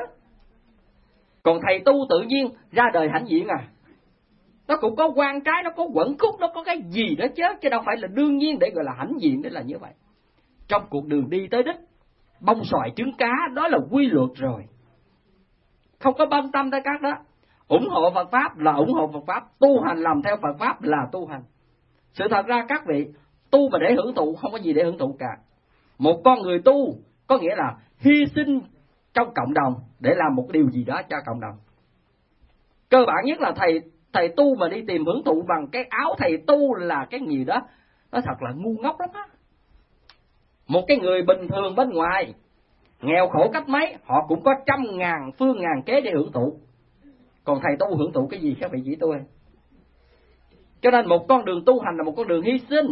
Còn thầy tu tự nhiên ra đời hãnh diện à? Nó cũng có quan trái, nó có quẩn khúc, nó có cái gì đó chứ, chứ đâu phải là đương nhiên để gọi là hãnh diện để là như vậy. Trong cuộc đường đi tới đích, bông xoài trứng cá, đó là quy luật rồi. Không có băm tâm tới các đó. ủng hộ Phật Pháp là ủng hộ Phật Pháp, tu hành làm theo Phật Pháp là tu hành. Sự thật ra các vị, tu mà để hưởng thụ không có gì để hưởng thụ cả. Một con người tu có nghĩa là hy sinh trong cộng đồng để làm một điều gì đó cho cộng đồng. Cơ bản nhất là thầy thầy tu mà đi tìm hưởng thụ bằng cái áo thầy tu là cái gì đó, nó thật là ngu ngốc lắm á. Một cái người bình thường bên ngoài, nghèo khổ cách mấy, họ cũng có trăm ngàn phương ngàn kế để hưởng thụ. Còn thầy tu hưởng thụ cái gì các vị chỉ tôi. Cho nên một con đường tu hành là một con đường hy sinh.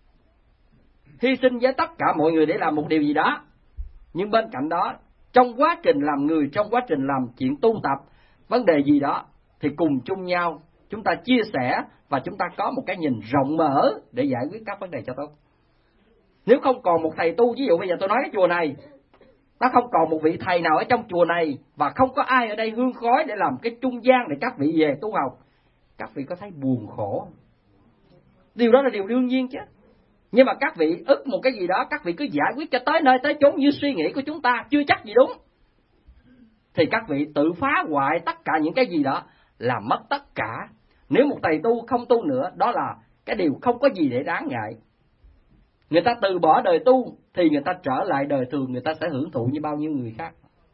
Hy sinh với tất cả mọi người để làm một điều gì đó. Nhưng bên cạnh đó, trong quá trình làm người, trong quá trình làm chuyện tu tập, vấn đề gì đó, thì cùng chung nhau, chúng ta chia sẻ và chúng ta có một cái nhìn rộng mở để giải quyết các vấn đề cho tốt. Nếu không còn một thầy tu, ví dụ bây giờ tôi nói cái chùa này, nó không còn một vị thầy nào ở trong chùa này và không có ai ở đây hương khói để làm cái trung gian để các vị về tu học, các vị có thấy buồn khổ? Điều đó là điều đương nhiên chứ. Nhưng mà các vị ức một cái gì đó, các vị cứ giải quyết cho tới nơi tới chốn như suy nghĩ của chúng ta, chưa chắc gì đúng, thì các vị tự phá hoại tất cả những cái gì đó, làm mất tất cả. Nếu một thầy tu không tu nữa, đó là cái điều không có gì để đáng ngại. Người ta từ bỏ đời tu thì người ta trở lại đời thường, người ta sẽ hưởng thụ như bao nhiêu người khác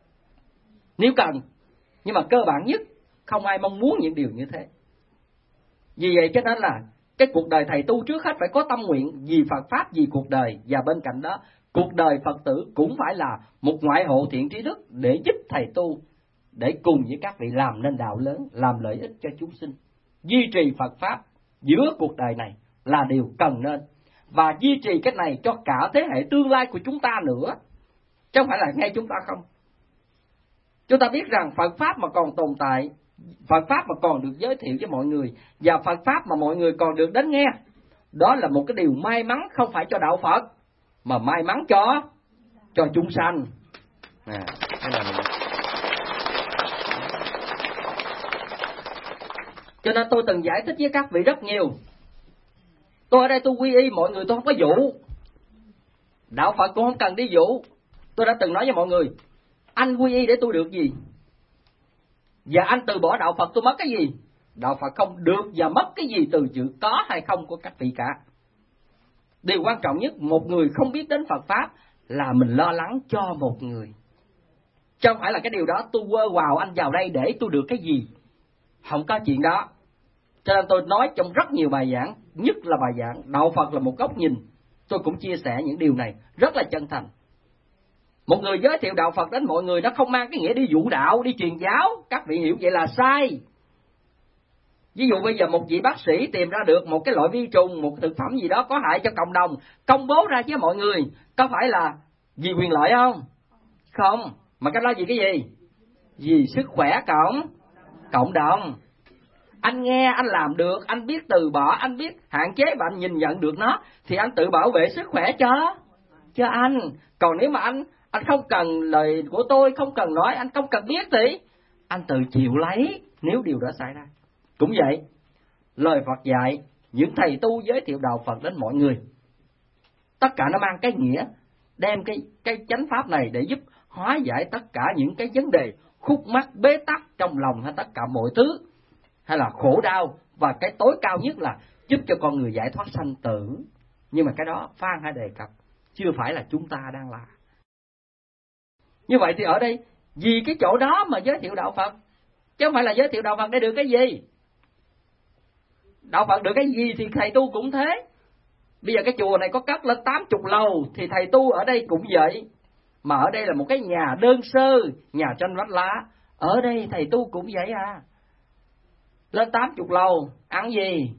nếu cần. Nhưng mà cơ bản nhất, không ai mong muốn những điều như thế. Vì vậy cho nên là cái cuộc đời thầy tu trước hết phải có tâm nguyện vì Phật Pháp, vì cuộc đời. Và bên cạnh đó, cuộc đời Phật tử cũng phải là một ngoại hộ thiện trí đức để giúp thầy tu, để cùng với các vị làm nên đạo lớn, làm lợi ích cho chúng sinh. Duy trì Phật Pháp giữa cuộc đời này là điều cần nên. Và duy trì cái này cho cả thế hệ tương lai của chúng ta nữa, chứ không phải là ngay chúng ta không. Chúng ta biết rằng Phật Pháp mà còn tồn tại, Phật Pháp mà còn được giới thiệu với mọi người, và Phật Pháp mà mọi người còn được đến nghe, đó là một cái điều may mắn không phải cho đạo Phật, mà may mắn cho cho chúng sanh. À, là... Cho nên tôi từng giải thích với các vị rất nhiều. Tôi ở đây tôi quy y mọi người, tôi không có dụ. Đạo Phật cũng không cần đi dụ. Tôi đã từng nói với mọi người, anh quy y để tôi được gì? Và anh từ bỏ đạo Phật tôi mất cái gì? Đạo Phật không được và mất cái gì từ chữ có hay không của các vị cả. Điều quan trọng nhất, một người không biết đến Phật Pháp là mình lo lắng cho một người. Chứ không phải là cái điều đó tôi quơ vào anh vào đây để tôi được cái gì. Không có chuyện đó. Cho nên tôi nói trong rất nhiều bài giảng, nhất là bài giảng đạo Phật là một góc nhìn, tôi cũng chia sẻ những điều này rất là chân thành. Một người giới thiệu đạo Phật đến mọi người, nó không mang cái nghĩa đi dụ đạo, đi truyền giáo. Các vị hiểu vậy là sai. Ví dụ bây giờ một vị bác sĩ tìm ra được một cái loại vi trùng, một thực phẩm gì đó có hại cho cộng đồng, công bố ra với mọi người, có phải là vì quyền lợi không? Không, mà cái đó vì cái gì? Vì sức khỏe cộng cộng đồng. Anh nghe, anh làm được, anh biết từ bỏ, anh biết hạn chế và anh nhìn nhận được nó, thì anh tự bảo vệ sức khỏe cho cho anh. Còn nếu mà anh anh không cần lời của tôi, không cần nói, anh không cần biết thì anh tự chịu lấy nếu điều đó xảy ra. Cũng vậy, lời Phật dạy, những thầy tu giới thiệu đạo Phật đến mọi người, tất cả nó mang cái nghĩa đem cái cái chánh pháp này để giúp hóa giải tất cả những cái vấn đề khúc mắc bế tắc trong lòng, hay tất cả mọi thứ, hay là khổ đau, và cái tối cao nhất là giúp cho con người giải thoát sanh tử. Nhưng mà cái đó Phan hay đề cập, chưa phải là chúng ta đang làm. Như vậy thì ở đây vì cái chỗ đó mà giới thiệu đạo Phật, chứ không phải là giới thiệu đạo Phật để được cái gì. Đạo Phật được cái gì thì thầy tu cũng thế. Bây giờ cái chùa này có cất lên tám chục lầu, thì thầy tu ở đây cũng vậy. Mà ở đây là một cái nhà đơn sơ, nhà tranh vách lá, ở đây thầy tu cũng vậy à. Lên tám chục lầu, ăn gì?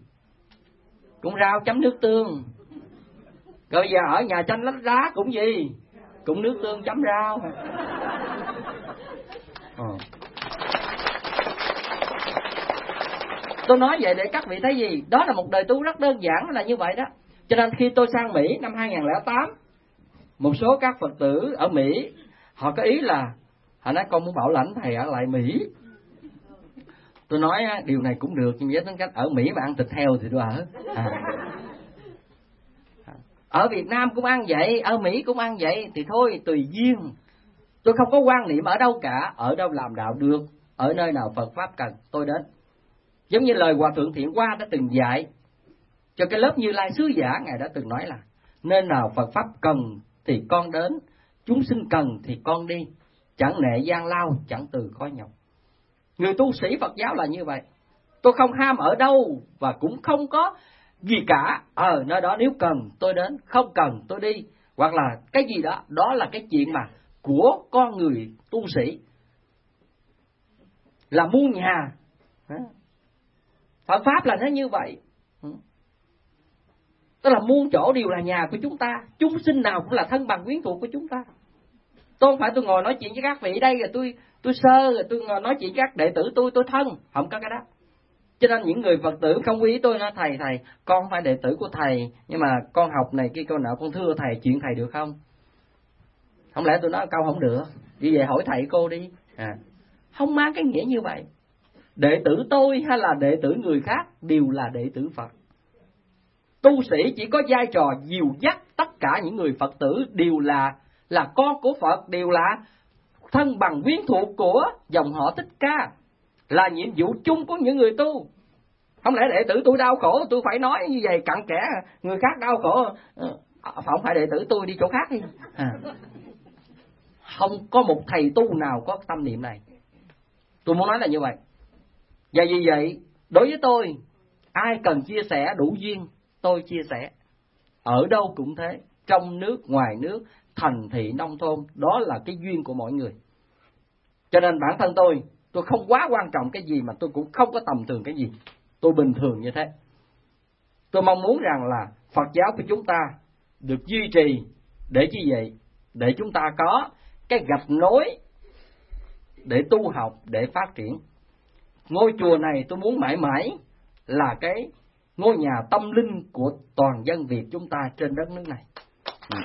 Cũng rau chấm nước tương. Rồi giờ ở nhà tranh vách lá cũng gì? cũng nước tương chấm rau. Ờ. Tôi nói vậy để các vị thấy gì? Đó là một đời tu rất đơn giản, là như vậy đó. Cho nên khi tôi sang Mỹ năm hai không không tám, một số các Phật tử ở Mỹ họ có ý là họ nói con muốn bảo lãnh thầy ở lại Mỹ. Tôi nói điều này cũng được, nhưng với tính cách ở Mỹ mà ăn thịt heo thì tôi ở. À. Ở Việt Nam cũng ăn vậy, ở Mỹ cũng ăn vậy, thì thôi tùy duyên. Tôi không có quan niệm ở đâu cả, ở đâu làm đạo được, ở nơi nào Phật Pháp cần tôi đến. Giống như lời Hòa Thượng Thiện Hoa đã từng dạy cho cái lớp Như Lai Sứ Giả, Ngài đã từng nói là nơi nào Phật Pháp cần thì con đến, chúng sinh cần thì con đi, chẳng nệ gian lao, chẳng từ khó nhọc. Người tu sĩ Phật giáo là như vậy. Tôi không ham ở đâu và cũng không có gì cả. Ờ, nơi đó nếu cần tôi đến, không cần tôi đi. Hoặc là cái gì đó, đó là cái chuyện mà của con người tu sĩ. Là muôn nhà. Phật Pháp là nó như vậy. Tức là muôn chỗ đều là nhà của chúng ta. Chúng sinh nào cũng là thân bằng quyến thuộc của chúng ta. Tôi không phải tôi ngồi nói chuyện với các vị đây rồi tôi tôi sơ rồi tôi ngồi nói chuyện với các đệ tử tôi tôi thân, không có cái đó. Cho nên những người Phật tử không quý tôi nói thầy thầy con không phải đệ tử của thầy, nhưng mà con học này kia con nọ con thưa thầy, chuyện thầy được không? Không lẽ tôi nói câu không được, vì vậy hỏi thầy cô đi. À, không mang cái nghĩa như vậy. Đệ tử tôi hay là đệ tử người khác đều là đệ tử Phật. Tu sĩ chỉ có vai trò dìu dắt tất cả những người Phật tử đều là là con của Phật, đều là thân bằng quyến thuộc của dòng họ Thích Ca, là nhiệm vụ chung của những người tu. Không lẽ đệ tử tôi đau khổ tôi phải nói như vậy cặn kẽ, người khác đau khổ không phải đệ tử tôi đi chỗ khác đi. À. Không có một thầy tu nào có tâm niệm này. Tôi muốn nói là như vậy. Và vì vậy đối với tôi, ai cần chia sẻ đủ duyên tôi chia sẻ. Ở đâu cũng thế, trong nước ngoài nước, thành thị nông thôn, đó là cái duyên của mỗi người. Cho nên bản thân tôi, tôi không quá quan trọng cái gì, mà tôi cũng không có tầm thường cái gì. Tôi bình thường như thế. Tôi mong muốn rằng là Phật giáo của chúng ta được duy trì, để chi vậy? Để chúng ta có cái gạch nối để tu học, để phát triển. Ngôi chùa này tôi muốn mãi mãi là cái ngôi nhà tâm linh của toàn dân Việt chúng ta trên đất nước này. Ừ.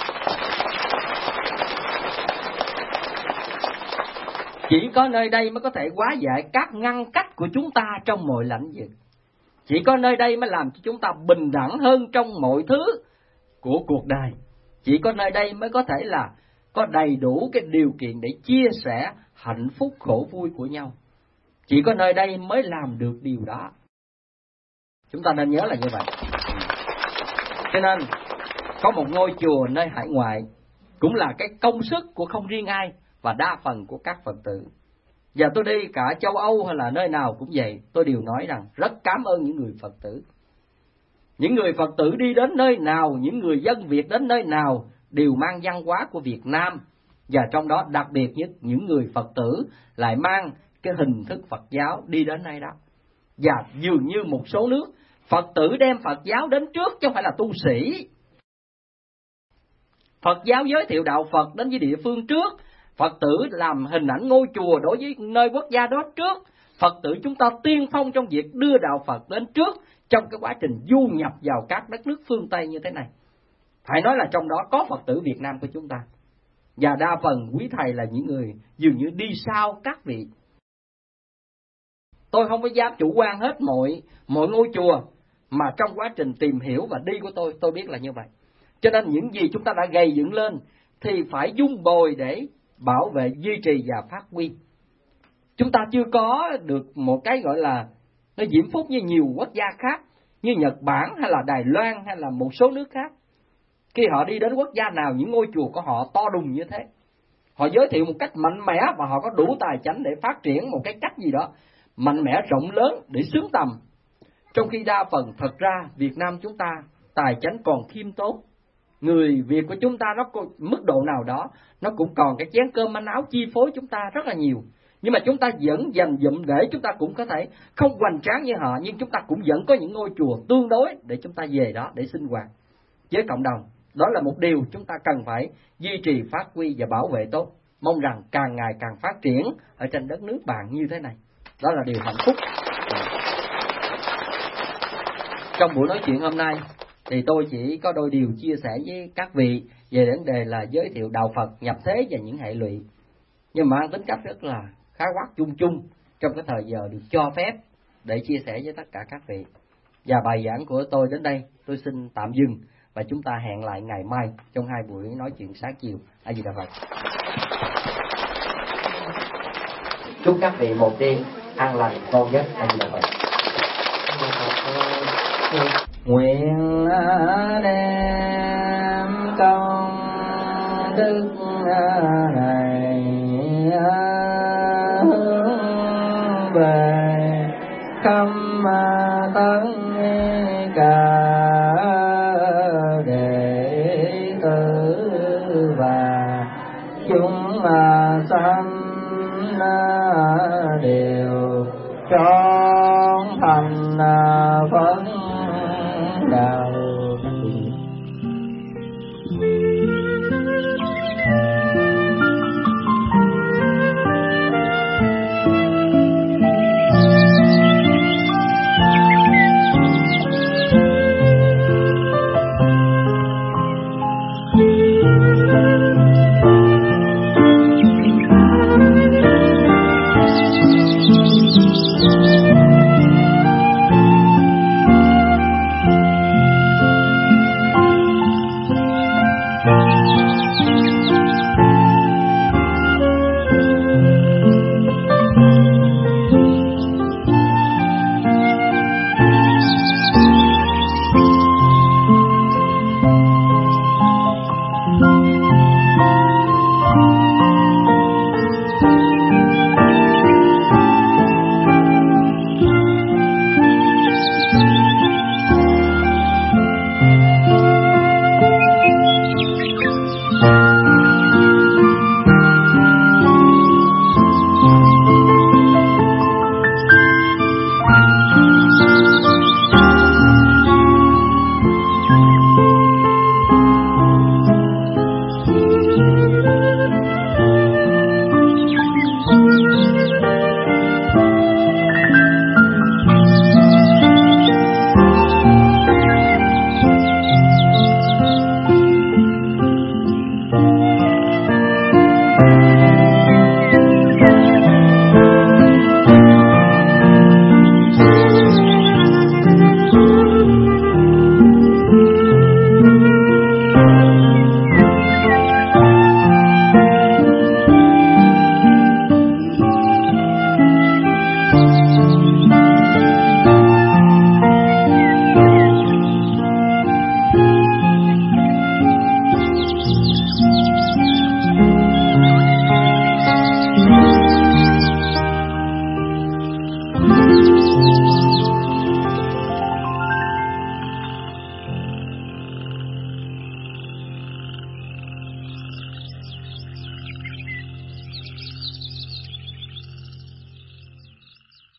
Chỉ có nơi đây mới có thể hóa giải các ngăn cách của chúng ta trong mọi lãnh vực. Chỉ có nơi đây mới làm cho chúng ta bình đẳng hơn trong mọi thứ của cuộc đời. Chỉ có nơi đây mới có thể là có đầy đủ cái điều kiện để chia sẻ hạnh phúc khổ vui của nhau. Chỉ có nơi đây mới làm được điều đó. Chúng ta nên nhớ là như vậy. Cho nên có một ngôi chùa nơi hải ngoại cũng là cái công sức của không riêng ai, và đa phần của các Phật tử. Và tôi đi cả châu Âu hay là nơi nào cũng vậy, tôi đều nói rằng rất cảm ơn những người Phật tử. Những người Phật tử đi đến nơi nào, những người dân Việt đến nơi nào đều mang văn hóa của Việt Nam, và trong đó đặc biệt nhất những người Phật tử lại mang cái hình thức Phật giáo đi đến nơi đó. Và dường như một số nước Phật tử đem Phật giáo đến trước chứ không phải là tu sĩ. Phật giáo giới thiệu đạo Phật đến với địa phương trước, Phật tử làm hình ảnh ngôi chùa đối với nơi quốc gia đó trước. Phật tử chúng ta tiên phong trong việc đưa đạo Phật đến trước trong cái quá trình du nhập vào các đất nước phương Tây như thế này. Phải nói là trong đó có Phật tử Việt Nam của chúng ta. Và đa phần quý thầy là những người dường như đi sau các vị. Tôi không có dám chủ quan hết mọi, mọi ngôi chùa, mà trong quá trình tìm hiểu và đi của tôi, tôi biết là như vậy. Cho nên những gì chúng ta đã gây dựng lên thì phải dung bồi để bảo vệ, duy trì và phát huy. Chúng ta chưa có được một cái gọi là nó diễm phúc như nhiều quốc gia khác, như Nhật Bản hay là Đài Loan hay là một số nước khác. Khi họ đi đến quốc gia nào, những ngôi chùa của họ to đùng như thế, họ giới thiệu một cách mạnh mẽ và họ có đủ tài chánh để phát triển một cái cách gì đó mạnh mẽ rộng lớn để xứng tầm. Trong khi đa phần thật ra Việt Nam chúng ta tài chánh còn khiêm tốn. Người Việt của chúng ta nó có mức độ nào đó, nó cũng còn cái chén cơm manh áo chi phối chúng ta rất là nhiều. Nhưng mà chúng ta vẫn dành dụm để chúng ta cũng có thể không hoành tráng như họ, nhưng chúng ta cũng vẫn có những ngôi chùa tương đối để chúng ta về đó để sinh hoạt với cộng đồng. Đó là một điều chúng ta cần phải duy trì, phát huy và bảo vệ tốt. Mong rằng càng ngày càng phát triển ở trên đất nước bạn như thế này. Đó là điều hạnh phúc. Trong buổi nói chuyện hôm nay thì tôi chỉ có đôi điều chia sẻ với các vị về vấn đề là giới thiệu đạo Phật, nhập thế và những hệ lụy, nhưng mà mang tính cách rất là khái quát chung chung trong cái thời giờ được cho phép để chia sẻ với tất cả các vị. Và bài giảng của tôi đến đây tôi xin tạm dừng, và chúng ta hẹn lại ngày mai trong hai buổi nói chuyện sáng chiều. A Di Đà Phật. Chúc các vị một đêm an lành ngon giấc. A Di Đà Phật. Nguyện đem công đức này hướng về khắp tất cả đệ tử và chúng sanh đều trọn thành Phật đạo. Thank you.